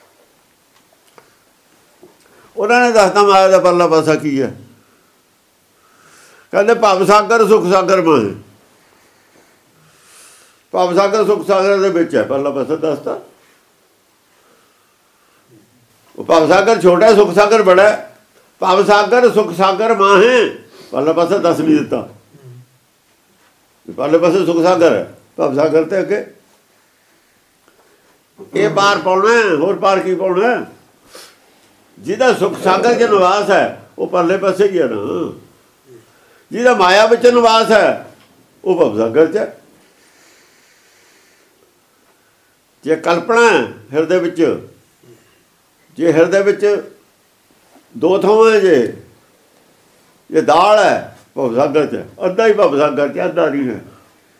ਉਹਨਾਂ ਨੇ ਦੱਸਤਾ ਮਾਇਆ ਦਾ ਪਰਲਾ ਪਾਸਾ ਕੀ ਹੈ। ਕਹਿੰਦੇ ਭਵ ਸਾਗਰ ਸੁਖ ਸਾਗਰ ਮਾਂ, ਭਵ ਸਾਗਰ ਸੁਖ ਸਾਗਰ ਦੇ ਵਿੱਚ ਹੈ ਪਰਲਾ ਪਾਸਾ ਦੱਸਤਾ। ਉਹ ਭਵ ਸਾਗਰ ਛੋਟਾ, ਸੁਖ ਸਾਗਰ ਬੜਾ। ਭਵ ਸਾਗਰ ਸੁਖ ਸਾਗਰ ਮਾਂ ਹੈ, ਪਰਲਾ ਪਾਸਾ ਦੱਸ ਨਹੀਂ ਦਿੱਤਾ। ਪਰਲੇ ਪਾਸੇ ਸੁਖ ਸਾਗਰ ਹੈ, ਭਵ ਸਾਗਰ ਤੇ ਅੱਗੇ ਇਹ ਪਾਰ ਪਾਉਣਾ, ਹੋਰ ਪਾਰ ਕੀ ਪਾਉਣਾ? ਜਿਹਦਾ ਸੁਖ ਸਾਗਰ 'ਚ ਨਿਵਾਸ ਹੈ ਉਹ ਪਰਲੇ ਪਾਸੇ ਹੀ ਹੈ ਨਾ। ਜਿਹਦਾ ਮਾਇਆ ਵਿੱਚ ਨਿਵਾਸ ਹੈ ਉਹ ਭਵ ਸਾਗਰ 'ਚ ਹੈ। ਜੇ ਕਲਪਨਾ ਹਿਰਦੇ ਵਿੱਚ, ਜੇ ਹਿਰਦੇ ਵਿੱਚ ਦੋ ਥਾਵਾਂ, ਜੇ ਇਹ ਦਾਲ ਹੈ ਭਵ ਸਾਗਰ 'ਚ, ਅੱਧਾ ਹੀ ਭਵ ਸਾਗਰ 'ਚ, ਅੱਧਾ ਨਹੀਂ ਹੈ।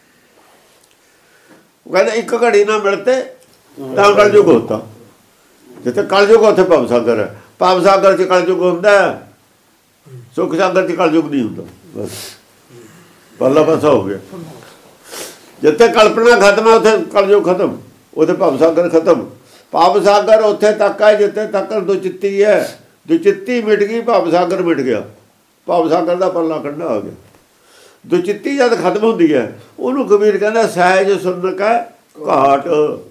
ਉਹ ਕਹਿੰਦਾ ਇੱਕ ਘੜੀ ਨਾ ਮਿਲਤੇ ਤਾਂ ਕਲਯੁਗ ਹੁੰਦਾ। ਜਿੱਥੇ ਕਲਯੁਗ ਉੱਥੇ ਭਵ ਸਾਗਰ ਹੈ। ਭਵ ਸਾਗਰ 'ਚ ਕਲਯੁਗ ਹੁੰਦਾ, ਸੁਖ ਸਾਗਰ 'ਚ ਕਲਯੁਗ ਨਹੀਂ ਹੁੰਦਾ। ਬਸ ਪਰਲਾ ਪਾਸਾ ਹੋ ਗਿਆ। ਜਿੱਥੇ ਕਲਪਨਾ ਖਤਮ ਹੈ ਉੱਥੇ ਕਲਯੁਗ ਖਤਮ, ਉੱਥੇ ਭਵ ਸਾਗਰ ਖਤਮ। ਭਵ ਸਾਗਰ ਉੱਥੇ ਤੱਕ ਹੈ ਜਿੱਥੇ ਤੱਕ ਦੁਚਿੱਤੀ ਹੈ। ਦੁਚਿੱਤੀ ਮਿਟ ਗਈ, ਭਵ ਸਾਗਰ ਮਿਟ ਗਿਆ। ਭਵ ਸਾਗਰ ਦਾ ਪਰਲਾ ਕੰਢਾ ਆ ਗਿਆ। ਦੁਚਿੱਤੀ ਜਦ ਖਤਮ ਹੁੰਦੀ ਹੈ ਉਹਨੂੰ ਕਬੀਰ ਕਹਿੰਦਾ ਸਹਿਜ ਸੁਰਨਕ ਘਾਟ।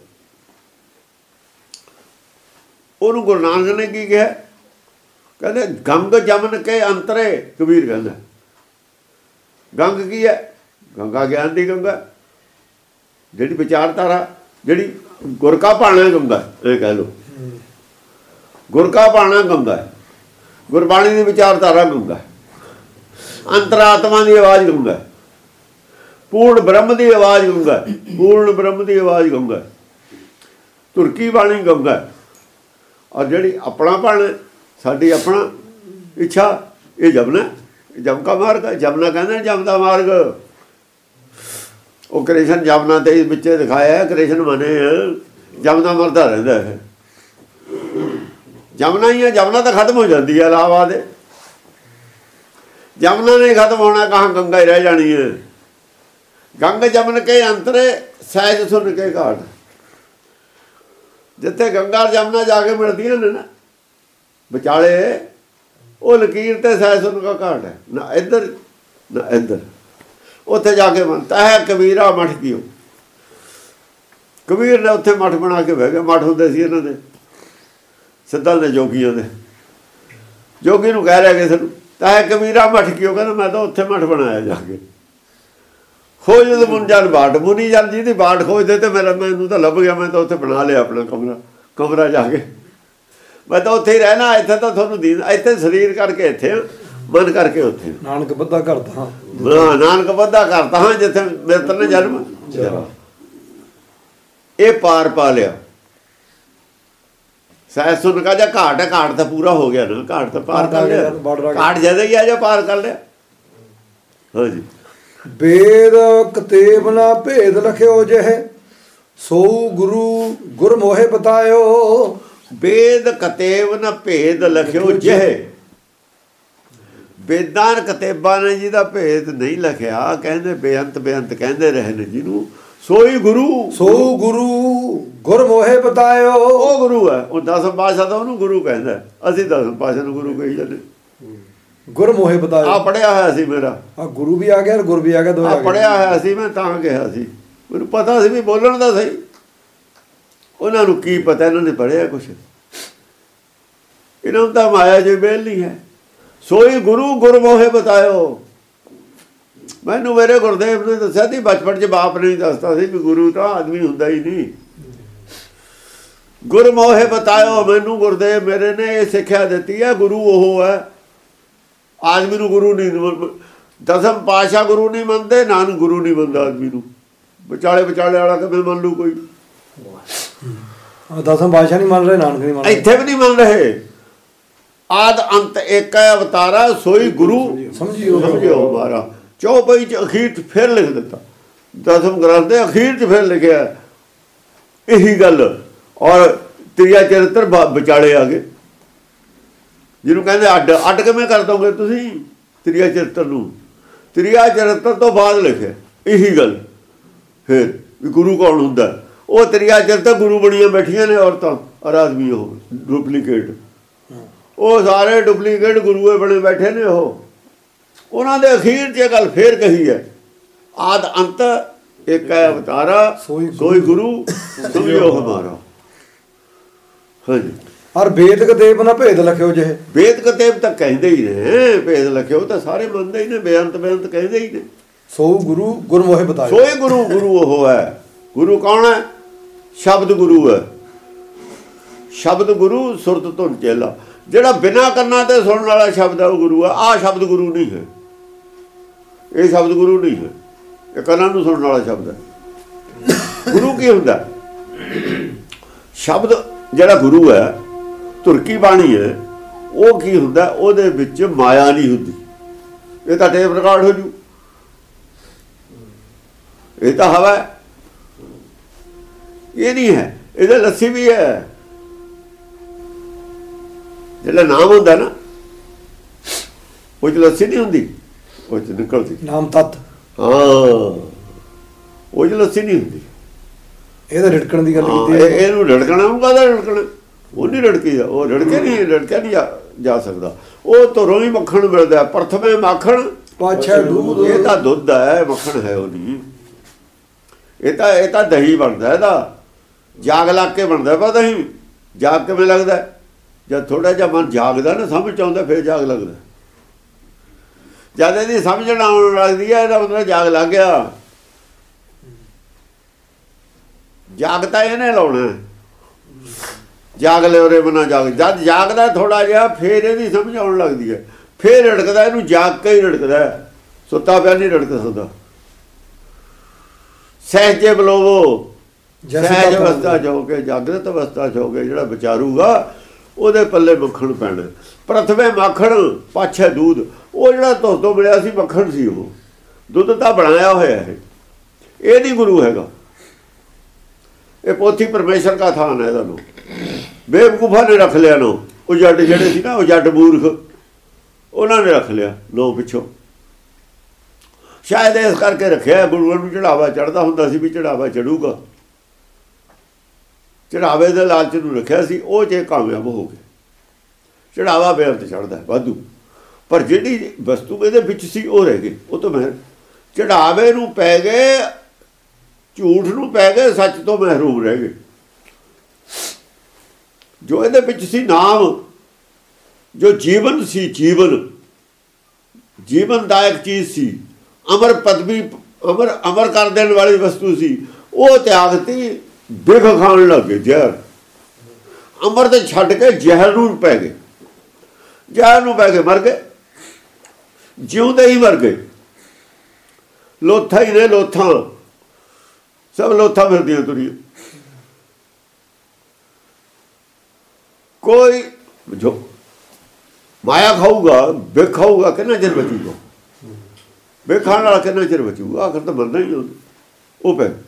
ਉਹਨੂੰ ਗੁਰੂ ਨਾਨਕ ਨੇ ਕੀ ਕਿਹਾ? ਕਹਿੰਦੇ ਗੰਗ ਜਮਨ ਕੇ ਅੰਤਰੇ। ਕਬੀਰ ਕਹਿੰਦਾ ਗੰਗ ਕੀ ਹੈ? ਗੰਗਾ ਗਿਆਨ ਦੀ ਗੰਗਾ, ਜਿਹੜੀ ਵਿਚਾਰਧਾਰਾ, ਜਿਹੜੀ ਗੁਰ ਕਾ ਭਾਣਾ ਗੰਗਾ, ਇਹ ਕਹਿ ਲਓ। ਗੁਰ ਕਾ ਭਾਣਾ ਗੰਗਾ, ਗੁਰਬਾਣੀ ਦੀ ਵਿਚਾਰਧਾਰਾ ਗੰਗਾ, ਅੰਤਰਾਤਮਾ ਦੀ ਆਵਾਜ਼ ਗੰਗਾ, ਪੂਰਨ ਬ੍ਰਹਮ ਦੀ ਆਵਾਜ਼ ਗੰਗਾ, ਪੂਰਨ ਬ੍ਰਹਮ ਦੀ ਆਵਾਜ਼ ਗੰਗਾ, ਤੁਰਕੀ ਬਾਣੀ ਗੰਗਾ। ਔਰ ਜਿਹੜੀ ਆਪਣਾ ਭਾਣਾ, ਸਾਡੀ ਆਪਣਾ ਇੱਛਾ, ਇਹ ਜਮਨਾ, ਜਮ ਕਾ ਮਾਰਗ ਹੈ। ਜਮਨਾ ਕਹਿੰਦੇ ਜਮ ਦਾ ਮਾਰਗ। ਉਹ ਕ੍ਰਿਸ਼ਨ ਜਮਨਾ ਤੇ ਵਿੱਚ ਦਿਖਾਇਆ, ਕ੍ਰਿਸ਼ਨ ਮਨੇ ਜਮਨਾ ਮਰਦਾ ਰਹਿੰਦਾ ਹੈ। ਜਮਨਾ ਹੀ ਹੈ, ਜਮਨਾ ਤਾਂ ਖਤਮ ਹੋ ਜਾਂਦੀ ਹੈ ਇਲਾਹਾਬਾਦ। ਜਮਨਾ ਨੇ ਖਤਮ ਹੋਣਾ, ਕਹਾਂ ਗੰਗਾ ਹੀ ਰਹਿ ਜਾਣੀ ਹੈ। ਗੰਗ ਜਮਨ ਕੇ ਅੰਤਰੇ ਸਹਿਜ ਸੁਨ ਕੇ ਘਾਟ। ਜਿੱਥੇ ਗੰਗਾ ਜਮਨਾ ਜਾ ਕੇ ਮਿਲਦੀਆਂ ਨੇ ਨਾ ਵਿਚਾਲੇ, ਉਹ ਲਕੀਰ ਤੇ ਸਹਿਜ ਸੁਨ ਕਾ ਘਾਟ ਹੈ। ਨਾ ਇੱਧਰ ਨਾ ਇੱਧਰ, ਉੱਥੇ ਜਾ ਕੇ ਬਣਤਾ ਹੈ ਕਬੀਰਾ ਮਠ ਕੀਓ। ਕਬੀਰ ਨੇ ਉੱਥੇ ਮਠ ਬਣਾ ਕੇ ਬਹਿ ਗਿਆ। ਮਠ ਹੁੰਦੇ ਸੀ ਇਹਨਾਂ ਦੇ ਸਿੱਧਾਂ ਦੇ ਜੋਗੀਆਂ ਦੇ। ਜੋਗੀ ਨੂੰ ਕਹਿ ਰਿਹਾ ਕਿਸੇ ਨੂੰ, ਤਾਂ ਹੈ ਕਬੀਰਾ ਮਠ ਕੀਓ। ਕਹਿੰਦਾ ਮੈਂ ਤਾਂ ਉੱਥੇ ਮਠ ਬਣਾਇਆ ਜਾ ਕੇ। ਖੋਜ ਮੁਨ ਜਨ ਬਾਟ, ਮੁਨੀ ਜਨ ਜਿਹਦੀ ਬਾਟ ਖੋਜਦੇ ਤੇ ਮੇਰਾ ਮੈਨੂੰ ਤਾਂ ਲੱਭ ਗਿਆ। ਮੈਂ ਤਾਂ ਉੱਥੇ ਬਣਾ ਲਿਆ ਆਪਣਾ ਕਮਰਾ, ਕਮਰਾ ਜਾ ਕੇ ਮੈਂ ਤਾਂ ਉੱਥੇ ਹੀ ਰਹਿਣਾ। ਇੱਥੇ ਤਾਂ ਤੁਹਾਨੂੰ ਦੀਨ, ਇੱਥੇ ਸਰੀਰ ਕਰਕੇ ਇੱਥੇ, ਮਨ ਕਰਕੇ ਉੱਥੇ। ਨਾਨਕ ਬੱਧਾ ਕਰਦਾ ਹਾਂ, ਨਾਨਕ ਬੱਧਾ ਕਰਤਾ ਹਾਂ ਜਿੱਥੇ ਮੇਰੇ ਨੇ ਜਨਮ। ਇਹ ਪਾਰ ਪਾ ਲਿਆ। ਸਹਿਜ ਸੁਨ ਕਾ ਜਾਂ ਘਾਟ ਹੈ, ਘਾਟ ਤਾਂ ਪੂਰਾ ਹੋ ਗਿਆ ਨਾ, ਘਾਟ ਤਾਂ ਪਾਰ ਕਰ ਲਿਆ। ਘਾਟ ਜਿਆਦਾ ਹੀ ਆ ਜਾਂ ਪਾਰ ਕਰ ਲਿਆ। ਹਾਂਜੀ। ਵੇਦ ਕਤੇਬ ਨਾ ਭੇਦ ਲਖਿਓ ਜਿਹੇ, ਸੋ ਗੁਰੂ ਗੁਰ ਮੋਹਿ ਬਤਾਇਓ। ਵੇਦ ਕਤੇਬ ਨਾ ਭੇਦ ਲਖਿਓ ਜਿਹੇ। ਵੇਦਾਂ ਕਤੇਬਾਂ ਨੇ ਜਿਹਦਾ ਭੇਦ ਨਹੀਂ ਲਿਖਿਆ, ਕਹਿੰਦੇ ਬੇਅੰਤ ਬੇਅੰਤ ਕਹਿੰਦੇ ਰਹੇ ਨੇ ਜਿਹਨੂੰ, ਸੋਈ ਗੁਰੂ। ਸੋ ਗੁਰੂ ਗੁਰ ਮੋਹਿ ਬਤਾਇਓ। ਉਹ ਗੁਰੂ ਹੈ। ਉਹ ਦਸਮ ਪਾਤਸ਼ਾਹ ਦਾ ਉਹਨੂੰ ਗੁਰੂ ਕਹਿੰਦਾ। ਅਸੀਂ ਦਸਮ ਪਾਤਸ਼ਾਹ ਨੂੰ ਗੁਰੂ ਕਹੀ ਜਾਂਦੇ। ਗੁਰ ਮੋਹਿ ਬਤਾਇਓ। ਆ ਪੜਿਆ ਹੋਇਆ ਸੀ ਮੇਰਾ, ਆ ਗੁਰੂ ਵੀ ਆ ਗਿਆ, ਗੁਰ ਵੀ ਆ ਗਿਆ, ਦੋ ਆ ਗਏ। ਪੜਿਆ ਹੋਇਆ ਸੀ ਮੈਂ, ਤਾਂ ਕਿਹਾ ਸੀ। ਮੈਨੂੰ ਪਤਾ ਸੀ ਵੀ ਬੋਲਣ ਦਾ ਸਹੀ। ਉਹਨਾਂ ਨੂੰ ਕੀ ਪਤਾ, ਇਹਨਾਂ ਨੇ ਪੜਿਆ ਕੁਛ। ਇਹਨਾਂ ਨੂੰ ਤਾਂ ਮਾਇਆ ਜੇ ਵੇਲ ਨਹੀਂ ਹੈ। ਸੋਈ ਗੁਰੂ ਗੁਰਮੋਹੇ ਬਤਾਇਓ। ਮੈਨੂੰ ਮੇਰੇ ਗੁਰਦੇਵ ਨੇ ਦੱਸਿਆ ਸੀ ਬਚਪਨ 'ਚ, ਬਾਪ ਨੇ ਦੱਸਦਾ ਸੀ ਵੀ ਗੁਰੂ ਤਾਂ ਆਦਮੀ ਹੁੰਦਾ ਹੀ ਨਹੀਂ। ਗੁਰਮੋਹੇ ਬਤਾਇਓ, ਮੈਨੂੰ ਗੁਰਦੇਵ ਮੇਰੇ ਨੇ ਇਹ ਸਿੱਖਿਆ ਦਿੱਤੀ ਹੈ, ਗੁਰੂ ਉਹ ਹੈ, ਆਦਮੀ ਨੂੰ ਗੁਰੂ ਨਹੀਂ। ਦਸਮ ਪਾਤਸ਼ਾਹ ਗੁਰੂ ਨਹੀਂ ਮੰਨਦੇ, ਨਾਨਕ ਗੁਰੂ ਨਹੀਂ ਮੰਨਦਾ ਆਦਮੀ ਨੂੰ। ਵਿਚਾਲੇ ਵਿਚਾਲੇ ਵਾਲਾ ਕਿਵੇਂ ਮੰਨ ਲੂ ਕੋਈ? ਦਸਮ ਪਾਤਸ਼ਾਹ ਨਹੀਂ ਮੰਨ ਰਹੇ, ਨਾਨਕ ਨਹੀਂ ਮੰਨ ਰਹੇ, ਇੱਥੇ ਵੀ ਨਹੀਂ ਮੰਨ ਰਹੇ। ਆਦ ਅੰਤ ਏਕ ਹੈ ਅਵਤਾਰਾ, ਸੋਈ ਗੁਰੂ ਸਮਝਿਓ ਸਮਝਿਓ ਮਾਰਾ। ਚੌਪਈ 'ਚ ਅਖੀਰ 'ਚ ਫਿਰ ਲਿਖ ਦਿੱਤਾ, ਦਸਮ ਗ੍ਰੰਥ ਦੇ ਅਖੀਰ 'ਚ ਫਿਰ ਲਿਖਿਆ ਇਹੀ ਗੱਲ। ਔਰ ਤ੍ਰਿਆ ਚਰਿੱਤਰ ਵਿਚਾਲੇ ਆ ਗਏ, ਜਿਹਨੂੰ ਕਹਿੰਦੇ ਅੱਡ। ਅੱਡ ਕਿਵੇਂ ਕਰ ਦੋਗੇ ਤੁਸੀਂ ਤ੍ਰਿਆ ਚਰਿੱਤਰ ਨੂੰ? ਤ੍ਰਿਆ ਚਰਿੱਤਰ ਤੋਂ ਬਾਅਦ ਲਿਖਿਆ ਇਹੀ ਗੱਲ। ਫਿਰ ਵੀ ਗੁਰੂ ਕੌਣ ਹੁੰਦਾ? ਉਹ ਤ੍ਰਿਆ ਚਰਿੱਤਰ ਗੁਰੂ ਬਣੀਆਂ ਬੈਠੀਆਂ ਨੇ ਔਰਤਾਂ ਔਰ ਆਦਮੀ, ਉਹ ਡੁਪਲੀਕੇਟ, ਉਹ ਸਾਰੇ ਡੁਪਲੀਕੇਟ ਗੁਰੂਏ ਬਣੇ ਬੈਠੇ ਨੇ। ਉਹ ਉਹਨਾਂ ਦੇ ਅਖੀਰ 'ਚ ਇਹ ਗੱਲ ਫੇਰ ਕਹੀ ਹੈ, ਆਦ ਅੰਤ ਏਕ ਹੈ ਅਵਤਾਰਾ, ਸੋਈ ਗੁਰੂ ਸਮਝਿਓ ਹਮਾਰਾ। ਹਾਂਜੀ। ਔਰ ਵੇਦਕ ਦੇਵ ਨਾ ਭੇਦ ਲਖਿਓ ਜਿਹੇ। ਵੇਦਕ ਦੇਵ ਤਾਂ ਕਹਿੰਦੇ ਹੀ ਨੇ, ਭੇਦ ਲਖਿਓ ਤਾਂ ਸਾਰੇ ਮੰਨਦੇ ਹੀ ਨੇ, ਬੇਅੰਤ ਬੇਅੰਤ ਕਹਿੰਦੇ ਹੀ ਨੇ। ਸੋ ਗੁਰੂ ਗੁਰਮੋਹੇ ਬਤਾਇਓ, ਸੋਈ ਗੁਰੂ ਗੁਰੂ ਉਹ ਹੈ। ਗੁਰੂ ਕੌਣ ਹੈ? ਸ਼ਬਦ ਗੁਰੂ ਹੈ। ਸ਼ਬਦ ਗੁਰੂ ਸੁਰਤ ਧੁਨ ਚੇਲਾ, ਜਿਹੜਾ ਬਿਨਾਂ ਕੰਨਾਂ ਤੇ ਸੁਣਨ ਵਾਲਾ ਸ਼ਬਦ ਹੈ ਉਹ ਗੁਰੂ ਹੈ। ਆਹ ਸ਼ਬਦ ਗੁਰੂ ਨਹੀਂ ਹੈ, ਇਹ ਸ਼ਬਦ ਗੁਰੂ ਨਹੀਂ ਹੈ, ਇਹ ਕੰਨਾਂ ਨੂੰ ਸੁਣਨ ਵਾਲਾ ਸ਼ਬਦ ਹੈ। ਗੁਰੂ ਕੀ ਹੁੰਦਾ? ਸ਼ਬਦ ਜਿਹੜਾ ਗੁਰੂ ਹੈ, ਧੁਰਕੀ ਬਾਣੀ ਹੈ, ਉਹ ਕੀ ਹੁੰਦਾ? ਉਹਦੇ ਵਿੱਚ ਮਾਇਆ ਨਹੀਂ ਹੁੰਦੀ। ਇਹ ਤਾਂ ਟੇਪ ਰਿਕਾਰਡ ਹੋ ਜੂ, ਇਹ ਤਾਂ ਹਵਾ ਹੈ, ਇਹ ਨਹੀਂ ਹੈ। ਇਹਦੇ ਲੱਸੀ ਵੀ ਹੈ, ਜਿਹੜਾ ਨਾਮ ਹੁੰਦਾ ਨਾ ਉਹ 'ਚ ਲੱਸੀ ਨਹੀਂ ਹੁੰਦੀ, ਉਹ 'ਚ ਨਿਕਲਦੀ ਨਾਮ ਤਤ। ਹਾਂ, ਉਹ 'ਚ ਲੱਸੀ ਨਹੀਂ ਹੁੰਦੀ। ਇਹਦਾ ਰੜਕਣ ਦੀ ਗੱਲ ਕੀਤੀ, ਇਹਨੂੰ ਰੜਕਣਾ, ਉਹਨੂੰ ਕਾਹਦਾ ਰੜਕਣਾ? ਉਹ ਨਹੀਂ ਰੜਕੀ ਦਾ, ਉਹ ਰੜਕੇ ਨਹੀਂ, ਰੜਕਿਆ ਨਹੀਂ ਜਾ ਸਕਦਾ। ਉਹ ਧੁਰੋਂ ਹੀ ਮੱਖਣ ਮਿਲਦਾ, ਪ੍ਰਥਮੇ ਮੱਖਣ ਪਾਛੈ ਦੁੱਧ। ਇਹ ਤਾਂ ਦੁੱਧ ਹੈ, ਮੱਖਣ ਹੈ ਉਹ ਨਹੀਂ। ਇਹ ਤਾਂ ਇਹ ਤਾਂ ਦਹੀਂ ਬਣਦਾ, ਇਹਦਾ ਜਾਗ ਲੱਗ ਕੇ ਬਣਦਾ। ਪਤਾ ਦਹੀਂ ਜਾਗ ਕਿਵੇਂ ਲੱਗਦਾ? ਜਦ ਥੋੜਾ ਜਿਹਾ ਮਨ ਜਾਗਦਾ ਨਾ, ਸਮਝ ਆਉਂਦਾ, ਫਿਰ ਜਾਗ ਲੱਗਦਾ। ਜਦ ਇਹਦੀ ਸਮਝਣ ਆਉਣ ਲੱਗਦੀ ਹੈ, ਇਹਦਾ ਮਤਲਬ ਜਾਗ ਲੱਗ ਗਿਆ। ਜਾਗ ਤਾਂ ਇਹਨੇ ਲਾਉਣਾ, ਜਾਗ ਲਿਓ ਰੇ ਮਨਾ ਜਾਗ। ਜਦ ਜਾਗਦਾ ਥੋੜਾ ਜਿਹਾ, ਫਿਰ ਇਹਦੀ ਸਮਝ ਆਉਣ ਲੱਗਦੀ ਹੈ, ਫਿਰ ਰੜਕਦਾ। ਇਹਨੂੰ ਜਾਗ ਕੇ ਹੀ ਰੜਕਦਾ, ਸੁੱਤਾ ਪਿਆ ਨਹੀਂ ਰੜਕ ਸਕਦਾ। ਸਹਿਜੇ ਬਲੋਵੋ, ਸਹਿਜ ਅਵਸਥਾ 'ਚ ਹੋ ਕੇ, ਜਾਗਰਤ ਅਵਸਥਾ 'ਚ ਹੋ ਕੇ ਜਿਹੜਾ ਵਿਚਾਰੂਗਾ ਉਹਦੇ ਪੱਲੇ ਮੱਖਣ ਪੈਣਾ। ਪ੍ਰਥਮੇ ਮੱਖਣ ਪਾਛੇ ਦੁੱਧ, ਉਹ ਜਿਹੜਾ ਧੁਰ ਤੋਂ ਮਿਲਿਆ ਸੀ ਮੱਖਣ ਸੀ, ਉਹ ਦੁੱਧ ਤਾਂ ਬਣਾਇਆ ਹੋਇਆ ਹੈ। ਇਹ ਨਹੀਂ ਗੁਰੂ ਹੈਗਾ, ਇਹ ਪੋਥੀ ਪਰਮੇਸ਼ਰ ਦਾ ਥਾਨ ਹੈ। ਤੁਹਾਨੂੰ ਬੇਵਕੂਫਾਂ ਨੇ ਰੱਖ ਲਿਆ ਨੋ, ਉਹ ਜੱਟ ਜਿਹੜੇ ਸੀ ਨਾ, ਉਹ ਜੱਟ ਮੂਰਖ, ਉਹਨਾਂ ਨੇ ਰੱਖ ਲਿਆ ਨੋ ਪਿੱਛੋਂ। ਸ਼ਾਇਦ ਇਸ ਕਰਕੇ ਰੱਖਿਆ, ਗੁਰੂਆਂ ਨੂੰ ਚੜਾਵਾ ਚੜ੍ਹਦਾ ਹੁੰਦਾ ਸੀ ਵੀ ਚੜਾਵਾ ਚੜੂਗਾ, ਚੜਾਵੇ ਦੇ ਲਾਲਚ ਨੂੰ ਰੱਖਿਆ ਸੀ। ਉਹ 'ਚ ਕਾਮਯਾਬ ਹੋ ਗਏ। ਚੜਾਵਾ ਬੇਅੰਤ ਚੜ੍ਹਦਾ ਵਾਧੂ, ਪਰ ਜਿਹੜੀ ਵਸਤੂ ਇਹਦੇ ਵਿੱਚ ਸੀ ਉਹ ਰਹਿ ਗਈ। ਉਹ ਤੋਂ ਮੈਂ ਚੜਾਵੇ ਨੂੰ ਪੈ ਗਏ, ਝੂਠ ਨੂੰ ਪੈ ਗਏ, ਸੱਚ ਤੋਂ ਮਹਿਰੂਮ ਰਹਿ ਗਏ। ਜੋ ਇਹਦੇ ਵਿੱਚ ਸੀ ਨਾਮ, ਜੋ ਜੀਵਨ ਸੀ, ਜੀਵਨ ਜੀਵਨਦਾਇਕ ਚੀਜ਼ ਸੀ, ਅਮਰ ਪਦਵੀ, ਅਮਰ ਅਮਰ ਕਰ ਦੇਣ ਵਾਲੀ ਵਸਤੂ ਸੀ, ਉਹ ਤਿਆਗਤੀ। ਬਿਖ ਖਾਣ ਲੱਗ ਗਏ, ਜ਼ਹਿਰ। ਅਮਰ ਤੇ ਛੱਡ ਕੇ ਜ਼ਹਿਰ ਨੂੰ ਪੈ ਗਏ, ਜ਼ਹਿਰ ਨੂੰ ਪੈ ਕੇ ਮਰ ਗਏ। ਜਿਉਂਦੇ ਹੀ ਮਰ ਗਏ। ਲੋਥਾਂ ਹੀ ਨੇ, ਲੋਥਾਂ ਸਭ ਲੋਥਾਂ ਫਿਰਦੀਆਂ ਤੁਰੀਆਂ। ਕੋਈ ਜੋ ਮਾਇਆ ਖਾਊਗਾ, ਬਿਖ ਖਾਊਗਾ, ਕਿੰਨਾ ਚਿਰ ਬਚੂਗਾ? ਬਿਖ ਖਾਣ ਵਾਲਾ ਕਿੰਨਾ ਚਿਰ ਬਚੂਗਾ? ਆਖਰ ਤਾਂ ਮਰਨਾ ਹੀ ਉਹਨੇ। ਉਹ ਪੈ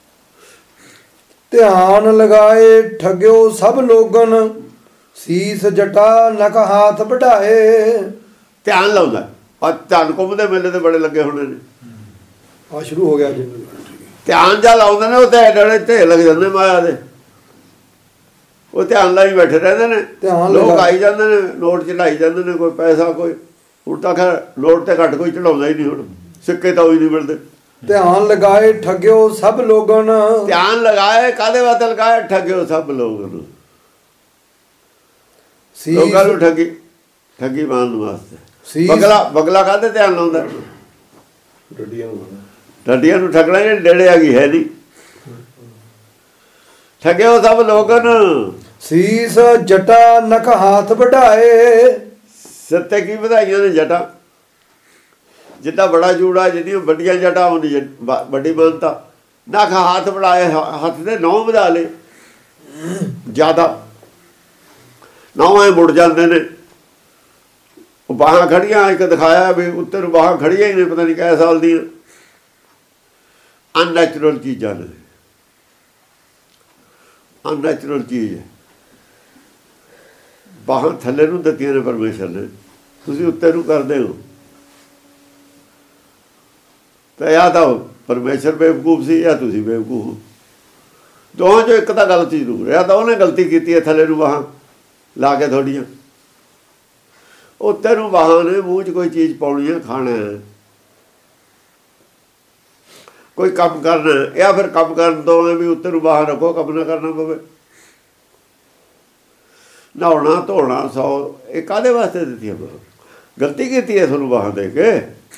ਧਿਆਨ ਲਗਾਏ ਠਗਿਓ ਸਭ ਲੋਗਨ, ਸੀਸ ਜਟਾ ਨਕ ਹਾਥ ਵਢਾਏ। ਧਿਆਨ ਲਾਉਂਦਾ। ਆ ਧਿਆਨ ਕੁੰਭ ਦੇ ਮੇਲੇ ਤੇ ਬੜੇ ਲੱਗੇ ਹੋਣੇ ਨੇ, ਆ ਸ਼ੁਰੂ ਹੋ ਗਿਆ ਜੀ। ਧਿਆਨ ਜਾ ਲਾਉਂਦੇ ਨੇ, ਉਹ ਤੇ ਡੜੇ ਢੇ ਲੱਗ ਜਾਂਦੇ ਮਾਇਆ ਦੇ। ਉਹ ਧਿਆਨ ਲਾਈ ਬੈਠੇ ਰਹਿੰਦੇ ਨੇ, ਲੋਕ ਆਈ ਜਾਂਦੇ ਨੇ, ਨੋਟ ਚੜਾਈ ਜਾਂਦੇ ਨੇ, ਕੋਈ ਪੈਸਾ, ਕੋਈ ਹੁਣ ਤਾਂ ਖੈਰ ਨੋਟ ਤੇ ਘੱਟ ਕੋਈ ਚੜਾਉਂਦਾ ਹੀ ਨਹੀਂ। ਹੁਣ ਸਿੱਕੇ ਤਾਂ ਉਹੀ ਨਹੀਂ ਮਿਲਦੇ। ਧਿਆਨ ਲਗਾਏ ਠਗਿਓ ਸਭ ਲੋਗਨ, ਧਿਆਨ ਲਗਾਏ ਕਾਹਦੇ ਵਾਸਤੇ ਲਗਾਏ? ਠਗਿਓ ਸਭ ਲੋਗਨ ਨੂੰ, ਲੋਕਾਂ ਨੂੰ ਠੱਗੀ ਠੱਗੀ ਮਾਰਨ ਵਾਸਤੇ। ਸੀਸ ਬਗਲਾ ਬਗਲਾ ਕਾਹਦੇ ਧਿਆਨ ਲਾਉਂਦਾ? ਡੱਡੀਆਂ ਨੂੰ ਠੱਗਣਾ ਜਿਹੜੇ ਡੇੜੇ ਆ ਗਈ ਹੈ ਨਹੀਂ, ਠੱਗਿਓ ਸਭ ਲੋਕਨ। ਸੀਸ ਜਟਾ ਨਖ ਹਾਥ ਵਢਾਏ, ਸੱਤੇ ਕੀ ਵਧਾਈਆਂ ਨੇ ਜਟਾਂ, ਜਿੱਦਾਂ ਬੜਾ ਜੂੜਾ, ਜਿੰਨੀਆਂ ਵੱਡੀਆਂ ਜਟਾਂ ਉਹਦੀ ਵੱਡੀ ਮਾਨਤਾ। ਨਖ ਹੱਥ ਵਢਾਏ, ਹੱਥ ਦੇ ਨੌਂ ਵਧਾ ਲਏ ਜ਼ਿਆਦਾ, ਨੌਂ ਐ ਮੁੜ ਜਾਂਦੇ ਨੇ। ਉਹ ਬਾਹਾਂ ਖੜੀਆਂ, ਇੱਕ ਦਿਖਾਇਆ ਵੀ ਉੱਤੇ ਨੂੰ ਬਾਹਾਂ ਖੜੀਆਂ ਹੀ ਨੇ, ਪਤਾ ਨਹੀਂ ਕਿੰਨੇ ਸਾਲ ਦੀਆਂ। ਅਨਨੈਚੁਰਲ ਚੀਜ਼ਾਂ ਨੇ, ਅਨਨੈਚੁਰਲ ਚੀਜ਼ ਹੈ। ਬਾਹਾਂ ਥੱਲੇ ਨੂੰ ਦਿੱਤੀਆਂ ਨੇ ਪਰਮੇਸ਼ਰ ਨੇ, ਤੁਸੀਂ ਉੱਤੇ ਨੂੰ ਕਰਦੇ ਹੋ। ਤਾਂ ਜਾਂ ਤਾਂ ਪਰਮੇਸ਼ਰ ਬੇਵਕੂਫ ਸੀ ਜਾਂ ਤੁਸੀਂ ਬੇਵਕੂਫ ਹੋ, ਦੋਹਾਂ 'ਚੋਂ ਇੱਕ ਤਾਂ ਗਲਤ ਜ਼ਰੂਰ ਹੈ। ਜਾਂ ਤਾਂ ਉਹਨੇ ਗਲਤੀ ਕੀਤੀ ਹੈ ਥੱਲੇ ਨੂੰ ਬਾਹਾਂ ਲਾ ਕੇ ਥੋੜ੍ਹੀਆਂ, ਉੱਤੇ ਨੂੰ ਬਾਹਾਂ ਨੇ ਮੂੰਹ 'ਚ ਕੋਈ ਚੀਜ਼ ਪਾਉਣੀ ਹੈ, ਖਾਣਾ ਹੈ, ਕੋਈ ਕੰਮ ਕਰਨਾ, ਜਾਂ ਫਿਰ ਕੰਮ ਕਰਨ ਤੋਂ ਵੀ ਉੱਤੇ ਨੂੰ ਬਾਹਾਂ ਰੱਖੋ, ਕੰਮ ਨਾ ਕਰਨਾ ਪਵੇ। ਨਹਾਉਣਾ ਧੋਣਾ ਸੌ, ਇਹ ਕਾਹਦੇ ਵਾਸਤੇ ਦਿੱਤੀਆਂ ਬਾਹਾਂ? ਗਲਤੀ ਕੀਤੀ ਹੈ ਤੁਹਾਨੂੰ ਬਾਹਾਂ ਦੇ ਕੇ।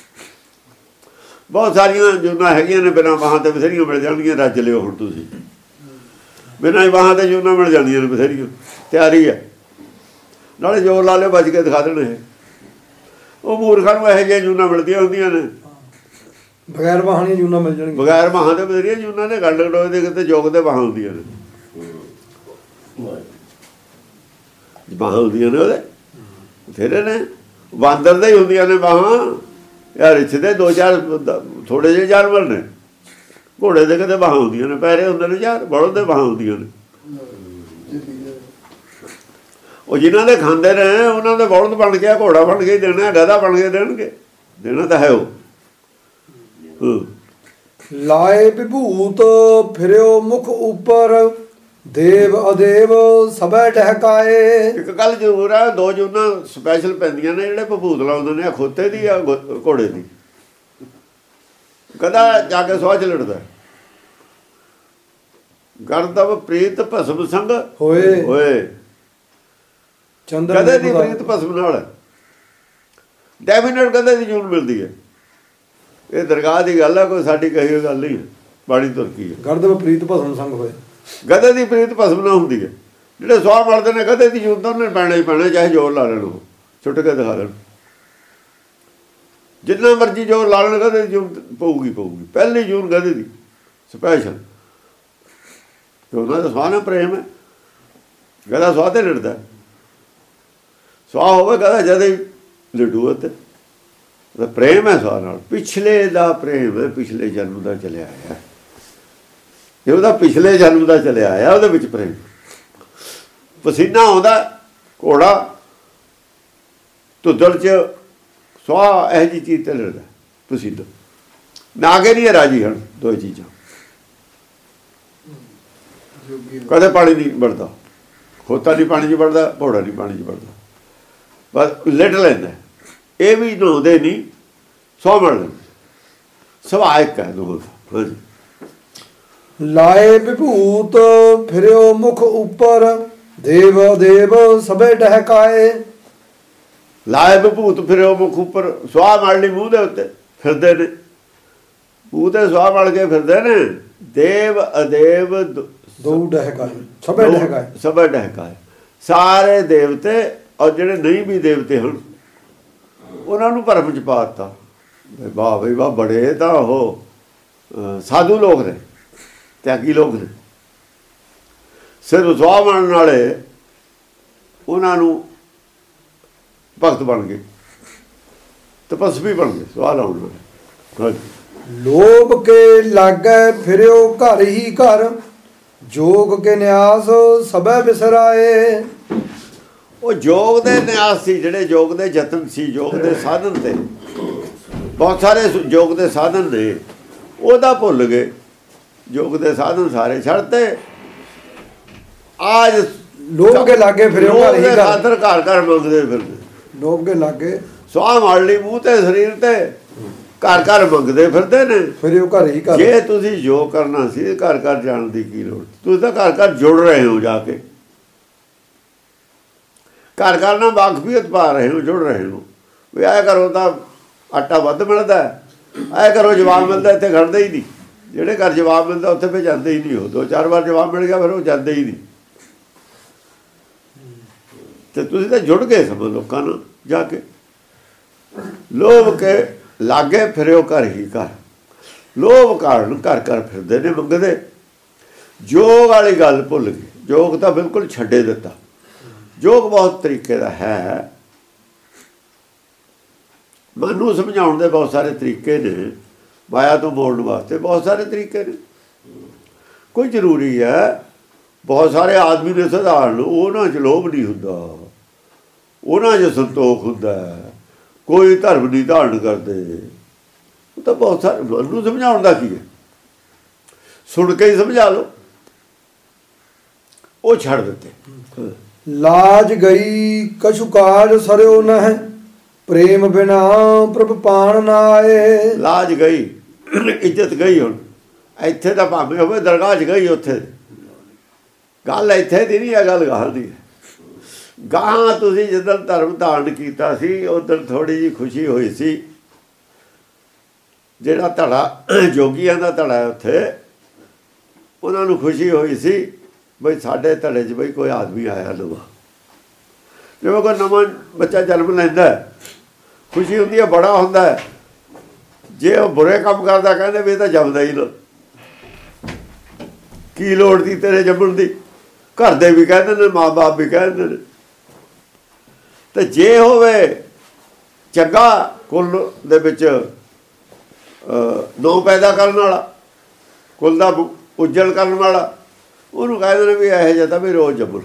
ਬਹੁਤ ਸਾਰੀਆਂ ਜੂਨਾਂ ਹੈਗੀਆਂ ਨੇ ਬਿਨਾਂ ਬਾਹਾਂ ਤੇ ਬਥੇਰੀਆਂ ਮਿਲ ਜਾਣਗੀਆਂ, ਰੱਜ ਲਿਓ ਹੁਣ ਤੁਸੀਂ। ਬਿਨਾਂ ਹੀ ਬਾਹਾਂ ਤੇ ਜੂਨਾਂ ਮਿਲ ਜਾਂਦੀਆਂ ਨੇ ਬਥੇਰੀਆਂ, ਤਿਆਰੀ ਹੈ। ਨਾਲੇ ਜ਼ੋਰ ਲਾ ਲਿਓ, ਬਚ ਕੇ ਦਿਖਾ ਦੇਣ। ਇਹ ਉਹ ਮੂਰਖਾਂ ਨੂੰ ਇਹੋ ਜਿਹੀਆਂ ਜੂਨਾਂ ਮਿਲਦੀਆਂ ਹੁੰਦੀਆਂ ਨੇ, ਬਗੈਰ ਬਾਹਾਂ ਦੀਆਂ ਜੂਨਾਂ ਮਿਲ ਜਾਣਗੀਆਂ। ਬਗੈਰ ਬਾਹਾਂ ਤੇ ਬਥੇਰੀਆਂ ਜੂਨਾਂ ਨੇ, ਗੰਡ ਗਡੋਏ ਦੇ ਕਿਤੇ ਜੋਗ ਦੇ ਬਾਹਾਂ ਹੁੰਦੀਆਂ ਨੇ, ਬਾਹਾਂ ਹੁੰਦੀਆਂ ਨੇ ਉਹਦੇ ਬਥੇਰੇ ਨੇ। ਬਾਂਦਰ ਦੇ ਹੀ ਹੁੰਦੀਆਂ ਨੇ ਬਾਹਾਂ, ਯਾਰ ਰਿਛ ਦੇ ਦੋ ਚਾਰ ਥੋੜ੍ਹੇ ਜਿਹੇ ਜਾਨਵਰ ਨੇ। ਘੋੜੇ ਦੇ ਕਿਤੇ ਬਾਹਾਂ ਹੁੰਦੀਆਂ ਨੇ, ਪੈਰੇ ਹੁੰਦੇ ਨੇ ਚਾਰ, ਬਲਦ ਦੇ ਬਾਹਾਂ ਹੁੰਦੀਆਂ ਨੇ। ਉਹ ਜਿਨ੍ਹਾਂ ਦੇ ਖਾਂਦੇ ਰਹੇ ਉਹਨਾਂ ਦੇ ਬਲਦ ਬਣ ਗਿਆ, ਘੋੜਾ ਬਣ ਕੇ ਦੇਣਾ, ਗਧਾ ਬਣ ਕੇ ਦੇਣਗੇ, ਦੇਣਾ ਤਾਂ ਹੈ ਉਹ। ਲਾਏ ਵਿਭੂਤ ਫਿਰਿਓ ਮੁਖ ਉੱਪਰ, ਦੇਵ ਅਦੇਵ ਸਭੈ ਟਹਿਕਾਏ। ਇੱਕ ਗੱਲ ਜ਼ਰੂਰ ਹੈ, ਦੋ ਜੂਨਾਂ ਸਪੈਸ਼ਲ ਪੈਂਦੀਆਂ ਨੇ ਜਿਹੜੇ ਭਭੂਤ ਲਾਉਂਦੇ ਨੇ, ਖੋਤੇ ਦੀ ਆ ਘੋੜੇ ਦੀ। ਗਧਾ ਜਾ ਕੇ ਸਵਾਹ ਚ ਲੜਦਾ, ਗਰਦਬ ਪ੍ਰੀਤ ਭਸਮ ਸੰਗ ਹੋਏ ਹੋਏ। ਗਧੇ ਦੀ ਪ੍ਰੀਤ ਭਸਮ ਨਾਲ ਡੈਫੀਨੇਟ ਗਧੇ ਦੀ ਜੂਨ ਮਿਲਦੀ ਹੈ। ਇਹ ਦਰਗਾਹ ਦੀ ਗੱਲ ਹੈ, ਕੋਈ ਸਾਡੀ ਕਹੀ ਹੋਈ ਗੱਲ ਨਹੀਂ ਹੈ, ਬਾਣੀ ਤੁਰਕੀ ਹੈ। ਗਰਦਬ ਪ੍ਰੀਤ ਭਸਮ ਸੰਗ ਹੋਏ, ਗਧੇ ਦੀ ਪ੍ਰੀਤ ਭਸਮ ਨਾ ਹੁੰਦੀ ਹੈ। ਜਿਹੜੇ ਸਵਾਹ ਮਲਦੇ ਨੇ ਗਧੇ ਦੀ ਜੂਨ ਤਾਂ ਉਹਨੇ ਪੈਣਾ ਹੀ ਪੈਣਾ, ਚਾਹੇ ਜ਼ੋਰ ਲਾ ਲੈਣ, ਉਹ ਛੁੱਟ ਕੇ ਦਿਖਾ ਦੇਣ, ਜਿੰਨਾ ਮਰਜ਼ੀ ਜ਼ੋਰ ਲਾ ਲੈਣ, ਗਧੇ ਦੀ ਜੂਨ ਪਊਗੀ ਪਊਗੀ। ਪਹਿਲੀ ਜੂਨ ਗਧੇ ਦੀ ਸਪੈਸ਼ਲ, ਉਹਨਾਂ ਦਾ ਸਵਾਹ ਨਾਲ ਪ੍ਰੇਮ ਹੈ। ਗਧਾ ਸਵਾਹ ਤੇ ਲੜਦਾ, ਸਵਾਹ ਹੋਵੇ ਗਧਾ ਜਦ ਹੀ ਲੜੂ, ਤੇ ਪ੍ਰੇਮ ਹੈ ਸਵਾਹ ਨਾਲ। ਪਿਛਲੇ ਦਾ ਪ੍ਰੇਮ ਹੈ, ਪਿਛਲੇ ਜਨਮ ਦਾ ਚਲਿਆ ਆਇਆ, ਇਹ ਉਹਦਾ ਪਿਛਲੇ ਜਨਮ ਦਾ ਚਲਿਆ ਆਇਆ, ਉਹਦੇ ਵਿੱਚ ਪ੍ਰੇਮ। ਪਸੀਨਾ ਆਉਂਦਾ, ਘੋੜਾ ਧੁੱਦੜ 'ਚ ਸਵਾਹ ਇਹੋ ਜਿਹੀ ਚੀਜ਼ ਤੇ ਲੜਦਾ, ਪਸੀਨਾ ਨਾ ਕੇ ਨਹੀਂ ਰਾਜੀ ਹਨ। ਦੋ ਚੀਜ਼ਾਂ, ਕਦੇ ਪਾਣੀ ਨਹੀਂ ਵੜਦਾ, ਖੋਤਾ ਨਹੀਂ ਪਾਣੀ 'ਚ ਵੜਦਾ, ਘੋੜਾ ਨਹੀਂ ਪਾਣੀ 'ਚ ਵੜਦਾ, ਬਸ ਲਿਟ ਲੈਂਦਾ। ਇਹ ਵੀ ਨਹਾਉਂਦੇ ਨਹੀਂ, ਸੌ ਮੜ ਲੈਂਦੇ, ਸੁਭਾਅ ਇੱਕ ਹੈ ਦੋਹਾਂ ਦਾ। ਹਾਂਜੀ। ਲਾਏ ਵਿਭੂਤ ਫਿਰਿਓ ਮੁਖ ਉੱਪਰ, ਦੇਵ ਦੇਵ ਸਭੇ ਟਹਿਕਾਏ। ਲਾਏ ਵਿਭੂਤ ਫਿਰਿਓ ਮੁਖ ਉੱਪਰ, ਸਵਾਹ ਮੜ ਲਈ ਮੂੰਹ ਦੇ ਉੱਤੇ ਫਿਰਦੇ ਨੇ, ਮੂੰਹ ਤੇ ਸਵਾਹ ਮੜ ਕੇ ਫਿਰਦੇ ਨੇ। ਦੇਵ ਅਦੇਵ ਦੋ ਟਹਿਕਾਏ, ਸਭੇ ਟਹਿਕਾਏ, ਸਭੇ ਟਹਿਕਾਏ। ਸਾਰੇ ਦੇਵਤੇ ਔਰ ਜਿਹੜੇ ਨਹੀਂ ਵੀ ਦੇਵਤੇ ਹਨ, ਉਹਨਾਂ ਨੂੰ ਭਰਮ 'ਚ ਪਾ ਦਿੱਤਾ। ਵਾਹ ਬਈ ਵਾਹ, ਬੜੇ ਤਾਂ ਉਹ ਸਾਧੂ ਲੋਕ ਨੇ, ਤਿਆਗੀ ਲੋਕ ਨੇ। ਸਿਰ ਸਵਾਹ ਬਣਨ ਵਾਲੇ ਉਹਨਾਂ ਨੂੰ ਭਗਤ ਬਣ ਗਏ, ਤਪਸਵੀ ਬਣ ਗਏ, ਸਵਾਹ ਲਾਉਣ ਵਾਲੇ। ਲੋਭ ਕੇ ਲਾਗੈ ਫਿਰਿਓ ਘਰ ਹੀ ਘਰ, ਜੋਗ ਕੇ ਨਿਆਸ ਸਭੈ ਬਿਸਰਾਏ। ਉਹ ਯੋਗ ਦੇ ਨਿਆਸ ਸੀ, ਜਿਹੜੇ ਯੋਗ ਦੇ ਯਤਨ ਸੀ, ਯੋਗ ਦੇ ਸਾਧਨ ਤੇ ਬਹੁਤ ਸਾਰੇ ਯੋਗ ਦੇ ਸਾਧਨ ਨੇ, ਉਹਦਾ ਭੁੱਲ ਗਏ। ਯੋਗ ਦੇ ਸਾਧਨ ਸਾਰੇ ਛੱਡਤੇ। ਆਜ ਲੋਭ ਕੇ ਲਾਗੇ ਫਿਰਿਓ ਘਰ ਹੀ ਘਰ, ਘਰ ਘਰ ਮੰਗਦੇ ਫਿਰਦੇ। ਲੋਭ ਕੇ ਲਾਗੇ ਸਵਾਹ ਮਾਰ ਲਈ ਮੂੰਹ ਤੇ ਸਰੀਰ ਤੇ, ਘਰ ਘਰ ਮੰਗਦੇ ਫਿਰਦੇ ਨੇ। ਫਿਰਿਓ ਘਰ ਹੀ ਘਰ। ਜੇ ਤੁਸੀਂ ਜੋ ਕਰਨਾ ਸੀ ਘਰ ਘਰ ਜਾਣ ਦੀ ਕੀ ਲੋੜ? ਤੁਸੀਂ ਤਾਂ ਘਰ ਘਰ ਜੁੜ ਰਹੇ ਹੋ, ਜਾ ਕੇ ਘਰ ਘਰ ਨਾਲ ਵਾਕਫੀਅਤ ਪਾ ਰਹੇ ਹੋ, ਜੁੜ ਰਹੇ ਹੋ। ਵੀ ਐ ਕਰੋ ਤਾਂ ਆਟਾ ਵੱਧ ਮਿਲਦਾ, ਐ ਕਰੋ ਜਵਾਬ ਮਿਲਦਾ, ਇੱਥੇ ਖੜਦਾ ਹੀ ਨਹੀਂ। ਜਿਹੜੇ ਘਰ ਜਵਾਬ ਮਿਲਦਾ ਉੱਥੇ ਫਿਰ ਜਾਂਦੇ ਹੀ ਨਹੀਂ। ਉਹ ਦੋ ਚਾਰ ਵਾਰ ਜਵਾਬ ਮਿਲ ਗਿਆ ਫਿਰ ਉਹ ਜਾਂਦੇ ਹੀ ਨਹੀਂ। ਤੇ ਤੁਸੀਂ ਤਾਂ ਜੁੜ ਗਏ ਸਭ ਲੋਕਾਂ ਨਾਲ ਜਾ ਕੇ। ਲੋਭ ਕੇ ਲਾਗੇ ਫਿਰਿਓ ਘਰ ਹੀ ਘਰ। ਲੋਭ ਕਾਰਨ ਘਰ ਘਰ ਫਿਰਦੇ ਨੇ ਮੰਗਦੇ। ਜੋਗ ਵਾਲੀ ਗੱਲ ਭੁੱਲ ਗਏ। ਜੋਗ ਤਾਂ ਬਿਲਕੁਲ ਛੱਡੇ ਦਿੱਤਾ। ਜੋਗ ਬਹੁਤ ਤਰੀਕੇ ਦਾ ਹੈ। ਮਨ ਨੂੰ ਸਮਝਾਉਣ ਦੇ ਬਹੁਤ ਸਾਰੇ ਤਰੀਕੇ ਨੇ। ਮਾਇਆ ਤੋਂ ਮੋੜਨ ਵਾਸਤੇ ਬਹੁਤ ਸਾਰੇ ਤਰੀਕੇ ਨੇ। ਕੋਈ ਜ਼ਰੂਰੀ ਹੈ ਬਹੁਤ ਸਾਰੇ ਆਦਮੀ ਨੇ ਸਧਾਰਨ, ਉਹਨਾਂ 'ਚ ਲੋਭ ਨਹੀਂ ਹੁੰਦਾ, ਉਹਨਾਂ 'ਚ ਸੰਤੋਖ ਹੁੰਦਾ। ਕੋਈ ਧਰਮ ਨਹੀਂ ਧਾਰਨ ਕਰਦੇ। ਉਹ ਤਾਂ ਬਹੁਤ ਸਾਰੇ। ਮਨ ਨੂੰ ਸਮਝਾਉਣ ਦਾ ਕੀ ਹੈ? ਸੁਣ ਕੇ ਹੀ ਸਮਝਾ ਲਓ। ਉਹ ਛੱਡ ਦਿੱਤੇ। ਲਾਜ ਗਈ ਕਛੁ ਕਾਜ ਸਰਿਓ ਨਹਿ, ਪ੍ਰੇਮ ਬਿਨਾ ਪ੍ਰਭ ਪਾਣ ਨਾ ਆਏ। ਲਾਜ ਗਈ, ਇੱਜ਼ਤ ਗਈ। ਹੁਣ ਇੱਥੇ ਤਾਂ ਭਾਵੇਂ ਹੋਵੇ ਦਰਗਾਹ 'ਚ ਗਈ। ਉੱਥੇ ਗੱਲ ਇੱਥੇ ਦੀ ਨਹੀਂ ਹੈ, ਗੱਲ ਗਾਹਾਂ ਦੀ ਹੈ। ਗਾਹਾਂ ਤੁਸੀਂ ਜਦੋਂ ਧਰਮ ਧਾਰਨ ਕੀਤਾ ਸੀ ਉਦੋਂ ਥੋੜ੍ਹੀ ਜਿਹੀ ਖੁਸ਼ੀ ਹੋਈ ਸੀ। ਜਿਹੜਾ ਧੜਾ ਜੋਗੀਆਂ ਦਾ ਧੜਾ ਉੱਥੇ, ਉਹਨਾਂ ਨੂੰ ਖੁਸ਼ੀ ਹੋਈ ਸੀ ਬਈ ਸਾਡੇ ਧੜੇ 'ਚ ਬਈ ਕੋਈ ਆਦਮੀ ਆਇਆ ਨਵਾਂ। ਜਿਵੇਂ ਕੋਈ ਨਵਾਂ ਬੱਚਾ ਜਨਮ ਲੈਂਦਾ ਖੁਸ਼ੀ ਹੁੰਦੀ ਹੈ, ਬੜਾ ਹੁੰਦਾ ਹੈ। ਜੇ ਉਹ ਬੁਰੇ ਕੰਮ ਕਰਦਾ ਕਹਿੰਦੇ ਵੀ ਇਹ ਤਾਂ ਜੰਮਦਾ ਹੀ ਨਾ, ਕੀ ਲੋੜ ਸੀ ਤੇਰੇ ਜੰਮਣ ਦੀ। ਘਰ ਦੇ ਵੀ ਕਹਿੰਦੇ ਨੇ, ਮਾਂ ਬਾਪ ਵੀ ਕਹਿੰਦੇ ਨੇ। ਤੇ ਜੇ ਹੋਵੇ ਚੰਗਾ ਕੁੱਲ ਦੇ ਵਿੱਚ ਨੌ ਪੈਦਾ ਕਰਨ ਵਾਲਾ, ਕੁੱਲ ਦਾ ਉਜਲ ਕਰਨ ਵਾਲਾ, ਉਹਨੂੰ ਕਹਿੰਦੇ ਨੇ ਵੀ ਇਹੋ ਜਿਹਾ ਤਾਂ ਵੀ ਰੋਜ਼ ਜੰਮਣ।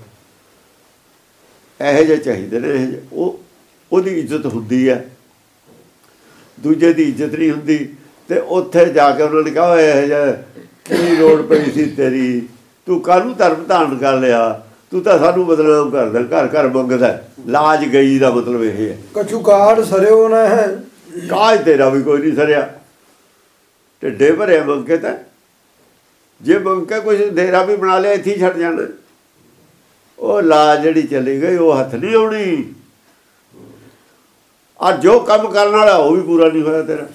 ਇਹੋ ਜਿਹੇ ਚਾਹੀਦੇ ਨੇ। ਇਹੋ ਜਿਹੇ ਉਹ ਉਹਦੀ ਇੱਜ਼ਤ ਹੁੰਦੀ ਹੈ, ਦੂਜੇ ਦੀ ਇੱਜ਼ਤ ਨਹੀਂ ਹੁੰਦੀ। ਤੇ ਉੱਥੇ ਜਾ ਕੇ ਉਹਨਾਂ ਨੇ ਕਿਹਾ ਇਹੋ ਜਿਹਾ ਕੀ ਲੋੜ ਪਈ ਸੀ ਤੇਰੀ, ਤੂੰ ਕਾਹਨੂੰ ਧਰਮ ਧਾਰਨ ਕਰ ਲਿਆ, ਤੂੰ ਤਾਂ ਸਾਨੂੰ ਬਦਨਾਮ ਕਰਦਾ, ਘਰ ਘਰ ਮੰਗਦਾ। ਲਾਜ ਗਈ ਦਾ ਮਤਲਬ ਇਹ ਹੈ। ਕਛੂ ਕਾਜ ਸਰਿਓ ਨਾ ਹੈ। ਕਾਜ ਤੇਰਾ ਵੀ ਕੋਈ ਨਹੀਂ ਸਰਿਆ। ਢਿੱਡੇ ਭਰੇ ਮੰਗ ਕੇ ਤਾਂ, ਜੇ ਮੰਗ ਕੇ ਕੁਛ ਦੇਰਾ ਵੀ ਬਣਾ ਲਿਆ ਇੱਥੇ ਹੀ ਛੱਡ ਜਾਣਾ। ਉਹ ਲਾਜ ਜਿਹੜੀ ਚਲੀ ਗਈ ਉਹ ਹੱਥ ਨਹੀਂ ਆਉਣੀ। ਆ ਜੋ ਕੰਮ ਕਰਨ ਵਾਲਾ ਉਹ ਵੀ ਪੂਰਾ ਨਹੀਂ ਹੋਇਆ ਤੇਰਾ।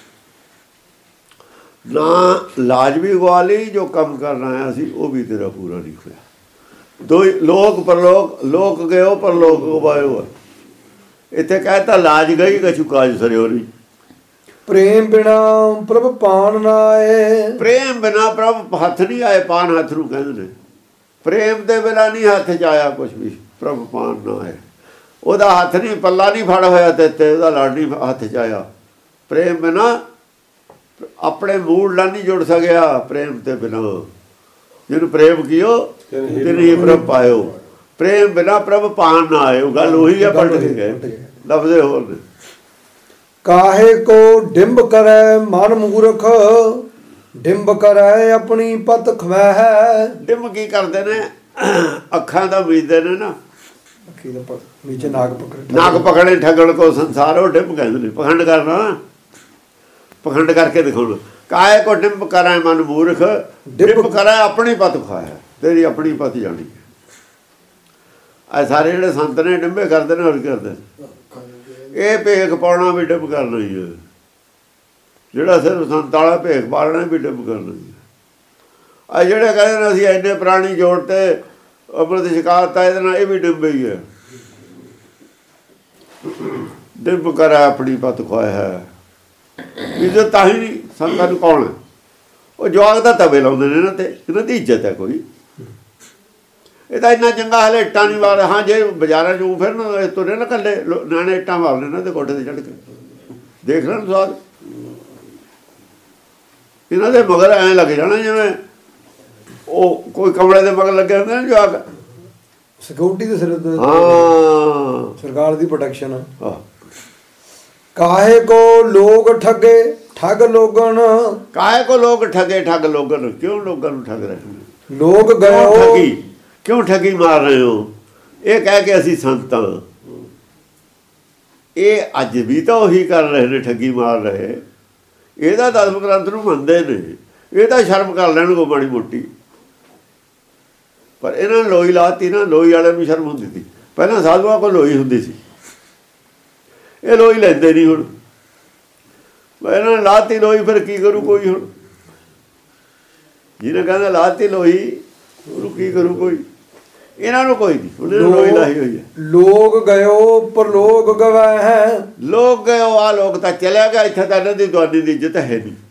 ਨਾ ਲਾਜ ਵੀ ਗਵਾ ਲਈ, ਜੋ ਕੰਮ ਕਰਨ ਆਇਆ ਸੀ ਉਹ ਵੀ ਤੇਰਾ ਪੂਰਾ ਨਹੀਂ ਹੋਇਆ। ਦੋ ਲੋਕ ਪਰਲੋਕ, ਲੋਕ ਗਏ ਉਹ ਪਰਲੋਕ ਗਵਾਇਓ। ਇੱਥੇ ਕਹਿਤਾ ਲਾਜ ਗਈ ਕਛੂ ਕਾਜ ਸਰਿਓ ਨਹੀਂ। ਪ੍ਰੇਮ ਬਿਨਾ ਪ੍ਰਭ ਪਾਣ ਨਾ ਆਏ। ਪ੍ਰੇਮ ਬਿਨਾ ਪ੍ਰਭ ਹੱਥ ਨਹੀਂ ਆਏ। ਪਾਣ ਹੱਥ ਨੂੰ ਕਹਿੰਦੇ ਨੇ। ਪ੍ਰੇਮ ਦੇ ਬਿਨਾ ਨਹੀਂ ਹੱਥ 'ਚ ਆਇਆ ਕੁਛ ਵੀ। ਪ੍ਰਭ ਪਾਣ ਨਾ ਆਏ। ਉਹਦਾ ਹੱਥ ਨਹੀਂ, ਪੱਲਾ ਨਹੀਂ ਫੜ ਹੋਇਆ ਤੇ ਤੇ ਉਹਦਾ ਲੜ ਨਹੀਂ ਹੱਥ 'ਚ ਆਇਆ। ਪ੍ਰੇਮ ਬਿਨਾ ਆਪਣੇ ਮੂਲ ਨਾਲ ਨਹੀਂ ਜੁੜ ਸਕਿਆ। ਪ੍ਰੇਮ ਤੇ ਬਿਨਾ ਜਿਹਨੂੰ ਪ੍ਰੇਮ ਕੀਓ ਤਿਨਹੀ ਪ੍ਰਭ ਪਾਇਓ। ਪ੍ਰੇਮ ਬਿਨਾ ਪ੍ਰਭ ਪਾਣ ਨਾ ਆਏ। ਉਹ ਗੱਲ ਉਹੀ ਹੈ, ਪਲਟ ਕੇ ਗਏ ਲਫ਼ਜ਼ੇ ਹੋਰ ਨੇ। ਕਾਹੇ ਕੋ ਡਿੰਬ ਕਰੈ ਮਨ ਮੂਰਖ, ਡਿੰਬ ਕਰੈ ਆਪਣੀ ਪਤ ਖਵੈ। ਡਿੰਬ ਕੀ ਕਰਦੇ ਨੇ? ਅੱਖਾਂ ਦਾ ਬੀਜਦੇ ਨੇ ਨਾ। ਨੀਚੇ ਨਾਗ ਪਕੜੇ, ਨਾਗ ਪਕੜੇ ਠੱਗਣ ਕੋ ਸੰਸਾਰ। ਉਹ ਡਿੰਬ ਕਹਿੰਦੇ ਨੇ। ਪਖੰਡ ਕਰਨਾ, ਪਖੰਡ ਕਰਕੇ ਦਿਖਾਉਣਾ। ਕਾਹੇ ਕੋ ਡਿੰਬ ਕਰੈ ਮਨ ਮੂਰਖ, ਡਿੰਬ ਕਰੈ ਆਪਣੀ ਪਤ ਖਵਾਇਆ। ਤੇਰੀ ਆਪਣੀ ਪਤ ਜਾਣੀ ਹੈ। ਆ ਸਾਰੇ ਜਿਹੜੇ ਸੰਤ ਨੇ ਡਿੰਬੇ ਕਰਦੇ ਨੇ। ਹੋਰ ਕਰਦੇ ਇਹ ਭੇਖ ਪਾਉਣਾ ਵੀ ਡਿੰਬ ਕਰਨਾ ਹੀ ਹੈ। ਜਿਹੜਾ ਸਿਰਫ ਸੰਤ ਵਾਲਾ ਭੇਖ ਪਾਲਣਾ ਵੀ ਡਿੰਬ ਕਰਨਾ ਹੀ ਹੈ। ਆ ਜਿਹੜੇ ਕਹਿੰਦੇ ਨੇ ਅਸੀਂ ਇੰਨੇ ਪ੍ਰਾਣੀ ਜੋੜ ਤੇ ਅੰਮ੍ਰਿਤ ਛਕਾਤਾ, ਇਹਦੇ ਨਾਲ ਇਹ ਵੀ ਡਿੰਬ ਹੀ ਹੈ। ਡਿੰਬ ਕਰਾ ਆਪਣੀ ਪਤ ਖਵਾਇਆ ਹੈ। ਇੱਜ਼ਤ ਤਾਂ ਹੀ ਨਹੀਂ। ਸੰਤਾਂ ਨੂੰ ਕੌਣ ਹੈ? ਉਹ ਜਵਾਕ ਦਾ ਤਵੇ ਲਾਉਂਦੇ ਨੇ ਇਹਨਾਂ ਤੇ। ਇਹਨਾਂ ਦੀ ਇੱਜ਼ਤ ਹੈ ਕੋਈ? ਇਹ ਤਾਂ ਇੰਨਾ ਚੰਗਾ ਹਾਲੇ ਇੱਟਾਂ ਨਹੀਂ ਮਾਰ। ਹਾਂ ਜੇ ਬਾਜ਼ਾਰਾਂ 'ਚ ਫਿਰ ਨਾ ਤੁਰੇ ਨਾ ਇਕੱਲੇ ਨਿਆਣੇ ਇੱਟਾਂ ਮਾਰਦੇ ਇਹਨਾਂ ਦੇ ਕੋਠੇ 'ਤੇ ਚੜ੍ਹ ਕੇ ਦੇਖ ਲੈਣ ਸਵਾਦ। ਇਹਨਾਂ ਦੇ ਮਗਰ ਐਂ ਲੱਗ ਜਾਣਾ ਜਿਵੇਂ ਉਹ ਕੋਈ ਕਮਰੇ ਦੇ ਮਗਰ ਲੱਗੇ ਹੁੰਦੇ ਨੇ ਜਵਾਕ। ਸਿਕਿਉਰਿਟੀ ਦੇ ਸਿਰ ਤੇ। ਹਾਂ, ਸਰਕਾਰ ਦੀ ਪ੍ਰੋਟੈਕਸ਼ਨ ਹੈ। ਹਾਂ। ਕਾਹੇ ਕੋ ਲੋਕ ਠੱਗੇ ਠੱਗ ਲੋਗਣ। ਕਾਹੇ ਕੋ ਲੋਕ ਠੱਗੇ ਠੱਗ ਲੋਗਣ। ਕਿਉਂ ਲੋਕਾਂ ਨੂੰ ਠੱਗ ਰਹੇ ਨੇ? ਲੋਕ ਗਏ ਠੱਗੀ ਕਿਉਂ ਠੱਗੀ ਮਾਰ ਰਹੇ ਹੋ? ਇਹ ਕਹਿ ਕੇ ਅਸੀਂ ਸੰਤਾਂ। ਇਹ ਅੱਜ ਵੀ ਤਾਂ ਉਹੀ ਕਰ ਰਹੇ ਨੇ, ਠੱਗੀ ਮਾਰ ਰਹੇ। ਇਹਦਾ ਦਸਮ ਗ੍ਰੰਥ ਨੂੰ ਮੰਨਦੇ ਨੇ। ਇਹ ਤਾਂ ਸ਼ਰਮ ਕਰ ਲੈਣ ਕੋ ਮਾੜੀ ਮੋਟੀ। ਪਰ ਇਹਨਾਂ ਨੇ ਲੋਈ ਲਾਤੀ ਨਾ। ਲੋਈ ਵਾਲਿਆਂ ਨੂੰ ਸ਼ਰਮ ਹੁੰਦੀ ਸੀ। ਪਹਿਲਾਂ ਸਾਧੂਆਂ ਕੋਲ ਲੋਈ ਹੁੰਦੀ ਸੀ। ਇਹ ਲੋਈ ਲੈਂਦੇ ਨਹੀਂ ਹੁਣ। ਇਹਨਾਂ ਨੇ ਲਾਤੀ ਲੋਈ, ਫਿਰ ਕੀ ਕਰੂ ਕੋਈ? ਹੁਣ ਜਿਹਨੇ ਕਹਿੰਦਾ ਲਾਤੀ ਲੋਈ, ਉਹਨੂੰ ਕੀ ਕਰੂ ਕੋਈ? ਇਹਨਾਂ ਨੂੰ ਕੋਈ ਨਹੀਂ, ਉਹਨਾਂ ਨੂੰ ਲੋਈ ਲਾਈ ਹੋਈ ਹੈ। ਲੋਕ ਗਇਓ ਪਰਲੋਕ ਗਵਾਏ ਹੈ। ਲੋਕ ਗਏ ਆ ਲੋਕ ਤਾਂ ਚਲਿਆ ਗਿਆ, ਇੱਥੇ ਤਾਂ ਇਹਨਾਂ ਦੀ ਤੁਹਾਡੀ ਦੀ ਇੱਜ਼ਤ ਹੈ ਨਹੀਂ।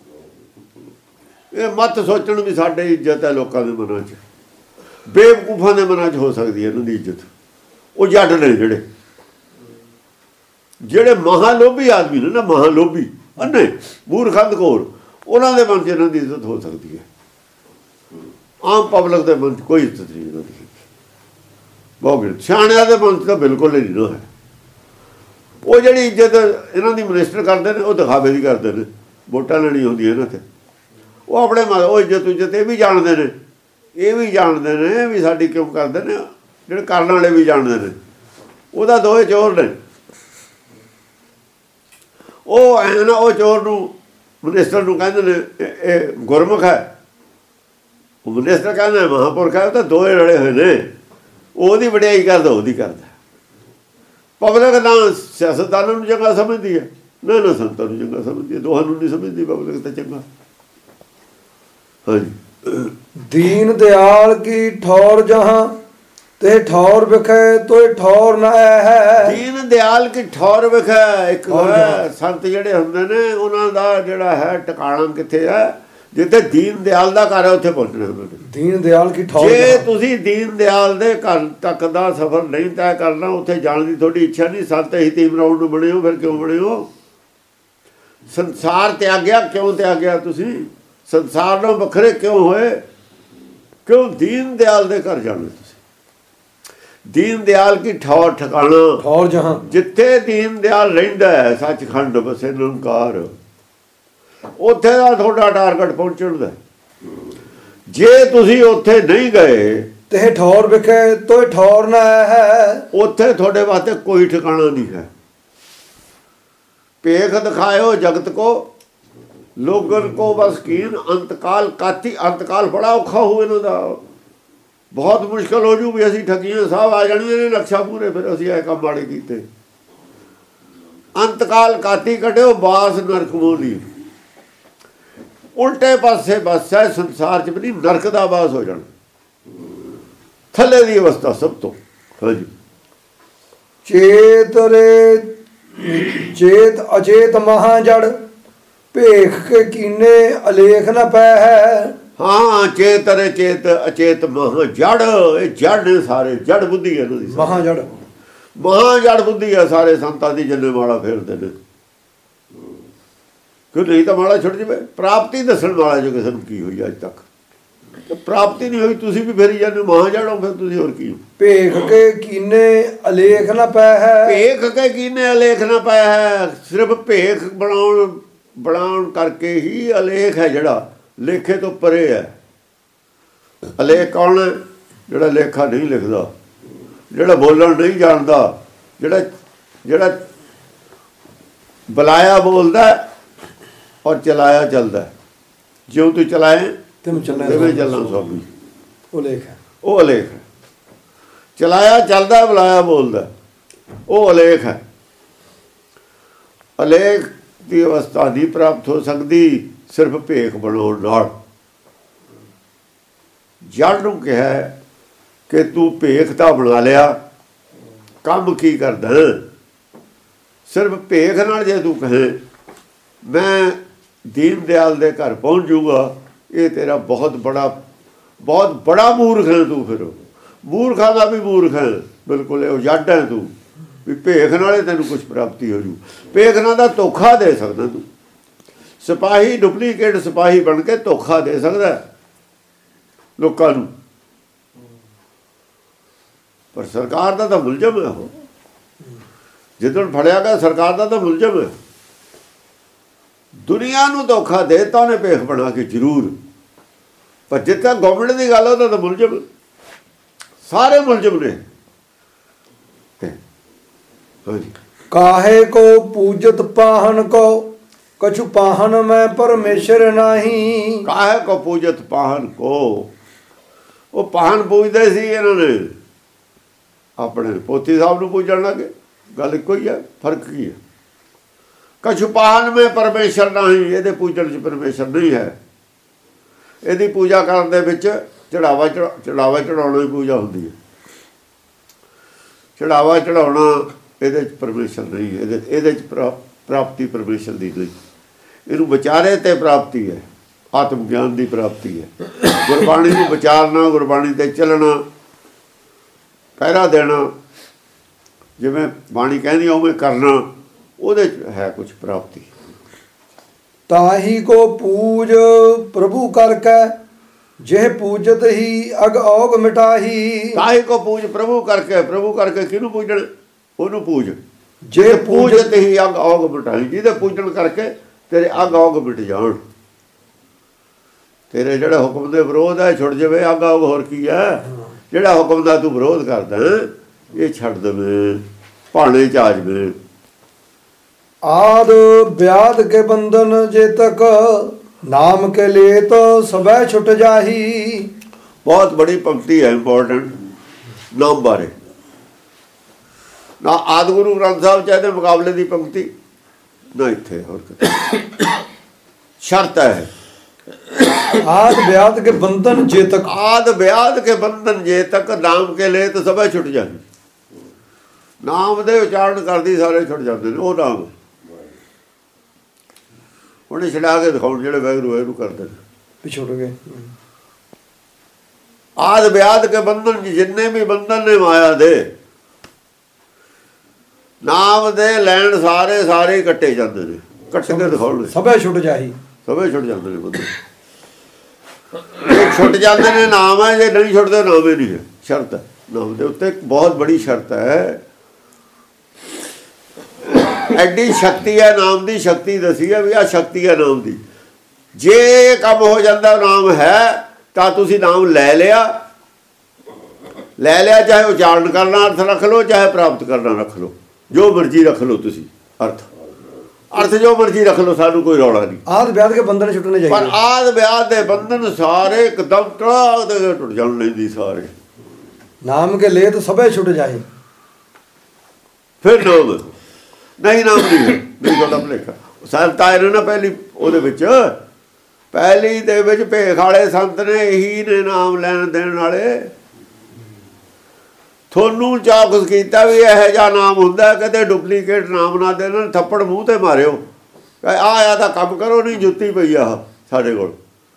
ਇਹ ਮਤ ਸੋਚਣ ਵੀ ਸਾਡੇ ਇੱਜ਼ਤ ਹੈ ਲੋਕਾਂ ਦੇ ਮਨਾਂ 'ਚ, ਬੇਵਕੂਫਾਂ ਦੇ ਮਨਾਂ 'ਚ ਹੋ ਸਕਦੀ ਹੈ ਇਹਨਾਂ ਦੀ ਇੱਜ਼ਤ। ਉਹ ਜੱਟ ਨੇ ਜਿਹੜੇ ਜਿਹੜੇ ਮਹਾਲੋਭੀ ਆਦਮੀ ਨੇ ਨਾ, ਮਹਾਲੋਭੀ ਅੰਨੇ ਮੂਰਖੰਦਖੋਰ, ਉਹਨਾਂ ਦੇ ਮਨ 'ਚ ਇਹਨਾਂ ਦੀ ਇੱਜ਼ਤ ਹੋ ਸਕਦੀ ਹੈ। ਆਮ ਪਬਲਿਕ ਦੇ ਮਨ 'ਚ ਕੋਈ ਇੱਜ਼ਤ ਨਹੀਂ ਇਹਨਾਂ ਦੀ। ਬਹੁਤ ਸਿਆਣਿਆਂ ਦੇ ਮਨ 'ਚ ਤਾਂ ਬਿਲਕੁਲ ਹੀ ਨਹੀਂ ਹੈ। ਉਹ ਜਿਹੜੀ ਇੱਜ਼ਤ ਇਹਨਾਂ ਦੀ ਮਿਨਿਸਟਰ ਕਰਦੇ ਨੇ, ਉਹ ਦਿਖਾਵੇ ਦੀ ਕਰਦੇ ਨੇ, ਵੋਟਾਂ ਲੈਣੀ ਹੁੰਦੀ ਇਹਨਾਂ 'ਤੇ। ਉਹ ਆਪਣੇ ਮਨ ਉਹ ਇੱਜ਼ਤ ਇੱਜ਼ਤ ਇਹ ਵੀ ਜਾਣਦੇ ਨੇ, ਇਹ ਵੀ ਜਾਣਦੇ ਨੇ ਵੀ ਸਾਡੀ ਕਿਉਂ ਕਰਦੇ ਨੇ, ਜਿਹੜੇ ਕਰਨ ਵਾਲੇ ਵੀ ਜਾਣਦੇ ਨੇ। ਉਹਦਾ ਦੋਏ ਚੋਰ ਨੇ। ਉਹ ਐ ਨਾ, ਉਹ ਚੋਰ ਨੂੰ ਮਿਨਿਸਟਰ ਨੂੰ ਕਹਿੰਦੇ ਨੇ ਇਹ ਗੁਰਮੁਖ ਹੈ, ਉਹ ਮਿਨਿਸਟਰ ਕਹਿੰਦਾ ਮਹਾਂਪੁਰਖ ਹੈ। ਉਹ ਤਾਂ ਦੋਏ ਰਲੇ ਹੋਏ ਨੇ। ਉਹਦੀ ਵਡਿਆਈ ਕਰਦਾ, ਉਹਦੀ ਕਰਦਾ। ਪਬਲਿਕ ਨਾ ਸਿਆਸਤਦਾਨਾਂ ਨੂੰ ਚੰਗਾ ਸਮਝਦੀ ਹੈ, ਨਾ ਨਾ ਸੰਤਾਂ ਨੂੰ ਚੰਗਾ ਸਮਝਦੀ ਹੈ। ਦੋਹਾਂ ਨੂੰ ਨਹੀਂ ਸਮਝਦੀ ਪਬਲਿਕ ਤਾਂ ਚੰਗਾ। ਹਾਂਜੀ। ਦੀਨ ਦਿਆਲ ਕੀ ਠੌਰ ਜਹਾਂ ਤੇ ਠੌਰ ਵਿਖੇ ਤੋਏ ਠੌਰ ਨਾ ਹੈ। ਦੀਨ ਦਿਆਲ ਕੀ ਠੌਰ ਵਿਖੇ। ਇੱਕ ਸੰਤ ਜਿਹੜੇ ਹੁੰਦੇ ਨੇ, ਉਹਨਾਂ ਦਾ ਜਿਹੜਾ ਹੈ ਟਿਕਾਣਾ ਕਿੱਥੇ ਹੈ? ਜਿੱਥੇ ਦੀਨ ਦਿਆਲ ਦਾ ਘਰ ਹੈ, ਉੱਥੇ ਪਹੁੰਚਣਾ ਉਹਨਾਂ ਨੇ। ਦੀਨ ਦਿਆਲ ਕੀ ਠੌਰ। ਜੇ ਤੁਸੀਂ ਦੀਨ ਦਿਆਲ ਦੇ ਘਰ ਤੱਕ ਦਾ ਸਫ਼ਰ ਨਹੀਂ ਤੈਅ ਕਰਨਾ, ਉੱਥੇ ਜਾਣ ਦੀ ਤੁਹਾਡੀ ਇੱਛਾ ਨਹੀਂ, ਸੰਤ ਹਿਤੀਮ ਰਾਉਣ ਨੂੰ ਬਣੇ ਹੋ, ਫਿਰ ਕਿਉਂ ਬਣੇ ਹੋ? ਸੰਸਾਰ ਤਿਆਗਿਆ, ਕਿਉਂ ਤਿਆਗਿਆ ਤੁਸੀਂ? ਸੰਸਾਰ ਨੂੰ ਵੱਖਰੇ ਕਿਉਂ ਹੋਏ? ਕਿਉਂ ਦੀਨ ਦਿਆਲ ਦੇ ਘਰ ਜਾਣਾ ਤੁਸੀਂ? ਦੀਨ ਦਿਆਲ ਕੀ ਠੌਰ ਠਿਕਾਣਾ ਠੌਰ ਜਹਾਂ। ਜਿੱਥੇ ਦੀਨ ਦਿਆਲ ਰਹਿੰਦਾ ਹੈ, ਸੱਚਖੰਡ ਬਸੇ ਨਿਰੰਕਾਰ, ਉੱਥੇ ਦਾ ਤੁਹਾਡਾ ਟਾਰਗੇਟ ਪਹੁੰਚਣ ਦਾ। ਜੇ ਤੁਸੀਂ ਉੱਥੇ ਨਹੀਂ ਗਏ ਤੇ ਠੌਰ ਵਿਖੇ ਤੋਏ ਠੌਰ ਨਾ ਹੈ, ਉੱਥੇ ਤੁਹਾਡੇ ਵਾਸਤੇ ਕੋਈ ਠਿਕਾਣਾ ਨਹੀਂ ਹੈ। ਭੇਖ ਦਿਖਾਇਓ ਜਗਤ ਕੋ, ਲੋਗਨ ਕੋ ਬਸ ਕੀਨ ਅੰਤਕਾਲ ਕਾਤੀ। ਅੰਤਕਾਲ ਬੜਾ ਔਖਾ ਹੋ ਇਹਨਾਂ ਦਾ, ਬਹੁਤ ਮੁਸ਼ਕਿਲ ਹੋ ਜੂ ਵੀ ਅਸੀਂ ਠੱਗੀਆਂ ਸਾਹਿਬ ਆ ਜਾਣੀਆਂ ਨੇ ਨਕਸ਼ਾ ਪੂਰੇ, ਫਿਰ ਅਸੀਂ ਇਹ ਕੰਮ ਮਾੜੇ ਕੀਤੇ। ਅੰਤਕਾਲ ਕਾਤੀ ਕੱਢਿਓ ਬਾਸ ਨਰਕ ਮੋਲੀ। ਉਲਟੇ ਪਾਸੇ ਬਸ ਹੈ ਸੰਸਾਰ 'ਚ ਵੀ ਨਹੀਂ, ਨਰਕ ਦਾ ਬਾਸ ਹੋ ਜਾਣਾ, ਥੱਲੇ ਦੀ ਅਵਸਥਾ ਸਭ ਤੋਂ। ਹਾਂਜੀ। ਚੇਤ ਰੇ ਚੇਤ ਅਚੇਤ ਮਹਾ ਜੜ ਭੇਖ ਕੇ ਕੀਨੇ ਅਲੇਖ ਨਾ ਪੈ ਹੈ। ਹਾਂ, ਚੇਤ ਰੇ ਚੇਤ ਅਚੇਤ ਮਹਾ ਜੜ। ਇਹ ਜੜ ਨੇ ਸਾਰੇ, ਜੜ ਬੁੱਧੀ ਹੈ ਇਹਨਾਂ ਦੀ, ਮਹਾ ਜੜ। ਮਹਾ ਜੜ ਬੁੱਧੀ ਹੈ ਸਾਰੇ ਸੰਤਾਂ ਦੀ, ਜਿੰਨੇ ਮਾਲਾ ਫੇਰਦੇ ਨੇ। ਕਿਉਂ ਨਹੀਂ ਤਾਂ ਮਾਲਾ ਛੁੱਟ ਜਾਵੇ। ਪ੍ਰਾਪਤੀ ਦੱਸਣ ਵਾਲਾ ਜੋ ਕਿਸੇ ਨੂੰ ਕੀ ਹੋਈ ਅੱਜ ਤੱਕ, ਪ੍ਰਾਪਤੀ ਨਹੀਂ ਹੋਈ, ਤੁਸੀਂ ਵੀ ਫੇਰੀ ਜਾਂਦੇ ਮਹਾ ਜੜ ਹੋ, ਫਿਰ ਤੁਸੀਂ ਹੋਰ ਕੀ ਹੋ? ਭੇਖ ਕੇ ਕੀਨੇ ਅਲੇਖ ਨਾ ਪੈ ਹੈ। ਭੇਖ ਕੇ ਕੀਨੇ ਅਲੇਖ ਨਾ ਪਾਇਆ ਹੈ। ਸਿਰਫ ਭੇਖ ਬਣਾਉਣ ਬਣਾਉਣ ਕਰਕੇ ਹੀ ਅਲੇਖ ਹੈ, ਜਿਹੜਾ ਲੇਖੇ ਤੋਂ ਪਰੇ ਹੈ। ਅਲੇਖ ਕੌਣ ਹੈ? ਜਿਹੜਾ ਲੇਖਾ ਨਹੀਂ ਲਿਖਦਾ, ਜਿਹੜਾ ਬੋਲਣ ਨਹੀਂ ਜਾਣਦਾ, ਜਿਹੜਾ ਜਿਹੜਾ ਬੁਲਾਇਆ ਬੋਲਦਾ ਔਰ ਚਲਾਇਆ ਚੱਲਦਾ। ਜਿਉਂ ਤੂੰ ਚਲਾਏ ਤਿਵੇਂ ਚੱਲਣਾ ਸਵਾਮੀ, ਉਹ ਲੇਖ ਹੈ। ਉਹ ਅਲੇਖ ਹੈ। ਚਲਾਇਆ ਚੱਲਦਾ, ਬੁਲਾਇਆ ਬੋਲਦਾ, ਉਹ ਅਲੇਖ ਹੈ। ਅਲੇਖ ਦੀ ਅਵਸਥਾ ਨਹੀਂ ਪ੍ਰਾਪਤ ਹੋ ਸਕਦੀ ਸਿਰਫ ਭੇਖ ਬਣਾਉਣ ਨਾਲ। ਜੜ ਨੂੰ ਕਿਹਾ ਕਿ ਤੂੰ ਭੇਖ ਤਾਂ ਬਣਾ ਲਿਆ, ਕੰਮ ਕੀ ਕਰਦਾ? ਸਿਰਫ ਭੇਖ ਨਾਲ ਜੇ ਤੂੰ ਕਹੇ ਮੈਂ ਦੀਨ ਦਿਆਲ ਦੇ ਘਰ ਪਹੁੰਚ ਜੂਗਾ, ਇਹ ਤੇਰਾ ਬਹੁਤ ਬੜਾ ਬਹੁਤ ਬੜਾ ਮੂਰਖ ਹੈ ਤੂੰ। ਫਿਰ ਮੂਰਖਾਂ ਦਾ ਵੀ ਮੂਰਖ ਹੈ ਬਿਲਕੁਲ, ਇਹ ਜੱਟ ਹੈ ਤੂੰ ਵੀ ਭੇਖ ਨਾਲੇ ਤੈਨੂੰ ਕੁਛ ਪ੍ਰਾਪਤੀ ਹੋ ਜੂ। ਭੇਖ ਨਾਲ ਦਾ ਧੋਖਾ ਦੇ ਸਕਦਾ ਤੂੰ। ਸਿਪਾਹੀ ਡੁਪਲੀਕੇਟ ਸਿਪਾਹੀ ਬਣ ਕੇ ਧੋਖਾ ਦੇ ਸਕਦਾ ਲੋਕਾਂ ਨੂੰ, ਪਰ ਸਰਕਾਰ ਦਾ ਤਾਂ ਮੁਲਜ਼ਮ ਹੈ। ਉਹ ਜਿੱਦਣ ਫੜਿਆ ਗਿਆ ਸਰਕਾਰ ਦਾ ਤਾਂ ਮੁਲਜ਼ਮ ਹੈ। ਦੁਨੀਆ ਨੂੰ ਧੋਖਾ ਦੇ ਤਾਂ ਉਹਨੇ ਭੇਖ ਬਣਾ ਕੇ ਜ਼ਰੂਰ, ਪਰ ਜਿੱਥੇ ਗਵਰਨਮੈਂਟ ਦੀ ਗੱਲ ਉਹਦਾ ਤਾਂ ਮੁਲਜ਼ਮ, ਸਾਰੇ ਮੁਲਜ਼ਮ ਨੇ। ਕਾਹੇ ਕੋ ਪੂਜਤ ਪਾਹਨ ਕੋ ਕਛੁ ਪਾਹਨ ਮੈਂ ਪਰਮੇਸ਼ਰ ਨਹੀਂ। ਕਾਹੇ ਕੋ ਪੂਜਤ ਪਾਹਨ ਕੋ, ਉਹ ਪਾਹਨ ਪੂਜਦੇ ਸੀ ਇਹਨਾਂ ਨੇ, ਆਪਣੇ ਪੋਤੀ ਸਾਹਿਬ ਨੂੰ ਪੂਜਣ ਲੱਗੇ। ਗੱਲ ਇੱਕੋ ਹੀ ਹੈ, ਫਰਕ ਕੀ ਹੈ? ਕਛੁ ਪਾਹਨ में ਪਰਮੇਸ਼ਰ ਨਹੀਂ, ਇਹਦੇ ਪੂਜਣ 'ਚ ਪਰਮੇਸ਼ਰ ਨਹੀਂ ਹੈ। ਇਹਦੀ ਪੂਜਾ ਕਰਨ ਦੇ ਵਿੱਚ ਚੜਾਵਾ ਚੜਾਵਾ ਚੜਾਉਣਾ ਹੀ ਪੂਜਾ ਹੁੰਦੀ ਹੈ। ਚੜਾਵਾ ਚੜਾਉਣਾ ਇਹਦੇ 'ਚ ਪਰਮੇਸ਼ਰ ਨਹੀਂ, ਇਹਦੇ ਇਹਦੇ 'ਚ ਪ੍ਰਾਪਤੀ ਪਰਮੇਸ਼ਰ ਦੀ ਨਹੀਂ। ਇਹਨੂੰ ਵਿਚਾਰੇ ਤੇ ਪ੍ਰਾਪਤੀ ਹੈ, ਆਤਮ ਗਿਆਨ ਦੀ ਪ੍ਰਾਪਤੀ ਹੈ। ਗੁਰਬਾਣੀ ਨੂੰ ਵਿਚਾਰਨਾ, ਗੁਰਬਾਣੀ ਤੇ ਚੱਲਣਾ, ਪਹਿਰਾ ਦੇਣਾ, ਜਿਵੇਂ ਬਾਣੀ ਕਹਿੰਦੀ ਉਵੇਂ ਕਰਨਾ, ਉਹਦੇ 'ਚ ਹੈ ਕੁਛ ਪ੍ਰਾਪਤੀ। ਤਾਹੀ ਕੋ ਪੂਜ ਪ੍ਰਭੂ ਕਰਕੇ, ਜਿਹ ਪੂਜਤ ਹੀ ਅਗ ਔਗ ਮਿਟਾਹੀ। ਤਾਹੀ ਕੋ ਪੂਜ ਪ੍ਰਭੂ ਕਰਕੇ, ਪ੍ਰਭੂ ਕਰਕੇ ਕਿਹਨੂੰ ਪੂਜਣ? ਉਹਨੂੰ ਪੂਜ। ਜੇ ਪੂਜਤ ਹੀ ਅਗ ਔਗ ਮਿਟਾਹੀ, ਜਿਹਦੇ ਪੂਜਣ ਕਰਕੇ ਤੇਰੇ ਅਗ ਔਗ ਮਿਟ ਜਾਣ, ਤੇਰੇ ਜਿਹੜਾ ਹੁਕਮ ਦੇ ਵਿਰੋਧ ਹੈ ਛੁੱਟ ਜਾਵੇ। ਅਗ ਔਗ ਹੋਰ ਕੀ ਹੈ? ਜਿਹੜਾ ਹੁਕਮ ਦਾ ਤੂੰ ਵਿਰੋਧ ਕਰਦਾ ਇਹ ਛੱਡ ਦੇਵੇ, ਭਾਣੇ ਚ ਆ ਜਾਵੇ। ਆਦ ਵਿਆਦ ਕੇ ਬੰਧਨ ਜੇ ਤੱਕ, ਨਾਮ ਕੇ ਲੇ ਤੋ ਸਭੈ ਛੁੱਟ ਜਾਹੀ। ਬਹੁਤ ਬੜੀ ਪੰਕਤੀ ਹੈ, ਇੰਪੋਰਟੈਂਟ, ਨਾਮ ਬਾਰੇ। ਨਾ ਆਦਿ ਗੁਰੂ ਗ੍ਰੰਥ ਸਾਹਿਬ ਚ ਇਹਦੇ ਮੁਕਾਬਲੇ ਦੀ ਪੰਕਤੀ ਨਾ ਇੱਥੇ ਹੋਰ ਕਿਤੇ। ਸ਼ਰਤ ਹੈ ਆਦ ਵਿਆਦ ਕੇ ਬੰਧਨ ਜੇ ਤੱਕ, ਆਦ ਵਿਆਦ ਕੇ ਬੰਧਨ ਜੇ ਤੱਕ, ਨਾਮ ਕੇ ਲੇ ਤੋ ਸਭੈ ਛੁੱਟ ਜਾਹੀ। ਨਾਮ ਦੇ ਉਚਾਰਨ ਕਰਦੀ ਸਾਰੇ ਛੁੱਟ ਜਾਂਦੇ ਨੇ। ਉਹ ਨਾਮ ਉਹਨੇ ਛਡਾ ਕੇ ਦਿਖਾਉਣ ਜਿਹੜੇ ਵੈਗਰੂ ਵੈਗਰੂ ਕਰਦੇ ਨੇ, ਪਿਛੁੱਟ ਗਏ। ਆਦ ਵਿਆਦ ਕੇ ਬੰਧਨ, ਜਿੰਨੇ ਵੀ ਬੰਧਨ ਨੇ ਮਾਇਆ ਦੇ, ਨਾਮ ਦੇ ਲੈਣ ਸਾਰੇ ਸਾਰੇ ਕੱਟੇ ਜਾਂਦੇ ਨੇ। ਕੱਟ ਕੇ ਦਿਖਾਉਣ ਸਭੇ ਛੁੱਟ ਜਾਹੀ, ਸਭੇ ਛੁੱਟ ਜਾਂਦੇ ਨੇ ਬੰਦੇ। ਛੁੱਟ ਜਾਂਦੇ ਨੇ ਨਾਮ ਹੈ, ਜੇ ਨਹੀਂ ਛੁੱਟਦੇ ਨਾਮ ਹੀ ਨਹੀਂ ਹੈ। ਸ਼ਰਤ ਹੈ ਨਾਮ ਦੇ ਉੱਤੇ, ਇੱਕ ਬਹੁਤ ਬੜੀ ਸ਼ਰਤ ਹੈ। ਐਡੀ ਸ਼ਕਤੀ ਹੈ ਨਾਮ ਦੀ, ਸ਼ਕਤੀ ਦੱਸੀ ਹੈ ਵੀ ਆਹ ਸ਼ਕਤੀ ਹੈ ਨਾਮ ਦੀ। ਜੇ ਕੰਮ ਹੋ ਜਾਂਦਾ ਨਾਮ ਹੈ ਤਾਂ ਤੁਸੀਂ ਨਾਮ ਲੈ ਲਿਆ, ਲੈ ਲਿਆ, ਚਾਹੇ ਉਚਾਰਨ ਕਰਨਾ ਅਰਥ ਰੱਖ ਲਓ, ਚਾਹੇ ਪ੍ਰਾਪਤ ਕਰਨਾ ਰੱਖ ਲਓ, ਜੋ ਮਰਜ਼ੀ ਰੱਖ ਲਓ ਤੁਸੀਂ। ਅਰਥ ਅਰਥ ਜੋ ਮਰਜ਼ੀ ਰੱਖ ਲਓ, ਸਾਨੂੰ ਕੋਈ ਰੌਲਾ ਨਹੀਂ। ਆਦ ਵਿਆਦ ਕੇ ਬੰਧਨ ਛੁੱਟਣੇ ਚਾਹੀਦੇ, ਪਰ ਆਦ ਵਿਆਦ ਦੇ ਬੰਧਨ ਸਾਰੇ ਇੱਕਦਮ ਟਰਾਕ ਦੇ ਟੁੱਟ ਜਾਣ ਲੈਂਦੀ ਸਾਰੇ। ਨਾਮ ਕੇ ਲੇ ਤਾਂ ਸਭੇ ਛੁੱਟ ਜਾਹੀ। ਫਿਰ ਨਾਮ ਨਹੀਂ, ਨਾਮ ਨਹੀਂ ਹੈ, ਨਹੀਂ ਤੁਹਾਡਾ ਭੁਲੇਖਾ। ਸੰਤ ਆਏ ਨੇ ਨਾ ਪਹਿਲੀ ਉਹਦੇ ਵਿੱਚ, ਪਹਿਲੀ ਦੇ ਵਿੱਚ ਭੇਖ ਵਾਲੇ ਸੰਤ ਨੇ, ਇਹੀ ਨੇ ਨਾਮ ਲੈਣ ਦੇਣ ਵਾਲੇ। ਤੁਹਾਨੂੰ ਚੌਕਸ ਕੀਤਾ ਵੀ ਇਹੋ ਜਿਹਾ ਨਾਮ ਹੁੰਦਾ, ਕਦੇ ਡੁਪਲੀਕੇਟ ਨਾਮ ਨਾ ਦੇਣਾ, ਥੱਪੜ ਮੂੰਹ ਤੇ ਮਾਰਿਓ। ਆਹ ਤਾਂ ਕੰਮ ਕਰੋ, ਨਹੀਂ ਜੁੱਤੀ ਪਈ ਆ ਸਾਡੇ ਕੋਲ,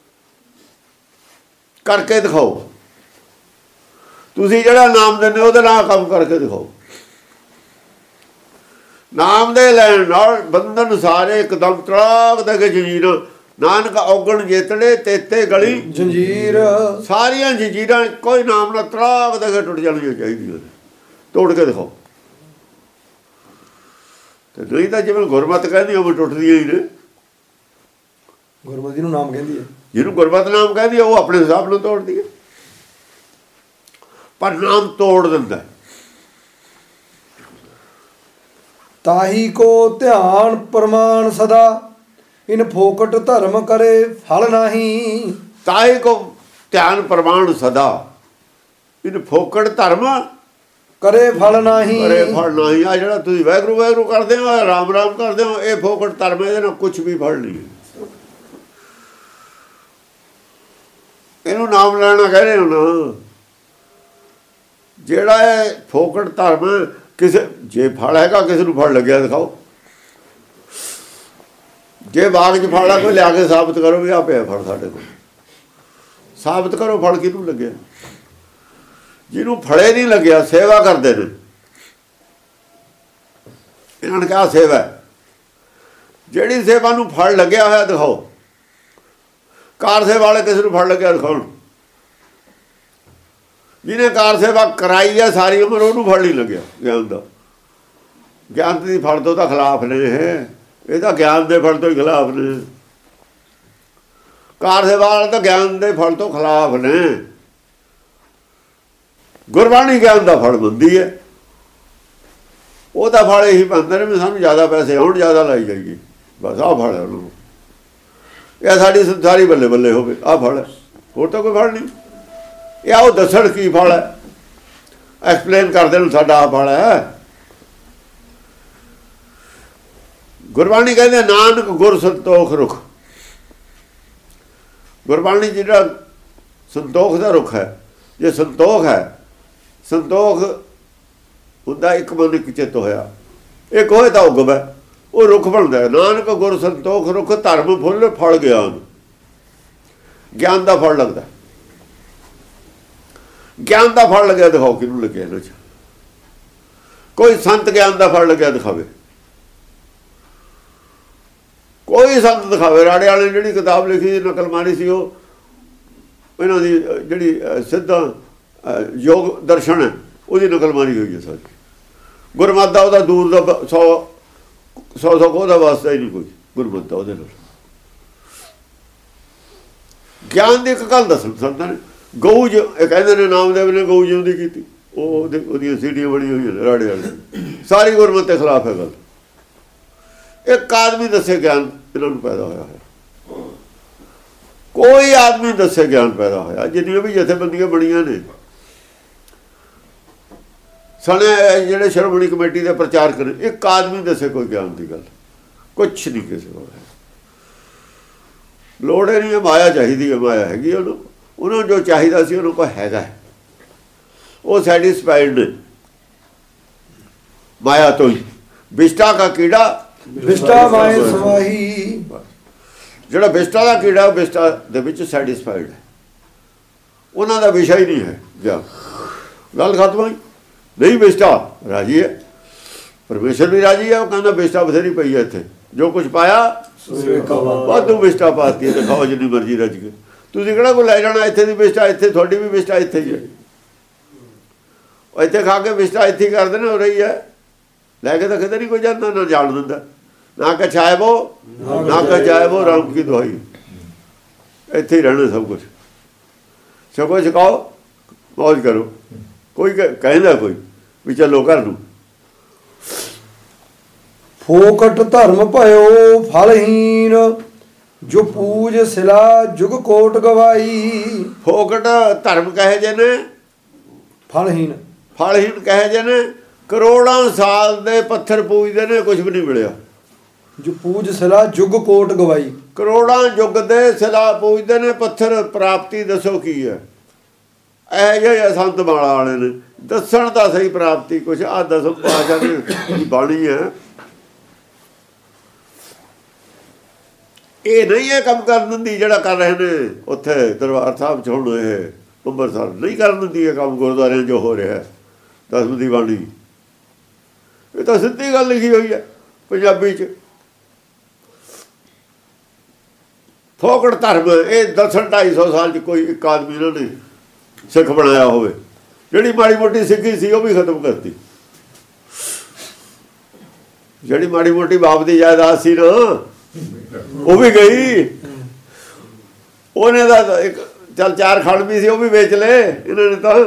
ਕਰਕੇ ਦਿਖਾਓ। ਤੁਸੀਂ ਜਿਹੜਾ ਨਾਮ ਦਿੰਦੇ ਉਹਦੇ ਨਾਲ ਕੰਮ ਕਰਕੇ ਦਿਖਾਓ। ਨਾਮ ਦੇ ਲੈਣ ਨਾਲ ਬੰਧਨ ਸਾਰੇ ਇੱਕਦਮ ਤਰਾਕ ਦੇ ਕੇ ਜੰਜੀਰਾਂ, ਨਾਨਕ ਔਗਣ ਜੇਤੜੇ ਤੇਤੇ ਗਲੀ ਜੰਜੀਰ, ਸਾਰੀਆਂ ਜੰਜੀਰਾਂ ਕੋਈ ਨਾਮ ਨਾਲ ਤਰਾਕ ਦੇ ਕੇ ਟੁੱਟ ਜਾਣੀਆਂ ਚਾਹੀਦੀਆਂ, ਤੋੜ ਕੇ ਦਿਖਾਓ। ਤੇ ਨਹੀਂ ਤਾਂ ਜਿਵੇਂ ਗੁਰਮਤਿ ਕਹਿੰਦੀ ਉਹ ਟੁੱਟਦੀਆਂ ਹੀ ਨੇ। ਗੁਰਮਤਿ ਨੂੰ ਨਾਮ ਕਹਿੰਦੀ ਹੈ, ਜਿਹਨੂੰ ਗੁਰਮਤਿ ਨਾਮ ਕਹਿੰਦੀ ਹੈ ਉਹ ਆਪਣੇ ਹਿਸਾਬ ਨਾਲ ਤੋੜਦੀ ਹੈ, ਪਰ ਨਾਮ ਤੋੜ ਦਿੰਦਾ। ਤਾਹੀ ਕੋ ਧਿਆਨ ਪ੍ਰਮਾਣ ਸਦਾ, ਇਨ ਫੋਕਟ ਧਰਮ ਕਰੇ ਫਲ ਨਹੀਂ। ਤਾਹੀ ਕੋ ਧਿਆਨ ਪ੍ਰਮਾਣ ਸਦਾ, ਇਨ ਫੋਕਟ ਧਰਮ ਕਰੇ ਫਲ ਨਹੀਂ। ਕਰੇ ਫਲ ਨਹੀਂ। ਆ ਜਿਹੜਾ ਤੁਸੀਂ ਵੈਗਰੂ ਵੈਗਰੂ ਕਰਦੇ ਹੋ, ਰਾਮ ਰਾਮ ਕਰਦੇ ਹੋ, ਇਹ ਫੋਕਟ ਧਰਮ, ਇਹਦੇ ਨਾਲ ਕੁਛ ਵੀ ਫਲ ਨਹੀਂ। ਇਹਨੂੰ ਨਾਮ ਲੈਣਾ ਕਹਿ ਰਹੇ ਹੋ ਨਾ। ਜਿਹੜਾ ਇਹ ਫੋਕਟ ਧਰਮ, ਕਿਸੇ ਜੇ ਫਲ ਹੈਗਾ, ਕਿਸੇ ਨੂੰ ਫਲ ਲੱਗਿਆ ਦਿਖਾਓ। ਜੇ ਬਾਗ 'ਚ ਫਲ ਆ, ਕੋਈ ਲਿਆ ਕੇ ਸਾਬਤ ਕਰੋ ਵੀ ਆ ਪਿਆ ਫਲ ਸਾਡੇ ਕੋਲ, ਸਾਬਤ ਕਰੋ ਫਲ ਕਿਹਨੂੰ ਲੱਗਿਆ। ਜਿਹਨੂੰ ਫਲੇ ਨਹੀਂ ਲੱਗਿਆ, ਸੇਵਾ ਕਰਦੇ ਨੇ। ਇਹਨਾਂ ਨੇ ਕਿਹਾ ਸੇਵਾ, ਜਿਹੜੀ ਸੇਵਾ ਨੂੰ ਫਲ ਲੱਗਿਆ ਹੋਇਆ ਦਿਖਾਓ। ਕਾਰ ਸੇਵਾ ਵਾਲੇ ਕਿਸੇ ਨੂੰ ਫਲ ਲੱਗਿਆ ਦਿਖਾਉਣ। ਜਿਹਨੇ ਕਾਰ ਸੇਵਾ ਕਰਾਈ ਹੈ ਸਾਰੀ ਉਮਰ, ਉਹਨੂੰ ਫਲ ਨਹੀਂ ਲੱਗਿਆ ਗਿਆਨ ਦਾ। ਗਿਆਨ ਦੀ ਫਲ ਤੋਂ ਤਾਂ ਖਿਲਾਫ ਨੇ ਇਹ, ਇਹ ਤਾਂ ਗਿਆਨ ਦੇ ਫਲ ਤੋਂ ਹੀ ਖਿਲਾਫ ਨੇ। ਕਾਰ ਸੇਵਾ ਵਾਲੇ ਤਾਂ ਗਿਆਨ ਦੇ ਫਲ ਤੋਂ ਖਿਲਾਫ ਨੇ। ਗੁਰਬਾਣੀ ਗਿਆਨ ਦਾ ਫਲ ਬੰਦੀ ਹੈ, ਉਹਦਾ ਫਲ ਇਹੀ ਬੰਦੇ ਨੇ ਵੀ ਸਾਨੂੰ ਜ਼ਿਆਦਾ ਪੈਸੇ ਆਉਣ, ਜ਼ਿਆਦਾ ਲਾਈ ਜਾਈਏ, ਬਸ ਆਹ ਫਲ ਹੈ ਉਹਨਾਂ ਨੂੰ। ਇਹ ਸਾਡੀ ਸਾਰੀ ਬੱਲੇ ਬੱਲੇ ਹੋਵੇ, ਆਹ ਫਲ ਹੈ, ਹੋਰ ਤਾਂ ਕੋਈ ਫਲ ਨਹੀਂ। ਇਹ ਉਹ ਦੱਸਣ ਕੀ ਫਲ ਹੈ, ਐਕਸਪਲੇਨ ਕਰਦੇ ਨੂੰ ਸਾਡਾ ਆਹ ਫਲ ਹੈ। ਗੁਰਬਾਣੀ ਕਹਿੰਦੇ ਨਾਨਕ ਗੁਰ ਸੰਤੋਖ ਰੁਖ। ਗੁਰਬਾਣੀ ਜਿਹੜਾ ਸੰਤੋਖ ਦਾ ਰੁਖ ਹੈ, ਜੇ ਸੰਤੋਖ ਹੈ, ਸੰਤੋਖ ਹੁੰਦਾ ਇੱਕ ਮਨ ਇੱਕ ਚਿੱਤ ਹੋਇਆ, ਇੱਕ ਹੋਏ ਤਾਂ ਉਗਮ ਹੈ, ਉਹ ਰੁੱਖ ਬਣਦਾ। ਨਾਨਕ ਗੁਰ ਸੰਤੋਖ ਰੁੱਖ, ਧਰਮ ਫੁੱਲ ਫਲ ਗਿਆਨ। ਗਿਆਨ ਦਾ ਫਲ ਲੱਗਦਾ, ਗਿਆਨ ਦਾ ਫਲ ਲੱਗਿਆ ਦਿਖਾਓ ਕਿਹਨੂੰ ਲੱਗਿਆ ਇਹਨਾਂ 'ਚ। ਕੋਈ ਸੰਤ ਗਿਆਨ ਦਾ ਫਲ ਲੱਗਿਆ ਦਿਖਾਵੇ, ਕੋਈ ਸੰਤ ਦਿਖਾਵੇ। ਰਾੜੇ ਵਾਲੇ ਨੇ ਜਿਹੜੀ ਕਿਤਾਬ ਲਿਖੀ ਨਕਲ ਮਾਰੀ ਸੀ, ਉਹ ਇਹਨਾਂ ਦੀ ਜਿਹੜੀ ਸਿੱਧਾ ਯੋਗ ਦਰਸ਼ਨ ਹੈ ਉਹਦੀ ਨਕਲ ਮਾਰੀ ਹੋਈ ਹੈ ਸਾਰੀ। ਗੁਰਮਤਿ ਦਾ ਉਹਦਾ ਦੂਰ ਦਾ ਸੌ ਸੌ ਸੌ ਉਹਦਾ ਵਾਸਤਾ ਹੀ ਨਹੀਂ ਕੋਈ ਗੁਰਮਤਿ ਦਾ ਉਹਦੇ ਨਾਲ। ਗਿਆਨ ਦੀ ਇੱਕ ਗੱਲ ਦੱਸਣ ਸੰਤਾਂ ਨੇ, ਗਊ ਜ ਕਹਿੰਦੇ ਨੇ ਨਾਮਦੇਵ ਨੇ ਗਊ ਜਿਉਂਦੀ ਕੀਤੀ, ਉਹ ਉਹਦੀਆਂ ਸੀੜੀਆਂ ਬਣੀਆਂ ਹੋਈਆਂ ਨੇ ਰਾੜੇ ਵਾਲੇ। ਸਾਰੀ ਗੁਰਮਤਿ ਦੇ ਖਿਲਾਫ ਹੈ ਗੱਲ। ਇੱਕ ਆਦਮੀ ਦੱਸੇ ਗਿਆਨ ਇਹਨਾਂ ਨੂੰ ਪੈਦਾ ਹੋਇਆ ਹੈ, ਕੋਈ ਆਦਮੀ ਦੱਸੇ ਗਿਆਨ ਪੈਦਾ ਹੋਇਆ। ਜਿੰਨੀਆਂ ਵੀ ਜਥੇਬੰਦੀਆਂ ਬਣੀਆਂ ਨੇ ਸਣੇ ਜਿਹੜੇ ਸ਼੍ਰੋਮਣੀ ਕਮੇਟੀ ਦੇ ਪ੍ਰਚਾਰ ਕਰੇ, ਇੱਕ ਆਦਮੀ ਦੱਸੇ ਕੋਈ ਗਿਆਨ ਦੀ ਗੱਲ, ਕੁਛ ਨਹੀਂ ਕਿਸੇ ਕੋਲ ਹੈ। ਲੋੜ ਹੀ ਨਹੀਂ, ਮਾਇਆ ਚਾਹੀਦੀ ਹੈ, ਮਾਇਆ ਹੈਗੀ ਉਹਨੂੰ। ਉਹਨੂੰ ਜੋ ਚਾਹੀਦਾ ਸੀ ਉਹਨੂੰ ਕੋਈ ਹੈਗਾ, ਉਹ ਸੈਟਿਸਫਾਈਡ ਨੇ ਮਾਇਆ ਤੋਂ ਹੀ। ਵਿਸ਼ਟਾ ਦਾ ਕੀੜਾ ਵਿਸ਼ਟਾ ਮਾਏ ਸਮਾਹੀ, ਜਿਹੜਾ ਵਿਸ਼ਟਾ ਦਾ ਕੀੜਾ ਉਹ ਵਿਸ਼ਟਾ ਦੇ ਵਿੱਚ ਸੈਟਿਸਫਾਈਡ ਹੈ, ਉਹਨਾਂ ਦਾ ਵਿਸ਼ਾ ਹੀ ਨਹੀਂ ਹੈ ਗਿਆਨ। ਗੱਲ ਖਤਮ ਹੋਈ। ਨਹੀਂ ਵਿਸ਼ਟਾ ਰਾਜੀ ਹੈ, ਪਰਮੇਸ਼ਰ ਵੀ ਰਾਜੀ ਹੈ। ਉਹ ਕਹਿੰਦਾ ਵਿਸ਼ਟਾ ਬਥੇਰੀ ਪਈ ਹੈ ਇੱਥੇ, ਜੋ ਕੁਛ ਪਾਇਆ ਵਾਧੂ ਵਿਸ਼ਟਾ ਪਾਤੀ ਹੈ, ਦਿਖਾਓ ਜਿੰਨੀ ਮਰਜ਼ੀ ਰੱਜ ਕੇ। ਤੁਸੀਂ ਕਿਹੜਾ ਕੋਈ ਲੈ ਜਾਣਾ ਇੱਥੇ ਦੀ ਵਿਸ਼ਟਾ, ਇੱਥੇ ਤੁਹਾਡੀ ਵੀ ਵਿਸ਼ਟਾ ਇੱਥੇ ਹੀ ਹੈ। ਇੱਥੇ ਖਾ ਕੇ ਵਿਸ਼ਟਾ ਇੱਥੇ ਹੀ ਕਰਦੇ ਨੇ, ਹੋ ਰਹੀ ਹੈ। ਲੈ ਕੇ ਤਾਂ ਕਿਤੇ ਨਹੀਂ ਕੋਈ ਜਾਂਦਾ, ਨਾ ਜਾਣ ਦਿੰਦਾ। ਨਾ ਕਿ ਛਾਇਬੋ ਨਾ ਕਿ ਜਾਇਬੋ ਰਾਮ ਕੀ ਦੁਹਾਈ, ਇੱਥੇ ਹੀ ਰਹਿਣਾ ਸਭ ਕੁਛ। ਛਕੋ ਛਕਾਓ, ਮੌਜ ਕਰੋ। ਕੋਈ ਕਹਿੰਦਾ ਕੋਈ ਵੀ ਚਲੋ ਘਰ ਨੂੰ। ਫੋਕਟ ਧਰਮ ਭਇਓ ਫਲਹੀਨ, ਜੋ ਪੂਜ ਸਿਲਾ ਜੁਗ ਕੋਟ ਗਵਾਈ। ਫੋਕਟ ਧਰਮ ਕਹੇ ਜੇ ਨੇ, ਫਲਹੀਨ ਫਲਹੀਨ ਕਹੇ ਜੇ ਨੇ। ਕਰੋੜਾਂ ਸਾਲ ਦੇ ਪੱਥਰ ਪੂਜਦੇ ਨੇ, ਕੁਝ ਵੀ ਨਹੀਂ ਮਿਲਿਆ। ਜੋ ਪੂਜ ਸਿਲਾ ਜੁਗ ਕੋਟ ਗਵਾਈ, ਕਰੋੜਾਂ ਯੁੱਗ ਦੇ ਸਿਲਾ ਪੂਜਦੇ ਨੇ, ਪੱਥਰ ਪ੍ਰਾਪਤੀ ਦੱਸੋ ਕੀ ਹੈ। ਇਹ ਜਿਹੇ ਸੰਤ ਮਾਲਾ ਵਾਲੇ ਨੇ ਦੱਸਣ ਦਾ ਸਹੀ ਪ੍ਰਾਪਤੀ ਕੁਛ। ਆਹ ਦਸਮ ਪਾਤਸ਼ਾਹ ਦੀ ਬਾਣੀ ਹੈ, ਇਹ ਨਹੀਂ ਇਹ ਕੰਮ ਕਰਨ ਦਿੰਦੀ ਜਿਹੜਾ ਕਰ ਰਹੇ ਨੇ ਉੱਥੇ ਦਰਬਾਰ ਸਾਹਿਬ 'ਚ। ਹੁਣ ਇਹ ਅੰਮ੍ਰਿਤਸਰ ਨਹੀਂ ਕਰਨ ਦਿੰਦੀ ਇਹ ਕੰਮ ਗੁਰਦੁਆਰਿਆਂ ਜੋ ਹੋ ਰਿਹਾ ਦਸਮ ਦੀ ਬਾਣੀ। ਇਹ ਤਾਂ ਸਿੱਧੀ ਗੱਲ ਲਿਖੀ ਹੋਈ ਹੈ ਪੰਜਾਬੀ 'ਚ। ਫੋਕਟ ਧਰਮ ਇਹ ਦਸਣ ਢਾਈ ਸੌ ਸਾਲ 'ਚ ਕੋਈ ਇੱਕ ਆਦਮੀ ਇਹਨਾਂ ਨੇ ਸਿੱਖ ਬਣਾਇਆ ਹੋਵੇ। ਜਿਹੜੀ ਮਾੜੀ ਮੋਟੀ ਸਿੱਖੀ ਸੀ ਉਹ ਵੀ ਖਤਮ ਕਰਤੀ। ਜਿਹੜੀ ਮਾੜੀ ਮੋਟੀ ਬਾਪ ਦੀ ਜਾਇਦਾਦ ਸੀ ਨਾ ਉਹ ਵੀ ਗਈ। ਉਹਨੇ ਦਾ ਇੱਕ ਚੱਲ ਚਾਰ ਖੰਡ ਵੀ ਸੀ, ਉਹ ਵੀ ਵੇਚ ਲਏ ਇਹਨਾਂ ਨੇ ਤਾਂ।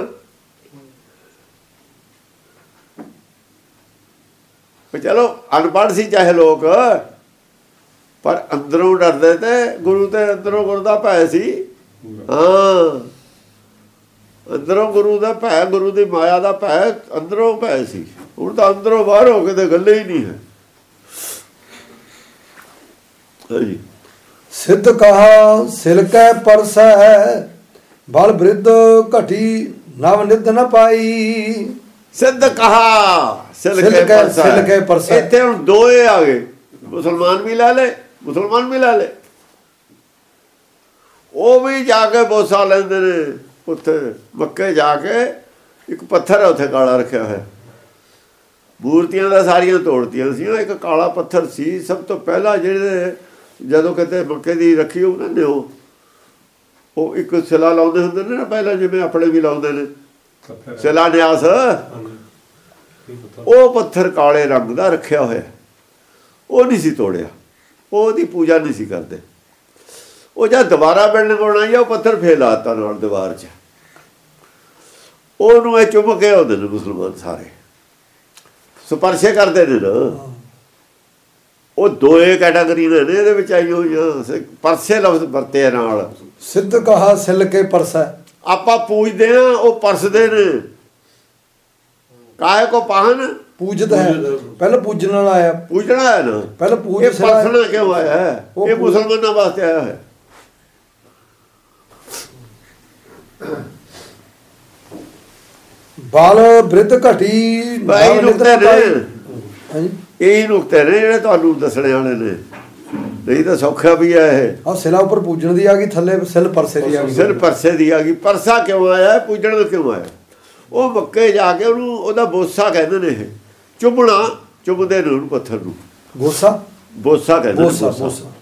ਚਲੋ ਅਨਪੜ੍ਹ ਸੀ ਚਾਹੇ ਲੋਕ, ਪਰ ਅੰਦਰੋਂ ਡਰਦੇ ਤੇ ਗੁਰੂ ਤੇ ਅੰਦਰੋਂ ਗੁਰੂ ਦਾ ਭੈ ਸੀ। ਹਾਂ, ਅੰਦਰੋਂ ਗੁਰੂ ਦਾ ਭੈ, ਗੁਰੂ ਦੀ ਮਾਇਆ ਦਾ ਭੈ ਅੰਦਰੋਂ ਭੈ ਸੀ। ਹੁਣ ਤਾਂ ਅੰਦਰੋਂ ਬਾਹਰ ਹੋ ਕੇ ਤੇ ਗੱਲ ਹੀ ਨਹੀਂ ਹੈ। ਹਾਂਜੀ, ਸਿੱਧ ਕਹਾ ਸਿਲਕੈ ਪਰਸੈ, ਬਲ ਬ੍ਰਿਧ ਘਟੀ ਨਵ ਨਿਧ ਨ ਪਾਈ। ਸਿੱਧ ਕਹਾ ਸਿਲਕੈ ਪਰਸੈ। ਇੱਥੇ ਹੁਣ ਦੋਏ ਆ ਗਏ, ਮੁਸਲਮਾਨ ਵੀ ਲੈ ਲੈ, ਮੁਸਲਮਾਨ ਵੀ ਲੈ ਲੈ। ਉਹ ਵੀ ਜਾ ਕੇ ਬੋਸਾ ਲੈਂਦੇ ਨੇ ਉੱਥੇ ਮੱਕੇ ਜਾ ਕੇ। ਇੱਕ ਪੱਥਰ ਹੈ ਉੱਥੇ ਕਾਲਾ ਰੱਖਿਆ ਹੋਇਆ, ਮੂਰਤੀਆਂ ਦਾ ਸਾਰੀਆਂ ਤੋੜਤੀਆਂ ਸੀ। ਇੱਕ ਕਾਲਾ ਪੱਥਰ ਸੀ ਸਭ ਤੋਂ ਪਹਿਲਾਂ, ਜਿਹੜੇ ਜਦੋਂ ਕਿਤੇ ਮੱਕੇ ਦੀ ਰੱਖੀ ਉਹਨਾਂ ਨੇ ਉਹ ਉਹ ਇੱਕ ਸਿਲਾ ਲਾਉਂਦੇ ਹੁੰਦੇ ਨੇ ਨਾ ਪਹਿਲਾਂ, ਜਿਵੇਂ ਆਪਣੇ ਵੀ ਲਾਉਂਦੇ ਨੇ ਸਿਲਾ ਨਿਆਸ। ਉਹ ਪੱਥਰ ਕਾਲੇ ਰੰਗ ਦਾ ਰੱਖਿਆ ਹੋਇਆ, ਉਹ ਨਹੀਂ ਸੀ ਤੋੜਿਆ, ਉਹਦੀ ਪੂਜਾ ਨਹੀਂ ਸੀ ਕਰਦੇ। ਉਹ ਜਦ ਦੁਬਾਰਾ ਬਿਲਡਿੰਗ ਬਣਾਈ ਉਹ ਪੱਥਰ ਫੇਰ ਲਾਤਾ ਨਾਲ ਦੀਵਾਰ 'ਚ। ਉਹਨੂੰ ਇਹ ਚੁੰਮ ਕੇ ਆਉਂਦੇ ਨੇ ਮੁਸਲਮਾਨ ਸਾਰੇ, ਸਪਰਸ਼ੇ ਕਰਦੇ ਨੇ ਨਾ। ਉਹ ਦੋਏ ਕੈਟਾਗਰੀ ਨੇ ਇਹਦੇ ਵਿੱਚ ਆਈ ਹੋਈ। ਪਰਸੇ ਲਫ਼ਜ਼ ਵਰਤੇ ਨਾਲ। ਸਿੱਧ ਕਹਾ ਸਿਲ ਕੇ ਪਰਸੈ, ਆਪਾਂ ਪੂਜਦੇ ਹਾਂ, ਉਹ ਪਰਸਦੇ ਨੇ। ਕਾਹੇ ਕੋ ਪਾਹਨ ਪੂਜਤ ਹੈ, ਪਹਿਲਾਂ ਪੂਜਣ ਵਾਲਾ ਆਇਆ, ਪੂਜਣਾ ਹੈ ਨਾ, ਪਹਿਲਾਂ ਪੂਜ ਇਹ ਪਰਸਣਾ ਕਿਉਂ ਆਇਆ ਹੈ? ਇਹ ਮੁਸਲਮਾਨਾਂ ਵਾਸਤੇ ਆਇਆ ਹੈ। ਬਾਲ ਬ੍ਰਿਧ ਘਟੀ ਇਹੀ ਨੁਕਤੇ ਨੇ, ਹਾਂਜੀ ਇਹੀ ਨੁਕਤੇ ਨੇ ਜਿਹੜੇ ਤੁਹਾਨੂੰ ਦੱਸਣੇ ਵਾਲੇ ਨੇ, ਨਹੀਂ ਤਾਂ ਸੌਖਾ ਵੀ ਹੈ ਇਹ। ਆਹ ਸਿਲਾ ਉੱਪਰ ਪੂਜਣ ਦੀ ਆ ਗਈ, ਥੱਲੇ ਸਿਲ ਪਰਸੇ ਦੀ ਆ ਗਈ, ਸਿਰ ਪਰਸੇ ਦੀ ਆ ਗਈ। ਪਰਸਾ ਕਿਉਂ ਆਇਆ? ਪੂਜਣ ਕਿਉਂ ਆਇਆ? ਉਹ ਮੱਕੇ ਜਾ ਕੇ ਉਹਨੂੰ ਉਹਦਾ ਬੋਸਾ ਕਹਿੰਦੇ ਨੇ, ਇਹ ਚੁੰਮਣਾ, ਚੁੰਮਦੇ ਨੇ ਉਹਨੂੰ ਪੱਥਰ ਨੂੰ, ਗੋਸਾ ਬੋਸਾ ਕਹਿੰਦੇ ਨੇ, ਬੋਸਾ ਬੋਸਾ। ਬੋਸਾ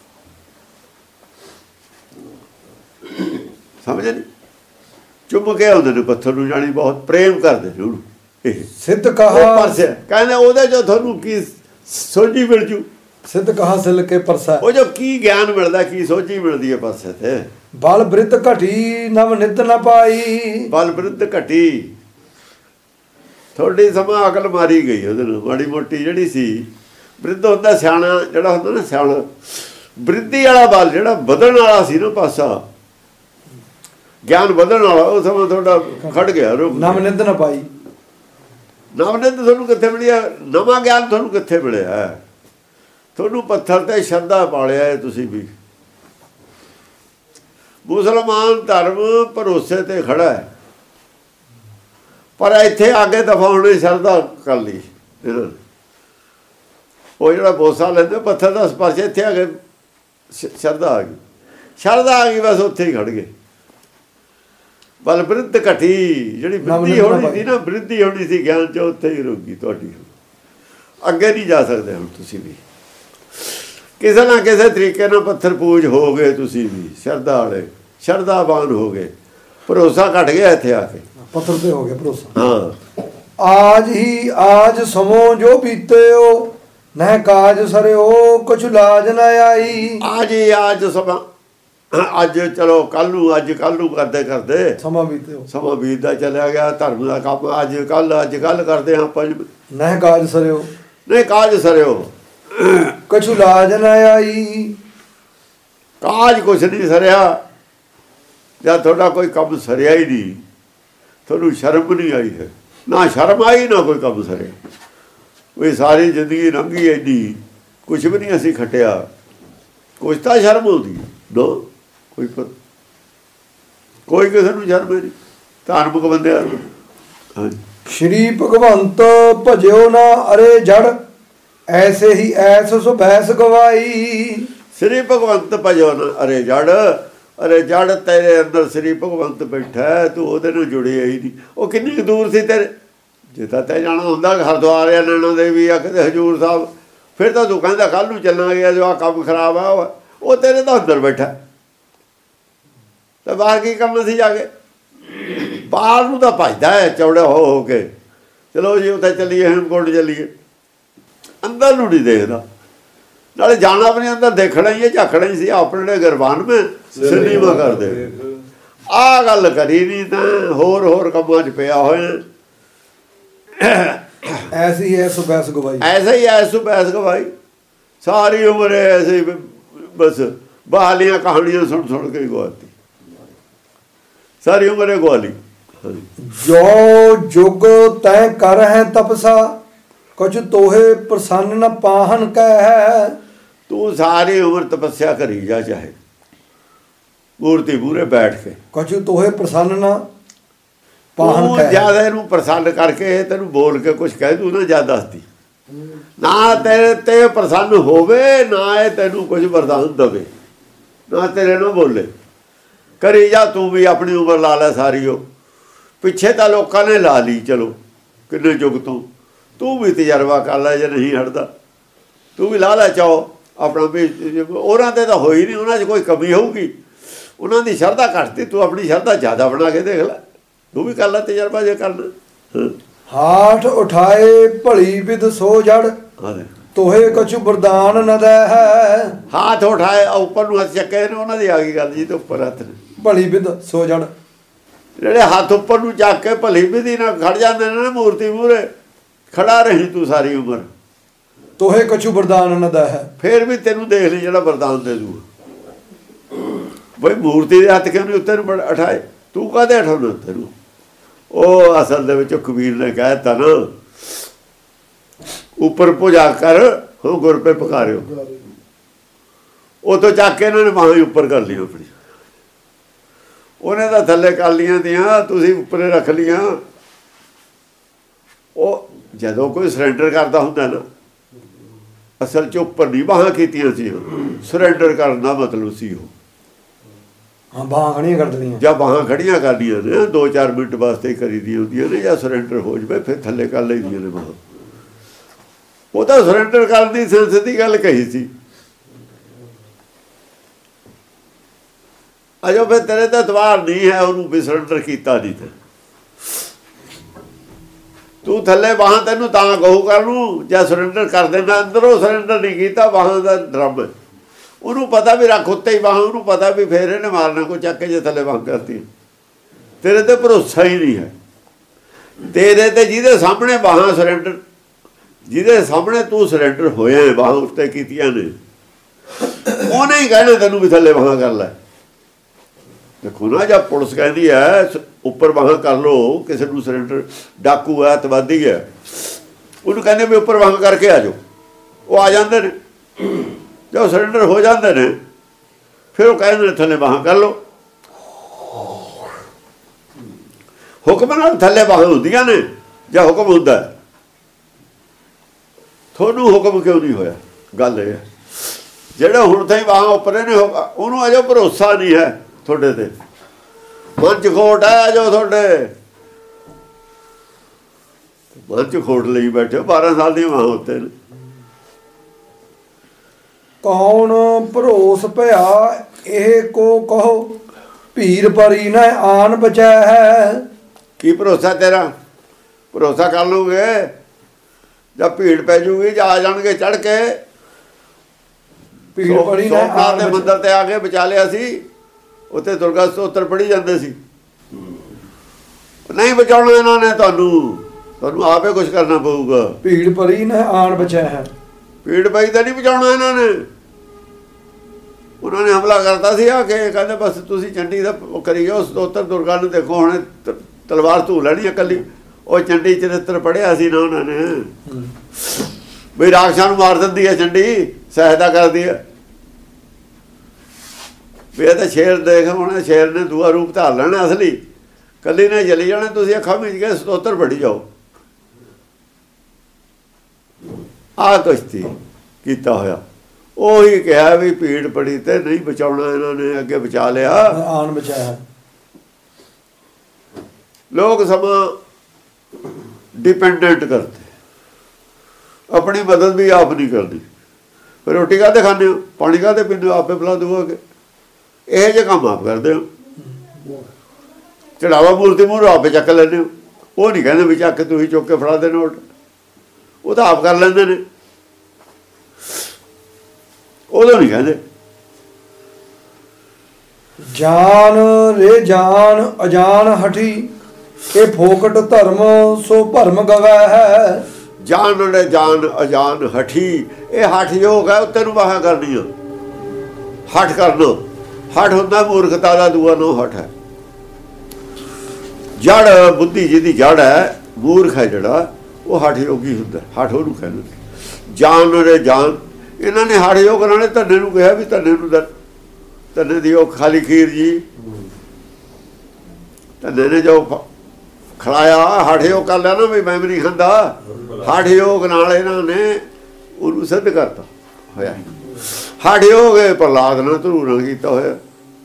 ਸਮਝ ਨਹੀਂ? ਚੁੰਮ ਕੇ ਆਉਂਦੇ ਨੇ ਪੱਥਰ ਨੂੰ, ਜਾਣੀ ਬਹੁਤ ਪ੍ਰੇਮ ਕਰਦੇ ਨੇ ਉਹਨੂੰ। ਇਹ ਸਿੱਧ ਕਹਾ, ਪਰਸੇ ਕਹਿੰਦੇ ਉਹਦੇ ਚੋਂ ਤੁਹਾਨੂੰ ਕੀ ਸੋਝੀ ਮਿਲ ਜੂ, ਸਿੱਧ ਕਹਾ ਸਿਲ ਕੇ ਪਰਸਾ, ਉਹ ਜੋ ਕੀ ਗਿਆਨ ਮਿਲਦਾ, ਕੀ ਸੋਝੀ ਮਿਲਦੀ ਹੈ ਪਰਸੇ ਤੇ। ਬਲ ਬ੍ਰਿਧ ਘਟੀ ਨਵ ਨਿਤ ਨਾ ਪਾਈ, ਬਲ ਬ੍ਰਿਧ ਘਟੀ, ਥੋੜੀ ਸਮਾਂ ਅਕਲ ਮਾਰੀ ਗਈ ਉਹਦੇ ਨੂੰ, ਮਾੜੀ ਮੋਟੀ ਜਿਹੜੀ ਸੀ। ਬ੍ਰਿਧ ਹੁੰਦਾ ਸਿਆਣਾ, ਜਿਹੜਾ ਹੁੰਦਾ ਨਾ ਸਿਆਣਾ। ਬ੍ਰਿਧੀ ਵਾਲਾ ਬਲ ਜਿਹੜਾ ਵਧਣ ਵਾਲਾ ਸੀ ਨਾ ਪਾਸਾ, ਗਿਆਨ ਵਧਣ ਵਾਲਾ, ਉਹ ਸਮਾਂ ਤੁਹਾਡਾ ਖੜ ਗਿਆ। ਨਵ ਨਿਤ ਨਾ ਪਾਈ, ਨਵ ਨਿਤ ਤੁਹਾਨੂੰ ਕਿੱਥੇ ਮਿਲਿਆ? ਨਵਾਂ ਗਿਆਨ ਤੁਹਾਨੂੰ ਕਿੱਥੇ ਮਿਲਿਆ? ਤੁਹਾਨੂੰ ਪੱਥਰ ਤੇ ਸ਼ਰਧਾ ਪਾਲਿਆ ਹੈ ਤੁਸੀਂ ਵੀ। ਮੁਸਲਮਾਨ ਧਰਮ ਭਰੋਸੇ ਤੇ ਖੜਾ ਹੈ, ਪਰ ਇੱਥੇ ਅੱਗੇ ਦਫਾਉਣੇ ਸ਼ਰਧਾ ਕਰ ਲਈ ਇਹਨਾਂ ਨੇ। ਉਹ ਜਿਹੜਾ ਬੋਸਾ ਲੈਂਦੇ ਪੱਥਰ ਦਾ ਸਪਰਸ਼, ਇੱਥੇ ਆ ਕੇ ਸ਼ਰਧਾ ਆ ਗਈ, ਸ਼ਰਧਾ ਆ ਗਈ, ਬਸ ਉੱਥੇ ਹੀ ਖੜ ਗਏ। ਬਲ ਬ੍ਰਿਧ ਘਟੀ, ਜਿਹੜੀ ਬ੍ਰਿਧੀ ਹੋਣੀ ਸੀ ਨਾ, ਬ੍ਰਿਧੀ ਹੋਣੀ ਸੀ ਗਿਆਨ 'ਚ, ਉੱਥੇ ਹੀ ਰੁਕੀ ਤੁਹਾਡੀ। ਅੱਗੇ ਨਹੀਂ ਜਾ ਸਕਦੇ ਹੁਣ ਤੁਸੀਂ ਵੀ। ਕਿਸੇ ਨਾ ਕਿਸੇ ਤਰੀਕੇ ਨਾਲ ਪੱਥਰ ਪੂਜ ਹੋ ਗਏ ਤੁਸੀਂ ਵੀ, ਸ਼ਰਧਾ ਵਾਲੇ, ਸ਼ਰਧਾਵਾਨ ਹੋ ਗਏ। ਭਰੋਸਾ ਘਟ ਗਿਆ ਇੱਥੇ ਆ ਕੇ, ਪੱਥਰ ਤੇ ਹੋ ਗਿਆ ਭਰੋਸਾ। ਹਾਂ, ਆਜ ਹੀ ਆਜ ਸਮੋ ਜੋ ਬੀਤਿਓ, ਨਹਿ ਕਾਜ ਸਰਿਓ ਕੁਛ ਲਾਜ ਨਾ ਆਈ। ਅੱਜ ਹੀ ਅੱਜ ਸਮਾਂ, ਅੱਜ ਚਲੋ ਕੱਲ ਨੂੰ, ਅੱਜ ਕੱਲ ਨੂੰ ਕਰਦੇ ਕਰਦੇ ਸਮਾਂ ਬੀਤਿਓ, ਸਮਾਂ ਬੀਤਦਾ ਚਲਿਆ ਗਿਆ। ਧਰਮ ਦਾ ਕੰਮ ਅੱਜ ਕੱਲ, ਅੱਜ ਕੱਲ ਕਰਦੇ ਹਾਂ ਆਪਾਂ। ਨਹਿ ਕਾਜ ਸਰਿਓ, ਨਹੀਂ ਕਾਜ ਸਰਿਓ, ਕਛੁ ਲਾਜ ਨਾ ਆਈ। ਕਾਜ ਕੁਛ ਨਹੀਂ ਸਰਿਆ, ਜਾਂ ਤੁਹਾਡਾ ਕੋਈ ਕੰਮ ਸਰਿਆ ਹੀ ਨਹੀਂ, ਤੁਹਾਨੂੰ ਸ਼ਰਮ ਨਹੀਂ ਆਈ ਹੈ, ਨਾ ਸ਼ਰਮ ਆਈ ਨਾ ਕੋਈ ਕੰਮ ਸਰਿਆ। ਕੋਈ ਸਾਰੀ ਜ਼ਿੰਦਗੀ ਲੰਘੀ ਐਡੀ, ਕੁਛ ਵੀ ਨਹੀਂ ਅਸੀਂ ਖੱਟਿਆ, ਕੁਛ ਤਾਂ ਸ਼ਰਮ ਆਉਂਦੀ ਦੋ, ਕੋਈ ਕੋਈ ਕਿਸੇ ਨੂੰ ਸ਼ਰਮ ਨਹੀਂ ਧਾਰਮਿਕ ਬੰਦਿਆਂ ਨੂੰ। ਹਾਂਜੀ, ਸ਼੍ਰੀ ਭਗਵੰਤ ਭਜਿਓ ਨਾ ਅਰੇ ਜੜ, ਐਸੇ ਹੀ ਐਸ ਸੋ ਬੈਸ ਗਵਾਈ। ਸ੍ਰੀ ਭਗਵੰਤ ਭਜਿਓ ਨਾ ਅਰੇ ਜੜ, ਅਰੇ ਜੜ ਤੇਰੇ ਅੰਦਰ ਸ੍ਰੀ ਭਗਵੰਤ ਬੈਠਾ, ਤੂੰ ਉਹਦੇ ਨਾਲ ਜੁੜਿਆ ਹੀ ਨਹੀਂ। ਉਹ ਕਿੰਨੀ ਕੁ ਦੂਰ ਸੀ ਤੇਰੇ? ਜੇ ਤਾਂ ਤੈਂ ਜਾਣਾ ਹੁੰਦਾ ਹਰਿਦੁਆਰ ਜਾਂ ਨੈਣਾ ਦੇਵੀ ਆ ਕਿਤੇ ਹਜ਼ੂਰ ਸਾਹਿਬ, ਫਿਰ ਤਾਂ ਤੂੰ ਕਹਿੰਦਾ ਕੱਲ੍ਹ ਨੂੰ ਚੱਲਾਂਗੇ, ਜੋ ਆਹ ਕੰਮ ਖਰਾਬ ਆ। ਉਹ ਤੇਰੇ ਤਾਂ ਅੰਦਰ ਬੈਠਾ, ਤਾਂ ਬਾਹਰ ਕੀ ਕੰਮ ਸੀ ਜਾ ਕੇ? ਬਾਹਰ ਨੂੰ ਤਾਂ ਭਜਦਾ ਹੈ ਚੌੜਾ ਹੋ ਹੋ ਕੇ, ਚਲੋ ਜੀ ਉੱਥੇ ਚੱਲੀਏ, ਹੇਮਕੁੰਟ ਚੱਲੀਏ, ਅੰਦਰ ਨੂੰ ਨਹੀਂ ਦੇਖਦਾ। ਨਾਲੇ ਜਾਣਾ ਵੀ ਨਹੀਂ ਅੰਦਰ, ਦੇਖਣਾ ਹੀ ਹੈ, ਝਾਕਣਾ ਹੀ ਸੀ। ਆਪਣੇ ਗਰਬਾਨ ਮੈਂ ਸਿਨੇਮਾ ਕਰਦੇ, ਆਹ ਗੱਲ ਕਰੀ ਨਹੀਂ ਤਾਂ ਹੋਰ ਹੋਰ ਕੰਮਾਂ 'ਚ ਪਿਆ ਹੋਇਆ। ਐਸੀ ਐਸ ਬੈਸ ਗਵਾਈ, ਐਸਾ ਹੀ ਐਸ ਬੈਸ ਗਵਾਈ। ਸਾਰੀ ਉਮਰ ਐਸੇ ਹੀ ਬਸ ਬਹਾਲੀਆਂ ਕਹਾਣੀਆਂ ਸੁਣ ਸੁਣ ਕੇ ਗਵਾਤੀ, ਸਾਰੀ ਉਮਰ ਗਵਾਲੀ। ਜੋ ਜੁਗ ਤੈ ਕਰ ਹੈ ਤਪਸਾ, ਕੁਝ ਤੋਹੇ ਪ੍ਰਸੰਨ ਨ ਪਾਹਨ ਕਹਿ। ਤੂੰ ਸਾਰੀ ਉਮਰ ਤਪੱਸਿਆ ਕਰੀ ਜਾ, ਚਾਹੇ ਮੂਰਤੀ ਮੂਹਰੇ ਬੈਠ ਕੇ, ਕੁਝ ਤੋਹੇ ਪ੍ਰਸੰਨ ਨ ਪਾਹਨ ਕਹਿ। ਜਿਆਦਾ ਇਹਨੂੰ ਪ੍ਰਸੰਨ ਕਰਕੇ ਤੈਨੂੰ ਬੋਲ ਕੇ ਕੁਛ ਕਹਿ ਦੂ ਨਾ, ਜ਼ਿਆਦਾ ਦੱਸਦੀ ਨਾ ਤੇਰੇ ਤੇ ਪ੍ਰਸੰਨ ਹੋਵੇ, ਨਾ ਇਹ ਤੈਨੂੰ ਕੁਝ ਵਰਦਾਨ ਦੇਵੇ, ਨਾ ਤੇਰੇ ਨੂੰ ਬੋਲੇ। ਕਰੀ ਜਾ ਤੂੰ ਵੀ, ਆਪਣੀ ਉਮਰ ਲਾ ਲੈ ਸਾਰੀ। ਉਹ ਪਿੱਛੇ ਤਾਂ ਲੋਕਾਂ ਨੇ ਲਾ ਲਈ, ਚਲੋ ਕਿੰਨੇ ਯੁੱਗ ਤੋਂ, ਤੂੰ ਵੀ ਤਜਰਬਾ ਕਰ ਲੈ। ਜੇ ਨਹੀਂ ਹਟਦਾ ਤੂੰ ਵੀ ਲਾ ਲੈ ਚਾਓ ਆਪਣਾ ਵੀ। ਉਹਨਾਂ ਤੇ ਤਾਂ ਹੋਈ ਨਹੀਂ, ਉਹਨਾਂ 'ਚ ਕੋਈ ਕਮੀ ਹੋਊਗੀ, ਉਹਨਾਂ ਦੀ ਸ਼ਰਧਾ ਘੱਟਦੀ, ਤੂੰ ਆਪਣੀ ਸ਼ਰਧਾ ਜ਼ਿਆਦਾ ਬਣਾ ਕੇ ਦੇਖ ਲੈ, ਤੂੰ ਵੀ ਕਰ ਲੈ ਤਜਰਬਾ ਜੇ ਕਰਨਾ। ਹਾਠ ਉਠਾਏ ਭਲੀ ਵਿਦ ਸੋ ਜੜ, ਤੋਹੇ ਕਛੁ ਵਰਦਾਨ ਨ ਦੈ ਹੈ। ਹੱਥ ਉਠਾਏ, ਉੱਪਰ ਨੂੰ ਹੱਥ ਚੱਕੇ ਨੇ, ਉਹਨਾਂ ਦੀ ਆ ਗਈ ਗੱਲ ਜੀ, ਤੇ ਉੱਪਰ ਹੱਥ ਨੇ। ਭਲੀ ਵਿਦ ਸੋ ਜੜ, ਜਿਹੜੇ ਹੱਥ ਉੱਪਰ ਨੂੰ ਚੱਕ ਕੇ ਭਲੀ ਵਿਧੀ ਨਾਲ ਖੜ ਜਾਂਦੇ ਨੇ ਨਾ ਮੂਰਤੀ ਮੂਹਰੇ, ਖੜਾ ਰਹੀ ਤੂੰ ਸਾਰੀ ਉਮਰ, ਤੋਹੇ ਕਛੁ ਵਰਦਾਨ ਨ ਦੈ ਹੈ। ਫੇਰ ਵੀ ਤੈਨੂੰ ਦੇਖ ਲਈ ਜਿਹੜਾ ਵਰਦਾਨ ਦੇ ਦੂ। ਬਈ ਮੂਰਤੀ ਦੇ ਹੱਥ ਕਿਉਂ ਨਹੀਂ ਉੱਤੇ ਨੂੰ ਉਠਾਏ? ਤੂੰ ਕਾਹਦੇ ਉਠਾਉਣਾ ਤੈਨੂੰ? ਉਹ ਅਸਲ ਦੇ ਵਿੱਚ ਕਬੀਰ ਨੇ ਕਹਿ ਤਾ ਨਾ, ਉੱਪਰ ਭੁਜਾ ਕਰ ਹੋ ਗੁਰ ਪੇ ਪੁਕਾਰਿਓ। ਉਹ ਤੋਂ ਚੱਕ ਕੇ ਇਹਨਾਂ ਨੇ ਬਾਹਾਂ ਹੀ ਉੱਪਰ ਕਰ ਲਈ ਆਪਣੀ, ਉਹਨੇ ਤਾਂ ਥੱਲੇ ਕਰ ਲੀਆਂ ਦੀਆਂ, ਤੁਸੀਂ ਉੱਪਰੇ ਰੱਖ ਲੀਆਂ। ਉਹ ਜਦੋਂ ਕੋਈ ਸਰੈਂਡਰ ਕਰਦਾ ਹੁੰਦਾ ਨਾ, ਅਸਲ 'ਚ ਉੱਪਰ ਨਹੀਂ ਬਾਹਾਂ ਕੀਤੀਆਂ ਸੀ, ਸਰੈਂਡਰ ਕਰਨ ਦਾ ਮਤਲਬ ਸੀ ਉਹ ਹਾਂ ਬਾਹਾਂ ਖੜੀਆਂ ਕਰ ਦੇਣੀਆਂ, ਜਾਂ ਬਾਹਾਂ ਖੜੀਆਂ ਕਰਦੀਆਂ ਨੇ ਦੋ ਚਾਰ ਮਿੰਟ ਵਾਸਤੇ ਕਰੀ ਦੀਆਂ ਹੁੰਦੀਆਂ ਨੇ, ਜਾਂ ਸਰੈਂਡਰ ਹੋ ਜਾਵੇ ਫਿਰ ਥੱਲੇ ਕਰ ਲਈਦੀਆਂ ਨੇ ਬਾਹਾਂ। ਉਹ ਤਾਂ ਸਰੈਂਡਰ ਕਰਨ ਦੀ ਸੈਂਸ ਦੀ ਗੱਲ ਕਹੀ ਸੀ। ਅਜੋ ਫਿਰ ਤੇਰੇ ਤਾਂ ਦਵਾਰ ਨਹੀਂ ਹੈ, ਉਹਨੂੰ ਵੀ ਸਰੈਂਡਰ ਕੀਤਾ ਨਹੀਂ ਤੇ ਤੂੰ ਥੱਲੇ ਬਾਹਾਂ ਤੈਨੂੰ ਤਾਂ ਕਹੂ ਕਰ ਨੂੰ, ਜਾਂ ਸਰੈਂਡਰ ਕਰ ਦੇਣਾ। ਅੰਦਰੋਂ ਸਰੈਂਡਰ ਨਹੀਂ ਕੀਤਾ, ਬਾਹਾਂ ਦਾ ਡਰਮ। ਉਹਨੂੰ ਪਤਾ ਵੀ ਰੱਖ ਉੱਤੇ ਹੀ ਬਾਹਾਂ, ਉਹਨੂੰ ਪਤਾ ਵੀ ਫੇਰ ਇਹਨੇ ਮਾਰਨਾ ਕੋਈ ਚੱਕ ਕੇ ਜੇ ਥੱਲੇ ਬਾਹਾਂ ਕਰਤੀ। ਤੇਰੇ ਤੇ ਭਰੋਸਾ ਹੀ ਨਹੀਂ ਹੈ। ਤੇਰੇ ਤੇ ਜਿਹਦੇ ਸਾਹਮਣੇ ਬਾਹਾਂ ਸਰੈਂਡਰ, ਜਿਹਦੇ ਸਾਹਮਣੇ ਤੂੰ ਸਰੈਂਡਰ ਹੋਇਆ ਬਾਹਾਂ ਉੱਤੇ ਕੀਤੀਆਂ ਨੇ, ਉਹਨੇ ਹੀ ਕਹਿਣਾ ਤੈਨੂੰ ਵੀ ਥੱਲੇ ਬਾਹਾਂ ਕਰ ਲੈ। ਦੇਖੋ ਨਾ, ਜਦ ਪੁਲਿਸ ਕਹਿੰਦੀ ਹੈ ਉੱਪਰ ਬਾਹਾਂ ਕਰ ਲਓ, ਕਿਸੇ ਨੂੰ ਸਰੈਂਡਰ, ਡਾਕੂ ਹੈ, ਅੱਤਵਾਦੀ ਹੈ, ਉਹਨੂੰ ਕਹਿੰਦੇ ਵੀ ਉੱਪਰ ਬਾਹਾਂ ਕਰਕੇ ਆ ਜਾਓ, ਉਹ ਆ ਜਾਂਦੇ ਨੇ। ਜਦੋਂ ਸਰੈਂਡਰ ਹੋ ਜਾਂਦੇ ਨੇ ਫਿਰ ਉਹ ਕਹਿੰਦੇ ਨੇ ਥੱਲੇ ਬਾਹਾਂ ਕਰ ਲਓ। ਹੁਕਮ ਨਾਲ ਥੱਲੇ ਬਾਹਾਂ ਹੁੰਦੀਆਂ ਨੇ ਜਾਂ ਹੁਕਮ ਹੁੰਦਾ? ਤੁਹਾਨੂੰ ਹੁਕਮ ਕਿਉਂ ਨਹੀਂ ਹੋਇਆ? ਗੱਲ ਇਹ ਹੈ, ਜਿਹੜਾ ਹੁਣ ਤਾਈਂ ਬਾਹਾਂ ਉੱਪਰੇ ਨੇ, ਉਹਨੂੰ ਅਜੇ ਭਰੋਸਾ ਨਹੀਂ ਹੈ ਤੁਹਾਡੇ ਤੇ, ਮਨ 'ਚ ਖੋਟ ਹੈ ਜੋ ਤੁਹਾਡੇ ਮਨ 'ਚ ਖੋਟ ਲਈ ਬੈਠੇ। ਬਾਰਾਂ ਸਾਲ ਦੀਆਂ ਬਾਹਾਂ ਉੱਤੇ ਨੇ। ਕੌਣ ਭਰੋਸ ਭਇਆ ਇਹ ਕੋ ਕਹੋ, ਭੀਰ ਪਰੀ ਨਾ ਆਨ ਬਚੈ ਹੈ। ਕੀ ਭਰੋਸਾ ਤੇਰਾ? ਭਰੋਸਾ ਕਰ ਲੂਗੇ ਜਾਂ ਭੀੜ ਪੈ ਜੂਗੀ, ਜਾਂ ਆ ਜਾਣਗੇ ਚੜ੍ਹ ਕੇ। ਭੀੜ ਪਰੀ ਨਾ ਆਨ ਦੇ ਮੰਦਰ ਤੇ ਆ ਕੇ ਬਚਾ ਲਿਆ ਸੀ, ਉੱਥੇ ਦੁਰਗਾ ਸਤੋਤਰ ਪੜ੍ਹੀ ਜਾਂਦੇ ਸੀ। ਨਹੀਂ ਬਚਾਉਣਾ ਇਹਨਾਂ ਨੇ ਤੁਹਾਨੂੰ, ਤੁਹਾਨੂੰ ਆਪੇ ਕੁਛ ਕਰਨਾ ਪਊਗਾ। ਭੀੜ ਪਰੀ ਨਾ ਆਨ ਬਚੈ ਹੈ। ਭੀੜ ਪਈ ਤਾਂ ਨਹੀਂ ਬਚਾਉਣਾ ਇਹਨਾਂ ਨੇ। ਉਹਨਾਂ ਨੇ ਹਮਲਾ ਕਰਤਾ ਸੀ ਆ ਕੇ, ਕਹਿੰਦੇ ਬਸ ਤੁਸੀਂ ਚੰਡੀ ਦਾ ਕਰੀ ਜਾਓ ਸਤੋਤਰ ਦੁਰਗਾ ਨੂੰ। ਦੇਖੋ ਹੁਣ ਤਲਵਾਰ ਧੂ ਲੈਣੀ ਇਕੱਲੀ। ਉਹ ਚੰਡੀ ਚਰਿੱਤਰ ਪੜ੍ਹਿਆ ਸੀ ਨਾ ਉਹਨਾਂ ਨੇ, ਬਈ ਰਾਖਸ਼ਾਂ ਨੂੰ ਮਾਰ ਦਿੰਦੀ ਹੈ ਚੰਡੀ, ਸਹਾਇਤਾ ਕਰਦੀ ਹੈ। ਵੀ ਇਹ ਤਾਂ ਸ਼ੇਰ ਦੇਖ, ਹੁਣ ਸ਼ੇਰ ਨੇ ਦੂਆ ਰੂਪ ਧਾਰ ਲੈਣਾ ਅਸਲੀ, ਕੱਲੀ ਨੇ ਚਲੀ ਜਾਣਾ। ਤੁਸੀਂ ਅੱਖਾਂ ਮੀਚ ਕੇ ਸਤੋਤਰ ਪੜ੍ਹੀ ਜਾਓ। ਆਹ ਕੁਸ਼ਤੀ ਕੀਤਾ ਹੋਇਆ। ਉਹੀ ਕਿਹਾ ਵੀ ਭੀੜ ਪੜੀ ਤੇ ਨਹੀਂ ਬਚਾਉਣਾ ਇਹਨਾਂ ਨੇ, ਅੱਗੇ ਬਚਾ ਲਿਆ, ਆਨ ਬਚਾਇਆ। ਲੋਕ ਸਮਾਂ ਡਿਪੈਂਡੈਂਟ ਕਰਦੇ, ਆਪਣੀ ਮਦਦ ਵੀ ਆਪ ਨਹੀਂ ਕਰਦੀ। ਫਿਰ ਰੋਟੀ ਕਾਹਦੇ ਖਾਂਦੇ ਹੋ, ਪਾਣੀ ਕਾਹਦੇ ਪੀਂਦੇ ਹੋ, ਆਪੇ ਪਿਲਾ ਦੂਗਾ ਕਿ ਇਹੋ ਜਿਹੇ ਕੰਮ ਆਪ ਕਰਦੇ ਹੋ। ਚੜਾਵਾ ਮੂਰਤੀ ਮੂਹਰੋਂ ਆਪੇ ਚੱਕ ਲੈਂਦੇ ਹੋ। ਉਹ ਨਹੀਂ ਕਹਿੰਦੇ ਵੀ ਚੱਕ ਤੁਸੀਂ ਚੁੱਕ ਕੇ ਫੜਾ ਦੇ ਨੋਟ, ਉਹ ਤਾਂ ਆਪ ਕਰ ਲੈਂਦੇ ਨੇ, ਉਦੋਂ ਨਹੀਂ ਕਹਿੰਦੇ। ਜਾਨ ਰੇ ਜਾਨ ਅਜਾਨ ਹਠੀ, ਇਹ ਫੋਕਟ ਧਰਮ ਸੋ ਭਰਮ ਗਵੈ ਹੈ। ਜਾਨ ਰੇ ਜਾਨ ਅਜਾਨ ਹਠੀ, ਇਹ ਹਠ ਯੋਗ ਹੈ, ਉੱਤੇ ਨੂੰ ਬਾਹਾਂ ਕਰਨੀ ਆ। ਹਠ ਕਰਨਾ, ਹਠ ਹੁੰਦਾ ਮੂਰਖਤਾ ਦਾ, ਦੂਆ ਨੂੰ ਹਠ ਹੈ। ਜੜ ਬੁੱਧੀ ਜਿਹਦੀ ਜੜ ਹੈ, ਮੂਰਖ ਹੈ ਜਿਹੜਾ, ਉਹ ਹਠ ਯੋਗੀ ਹੁੰਦਾ। ਹਠ ਉਹਨੂੰ ਕਹਿੰਦੇ। ਜਾਨ ਰੇ ਜਾਨ, ਇਹਨਾਂ ਨੇ ਹਠ ਯੋਗ ਨਾਲੇ ਧੰਨੇ ਨੂੰ ਕਿਹਾ ਵੀ ਧੰਨੇ ਨੂੰ ਧੰਨੇ ਦੀ ਉਹ ਖਾਲੀ ਖੀਰ ਜੀ, ਧੰਨੇ ਨੇ ਜੋ ਖੜਾਇਆ ਹਠ ਯੋਗ ਕਰ ਲਿਆ ਨਾ ਵੀ ਮੈਂ ਵੀ ਨਹੀਂ ਖਾਂਦਾ। ਹਠ ਯੋਗ ਨਾਲ ਇਹਨਾਂ ਨੇ ਉਹਨੂੰ ਸਿੱਧ ਕਰਤਾ ਹੋਇਆ। ਹਠ ਯੋਗ ਪ੍ਰਹਲਾਦ ਨੇ ਧਰੂਣਾ ਕੀਤਾ ਹੋਇਆ,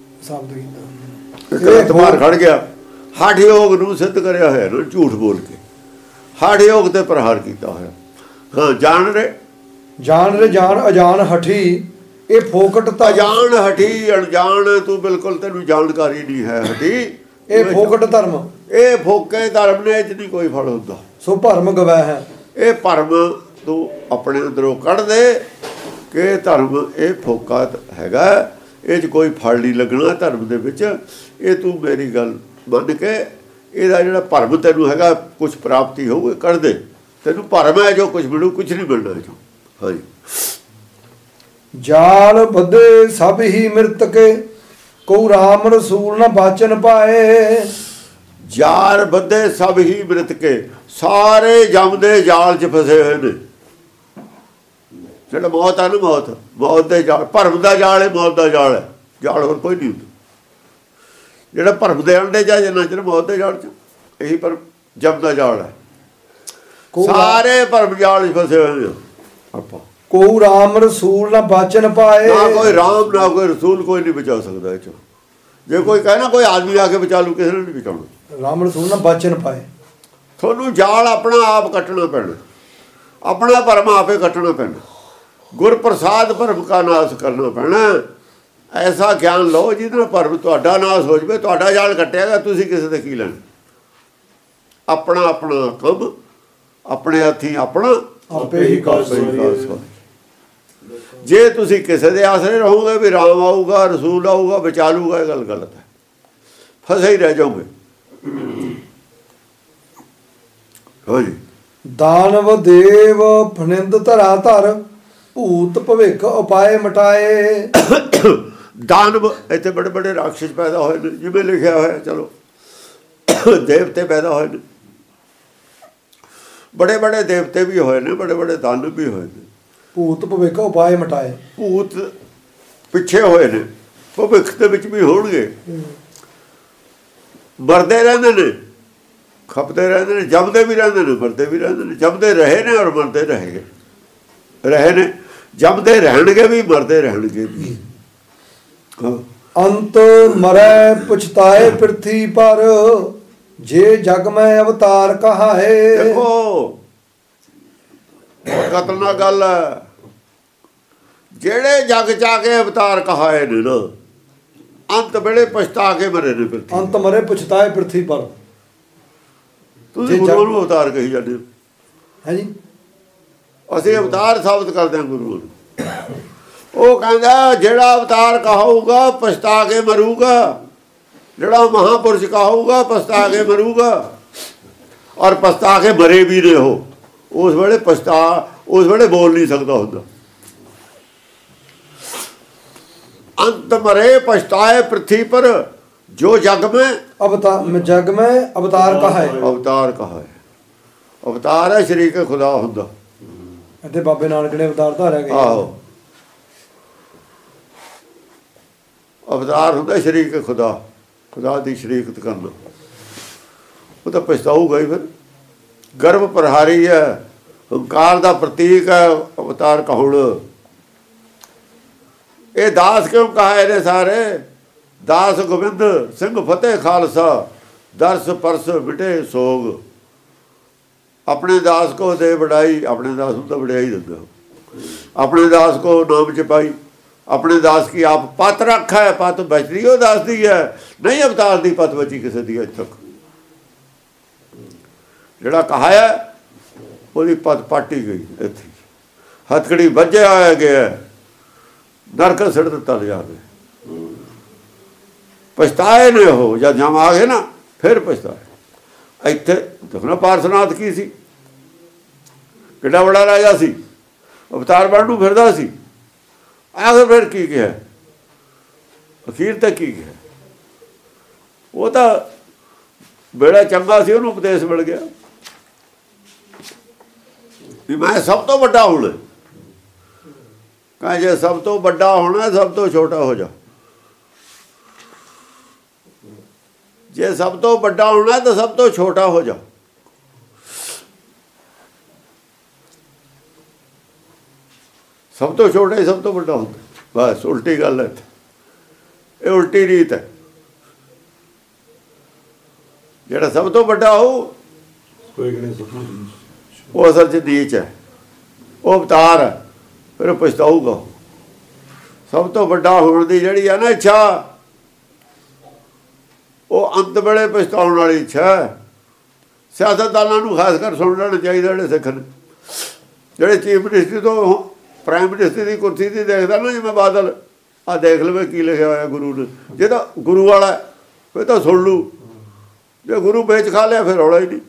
ਸ਼ਬਦ ਮਾਰ ਖੜ ਗਿਆ। ਹਠ ਯੋਗ ਨੂੰ ਸਿੱਧ ਕਰਿਆ ਹੋਇਆ ਨਾ, ਝੂਠ ਬੋਲ ਕੇ ਹਠ ਯੋਗ ਤੇ ਪ੍ਰਹਾਰ ਕੀਤਾ ਹੋਇਆ। ਹਾਂ, ਜਾਣ ਰੇ ਜਾਣ ਰੇ ਜਾਣ ਅਜਾਨ ਹਠੀ, ਇਹ ਫੋਕਟ ਤਾਂ ਜਾਣ ਹਠੀ, ਅਣਜਾਣ ਤੂੰ ਬਿਲਕੁਲ, ਤੈਨੂੰ ਜਾਣਕਾਰੀ ਨਹੀਂ ਹੈ। ਹਠੀ ਇਹ ਫੋਕਟ ਧਰਮ, ਇਹ ਫੋਕੇ ਧਰਮ ਨੇ, ਇਹ 'ਚ ਨਹੀਂ ਕੋਈ ਫਲ ਹੁੰਦਾ। ਸੋ ਭਰਮ ਗਵੈ ਹੈ। ਇਹ ਭਰਮ ਤੂੰ ਆਪਣੇ ਅੰਦਰੋਂ ਕੱਢ ਦੇ ਕਿ ਧਰਮ ਇਹ ਫੋਕਾ ਹੈਗਾ, ਇਹ 'ਚ ਕੋਈ ਫਲ ਨਹੀਂ ਲੱਗਣਾ ਧਰਮ ਦੇ ਵਿੱਚ। ਇਹ ਤੂੰ ਮੇਰੀ ਗੱਲ ਮੰਨ ਕੇ ਇਹਦਾ ਜਿਹੜਾ ਭਰਮ ਤੈਨੂੰ ਹੈਗਾ, ਕੁਛ ਪ੍ਰਾਪਤੀ ਹੋਊਗੀ, ਕੱਢ ਦੇ। ਤੈਨੂੰ ਭਰਮ ਹੈ ਜੋ ਕੁਛ ਮਿਲੂ, ਕੁਛ ਨਹੀਂ ਮਿਲਣਾ ਜੋ। ਹਾਂਜੀ, ਜਾਲ ਬੱਧੇ ਸਭ ਹੀ ਮਿਰਤ ਕੇ, ਕਉ ਰਾਮ ਰਸੂਲ ਨਾ ਬਾਚਨ ਪਾਏ। ਯਾਰ ਬੰਦੇ ਸਭ ਹੀ ਮ੍ਰਿਤ ਕੇ, ਸਾਰੇ ਜਮ ਦੇ ਜਾਲ 'ਚ ਫਸੇ ਹੋਏ ਨੇ। ਜਿਹੜਾ ਮੌਤ ਹੈ ਨਾ, ਮੌਤ ਮੌਤ ਦੇ ਜਾਲ, ਭਰਮ ਦਾ ਜਾਲ ਹੈ, ਮੌਤ ਦਾ ਜਾਲ ਹੈ, ਜਾਲ ਹੋਰ ਕੋਈ ਨਹੀਂ ਹੁੰਦਾ। ਜਿਹੜਾ ਭਰਮ ਦੇ ਅੰਡੇ ਜਾ ਜਿੰਨਾ ਚਿਰ ਮੌਤ ਦੇ ਜਾਲ 'ਚ, ਇਹੀ ਪਰ ਜਮ ਦਾ ਜਾਲ ਹੈ। ਸਾਰੇ ਭਰਮ ਜਾਲ 'ਚ ਫਸੇ ਹੋਏ ਨੇ ਆਪਾਂ। ਕੋ ਰਾਮ ਰਸੂਲ ਨਾ ਬਾਚਨ ਪਾਏ, ਨਾ ਕੋਈ ਰਾਮ ਨਾ ਕੋਈ ਰਸੂਲ, ਕੋਈ ਨਹੀਂ ਬਚਾ ਸਕਦਾ ਇਹ 'ਚੋਂ। ਜੇ ਕੋਈ ਕਹੇ ਨਾ ਕੋਈ ਆਦਮੀ ਆ ਕੇ ਬਚਾ ਲੂ, ਕਿਸੇ ਨੇ ਨਹੀਂ ਬਚਾਉਣਾ। ਰਾਮ ਰਸੂਲ ਨਾ ਬਾਚਨ ਪਾਏ। ਤੁਹਾਨੂੰ ਜਾਲ ਆਪਣਾ ਆਪ ਕੱਟਣਾ ਪੈਣਾ, ਆਪਣਾ ਭਰਮ ਆਪੇ ਕੱਟਣਾ ਪੈਣਾ। ਗੁਰ ਪ੍ਰਸਾਦ ਭਰਮ ਕਾ ਨਾਸ਼ ਕਰਨਾ ਪੈਣਾ। ਐਸਾ ਗਿਆਨ ਲਓ ਜਿਹਦੇ ਨਾਲ ਭਰਮ ਤੁਹਾਡਾ ਨਾਸ਼ ਹੋ ਜਾਵੇ। ਤੁਹਾਡਾ ਜਾਲ ਕੱਟਿਆਗਾ, ਤੁਸੀਂ ਕਿਸੇ ਦੇ ਕੀ ਲੈਣਾ। ਆਪਣਾ ਆਪਣਾ ਕੰਮ ਆਪਣੇ ਹੱਥੀਂ ਆਪਣਾ ਆਪੇ ਹੀ ਕਾਸ ਹੋਏ। ਜੇ ਤੁਸੀਂ ਕਿਸੇ ਦੇ ਆਸਰੇ ਰਹੋਗੇ ਵੀ ਰਾਮ ਆਊਗਾ, ਰਸੂਲ ਆਊਗਾ, ਬਚਾ ਲੂਗਾ, ਇਹ ਗੱਲ ਗਲਤ ਹੈ। ਫਸੇ ਹੀ ਰਹਿ ਜਾਓਗੇ। ਹਾਂਜੀ, ਦਾਨਵ ਦੇਵ ਫਨਿੰਦ ਧਰਾ ਧਰ, ਭੂਤ ਭਵਿੱਖ ਉਪਾਏ ਮਟਾਏ। ਦਾਨਵ ਇੱਥੇ ਬੜੇ ਬੜੇ ਰਾਖਸ਼ ਪੈਦਾ ਹੋਏ ਨੇ, ਜਿਵੇਂ ਲਿਖਿਆ ਹੋਇਆ। ਚਲੋ ਦੇਵਤੇ ਪੈਦਾ ਹੋਏ ਨੇ, ਬੜੇ ਬੜੇ ਦੇਵਤੇ ਵੀ ਹੋਏ ਨੇ, ਬੜੇ ਬੜੇ ਦਾਨਵ ਵੀ ਹੋਏ ਨੇ। ਭੂਤ ਭਵਿੱਖ ਉਪਾਏ ਮਟਾਏ। ਭੂਤ ਪਿੱਛੇ ਹੋਏ ਨੇ, ਭਵਿੱਖ ਦੇ ਵਿੱਚ ਵੀ ਹੋਣਗੇ। ਮਰਦੇ ਰਹਿੰਦੇ ਨੇ, ਖਪਦੇ ਰਹਿੰਦੇ ਨੇ, ਜੰਮਦੇ ਵੀ ਰਹਿੰਦੇ ਨੇ, ਮਰਦੇ ਵੀ ਰਹਿੰਦੇ ਨੇ। ਜੰਮਦੇ ਰਹੇ ਨੇ ਔਰ ਮਰਦੇ ਰਹੇ ਰਹੇ ਨੇ। ਜੰਮਦੇ ਰਹਿਣਗੇ ਵੀ, ਮਰਦੇ ਰਹਿਣਗੇ ਵੀ। ਅੰਤ ਮਰੈ ਪੁਛਤਾਏ ਪ੍ਰਿਥੀ ਪਰ, ਜੇ ਜਗ ਮੈਂ ਅਵਤਾਰ ਕਹਾਏ। ਦੇਖੋ ਕਤਨਾ ਗੱਲ ਹੈ। ਜਿਹੜੇ ਜਗ ਚ ਆ ਕੇ ਅਵਤਾਰ ਕਹਾਏ ਨੇ ਨਾ, ਅੰਤ ਵੇਲੇ ਪਛਤਾ ਕੇ ਮਰੇ ਨੇ। ਪ੍ਰਿਥੀ ਅੰਤ ਮਰੇ ਪੁਛਤਾਏ ਪ੍ਰਿਥੀ ਪਰ। ਤੁਸੀਂ ਗੁਰੂ ਨੂੰ ਅਵਤਾਰ ਕਹੀ ਜਾਂਦੇ ਹੋ। ਹੈ ਜੀ, ਅਸੀਂ ਅਵਤਾਰ ਸਾਬਤ ਕਰਦੇ ਹਾਂ ਗੁਰੂ ਨੂੰ। ਉਹ ਕਹਿੰਦਾ ਜਿਹੜਾ ਅਵਤਾਰ ਕਹਾਊਗਾ ਪਛਤਾ ਕੇ ਮਰੂਗਾ, ਜਿਹੜਾ ਮਹਾਂਪੁਰਸ਼ ਕਹਾਊਗਾ ਪਛਤਾ ਕੇ ਮਰੂਗਾ। ਔਰ ਪਛਤਾ ਕੇ ਮਰੇ ਵੀ ਨੇ ਉਹ। ਉਸ ਵੇਲੇ ਪਛਤਾ, ਉਸ ਵੇਲੇ ਬੋਲ ਨਹੀਂ ਸਕਦਾ ਹੁੰਦਾ। अंत मरे पछताए पृथ्वी पर, जो जग में अवतार जग में अवतार कहा है। अवतार कहा है। अवतार है शरीक खुदा हुंदा। इत्थे बाबे नानक ने अवतार धारिया गया। आहो, अवतार हुंदा शरीक खुदा, खुदा दी शरीकत करना। वो तो पछताऊगा ही। फिर गर्भ प्रहारी है, हंकार का प्रतीक है अवतार कहूण। ये दास क्यों कहा है ने सारे? दास गोविंद सिंह फतेह खालसा, दरस परस मिटे सोग। अपने दास को दे बढ़ाई, अपने दास को तो बढ़ाई देते हो। अपने दास को नाम चिपाई, अपने दास की आप पत रखा है। पत बचती हो दास दी है, नहीं अवतार दी पत बची किसी दी अज तक। जिहड़ा कहा है वो पत पाटी गई। इत्थे हथकड़ी वज्या गया, नरक सिड़ दिता ले जाके। पछताए ने हो, जब जम आ गए ना फिर पछताए। इत्थे देखना पार्सनाथ की सी, किड्डा बड़ा राजा सी, अवतार बनू फिरदा सी। आखिर फिर की कहा, अखीर तक की कहा। वो तो बेड़ा चंगा सी, उन्होंने उपदेश मिल गया भी मैं सब तो बड़ा होना। कहें जे सब तो बड़ा होना, सब तो छोटा हो जा। जे सब तो बड़ा होना तो सब तो छोटा हो जा। सब तो छोटा ही सब तो बड़ा होता। बस उल्टी गल है, ये उल्टी रीत है। जेड़ा सब तो बड़ा हो वो असल च नीच है, वो अवतार है। फिर पछताऊगा। सब तो बड़ा होने की जी है ना इच्छा, वो अंत वेले पछताने वाली इच्छा है। सियासतदानों को खास कर सुन लेना चाहिए। जोड़े सिख ने, जोड़े चीफ मिनिस्टर तो प्राइम मिनिस्टर की कुर्सी से देखता ना, जिम्मे बादल आ देख लो की लिखा हुआ गुरु ने। जे तो गुरु वाला फिर तो सुन लू, जो गुरु बेच खा लिया फिर रौला ही नहीं।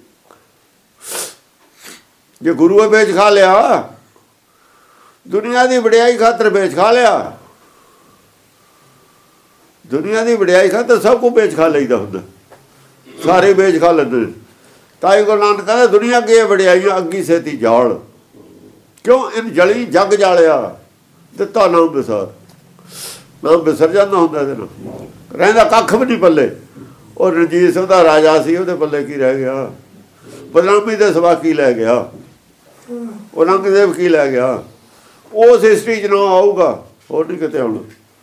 जे गुरु बेच खा लिया, दुनिया की वडियाई खातर बेच खा लिया। दुनिया की वडियाई खातर सब को बेच खा लेदा हुंदा। ਸਾਰੇ ਵੇਚ ਖਾ ਲੈਂਦੇ ਨੇ। ਤਾਈ ਗੁਰੂ ਨਾਨਕ ਕਹਿੰਦਾ ਦੁਨੀਆ ਅੱਗੇ ਵਡਿਆਈਆਂ ਅੱਗੀ ਸੇਤੀ ਜਾਲ, ਕਿਉਂ ਇਹਨ ਜਲੀ ਜੱਗ ਜਾਲਿਆ ਦਿੱਤਾ ਨਾਮ ਵਿਸਾਰ। ਨਾਮ ਵਿਸਰ ਜਾਂਦਾ ਹੁੰਦਾ ਇਹਦੇ ਨਾਲ, ਰਹਿੰਦਾ ਕੱਖ ਵੀ ਨਹੀਂ ਪੱਲੇ। ਉਹ ਰਣਜੀਤ ਸਿੰਘ ਦਾ ਰਾਜਾ ਸੀ, ਉਹਦੇ ਪੱਲੇ ਕੀ ਰਹਿ ਗਿਆ? ਬਦਨਾਮੀ ਦੇ ਸਵਾ ਕੀ ਲੈ ਗਿਆ? ਔਰੰਗਜ਼ੇਬ ਕੀ ਲੈ ਗਿਆ? ਉਸ ਹਿਸਟਰੀ 'ਚ ਨਾ ਆਊਗਾ, ਹੋਰ ਨਹੀਂ ਕਿਤੇ ਆਉਣਾ।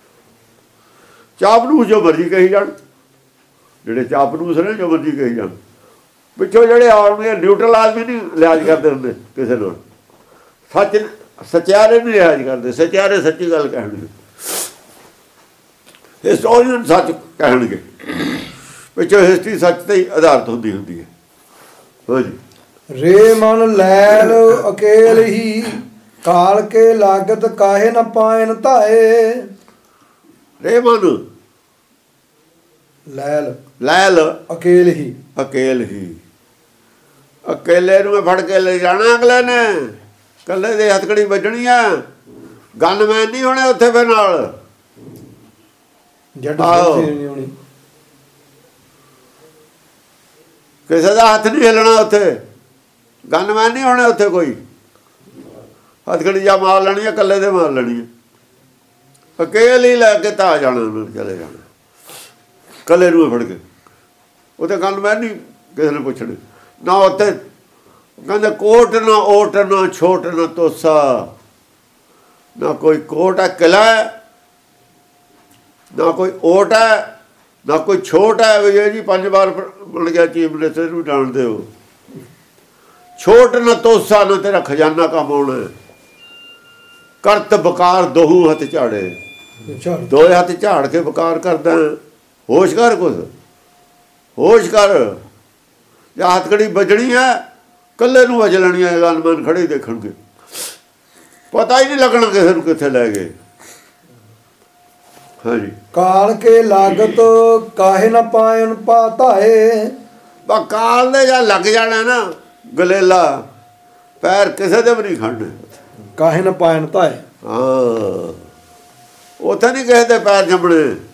ਚਾਪਲੂਸ ਜੋ ਮਰਜ਼ੀ ਕਹੀ ਜਾਣ, ਜਿਹੜੇ ਚਾਪਲੂਸ ਨੇ ਜੋ ਮਰਜ਼ੀ ਕਹੀ ਜਾਣ, ਪਿੱਛੋਂ ਜਿਹੜੇ ਆਉਣਗੇ ਨਿਊਟਰਲ ਆਦਮੀ ਨਹੀਂ ਲਿਹਾਜ਼ ਕਰਦੇ ਹੁੰਦੇ ਕਿਸੇ ਨਾਲ। ਸੱਚ ਸੱਚਿਆਰੇ ਨਹੀਂ ਲਿਹਾਜ਼ ਕਰਦੇ, ਸੱਚਿਆਰੇ ਸੱਚੀ ਗੱਲ ਕਹਿਣਗੇ, ਹਿਸਟੋਰੀਅਨ ਸੱਚ ਕਹਿਣਗੇ। ਪਿੱਛੋਂ ਹਿਸਟਰੀ ਸੱਚ ਤੇ ਹੀ ਆਧਾਰਿਤ ਹੁੰਦੀ ਹੁੰਦੀ ਹੈ। ਹਾਂਜੀ। ਰੇ ਮਨ ਲੈਲ ਅਕੇਲ ਹੀ ਕਾਲ ਕੇ ਲਾਗਤ ਕਾਹੇ ਨ ਪਾਇਨ ਧਾਏ। ਰੇ ਮਨ ਲੈਲ ਲੈਲ ਅਕੇਲ ਹੀ, ਅਕੇਲ ਹੀ, ਅਕੇਲੇ ਨੂੰ ਫੜ ਕੇ ਲੈ ਜਾਣਾ ਅਗਲੇ ਨੇ, ਇਕੱਲੇ ਦੇ ਹੱਥਕੜੀ ਵੱਜਣੀ ਆ। ਗਨਮੈਨ ਨਹੀਂ ਹੋਣੇ ਉੱਥੇ ਫਿਰ ਨਾਲ, ਜੱਟ ਨਹੀਂ ਹੋਣੀ, ਕਿਸੇ ਦਾ ਹੱਥ ਨਹੀਂ ਹਿੱਲਣਾ ਉੱਥੇ। ਗਨਮੈਨ ਨਹੀਂ ਹੋਣੇ ਉੱਥੇ, ਕੋਈ ਹੱਥਕੜੀ ਜਾਂ ਮਾਰ ਲੈਣੀ ਆ, ਇਕੱਲੇ ਦੇ ਮਾਰ ਲੈਣੀ ਆ। ਅਕੇਲੇ ਹੀ ਲੈ ਕੇ ਤਾਂ ਆ ਜਾਣਾ, ਉਹਨਾਂ ਨੇ ਚਲੇ ਜਾਣਾ ਇਕੱਲੇ ਨੂੰ ਫੜ ਕੇ। ਉੱਥੇ ਗਨਮੈਨ ਨਹੀਂ ਕਿਸੇ ਨੇ ਪੁੱਛਣੇ ਨਾ। ਉੱਥੇ ਕਹਿੰਦੇ ਕੋਟ ਨਾ ਓਟ ਨਾ ਛੋਟ ਨਾ ਤੋਸਾ, ਨਾ ਕੋਈ ਕੋਟ ਹੈ ਕਿਲਾ ਹੈ, ਨਾ ਕੋਈ ਓਟ ਹੈ, ਨਾ ਕੋਈ ਛੋਟ ਹੈ। ਵੀ ਇਹ ਜੀ ਪੰਜ ਵਾਰ ਬਣ ਗਿਆ ਚੀਫ ਮਿਨਿਸਟਰ ਨੂੰ ਜਾਣਦੇ ਹੋ। ਛੋਟ ਨਾ ਤੋਸਾ, ਨਾ ਤੇਰਾ ਖਜ਼ਾਨਾ ਕੰਮ ਆਉਣਾ। ਕਰਤ ਬਕਾਰ ਦੋਹੂ ਹੱਥ ਝਾੜੇ, ਦੋਏ ਹੱਥ ਝਾੜ ਕੇ ਬਕਾਰ ਕਰਦਾ। ਹੋਸ਼ ਕਰ, ਕੁਛ ਹੋਸ਼ ਕਰ। ਜਾਂ ਹੱਥਕੜੀ ਵੱਜਣੀ ਹੈ, ਇਕੱਲੇ ਨੂੰ ਵੱਜ ਲੈਣੀ ਹੈ। ਗਨਮੈਨ ਖੜੇ ਦੇਖਣਗੇ, ਪਤਾ ਹੀ ਨਹੀਂ ਲੱਗਣਾ ਕਿਸੇ ਨੂੰ ਕਿੱਥੇ ਲੈ ਗਏ। ਹਾਂਜੀ। ਕਾਲ ਕੇ ਲਾਗਤ ਕਾਹੇ ਨ ਪਾਇਨ ਪਾ ਧਾਏ। ਬਾ ਕਾਲ ਦੇ ਜਾਂ ਲੱਗ ਜਾਣਾ ਨਾ ਗਲੇਲਾ, ਪੈਰ ਕਿਸੇ ਦੇ ਵੀ ਨਹੀਂ ਖੜਨੇ। ਕਾਹੇ ਨ ਪਾਇਨ ਧਾਏ, ਹਾਂ, ਉੱਥੇ ਨਹੀਂ ਕਿਸੇ ਦੇ ਪੈਰ ਜੰਮਣੇ।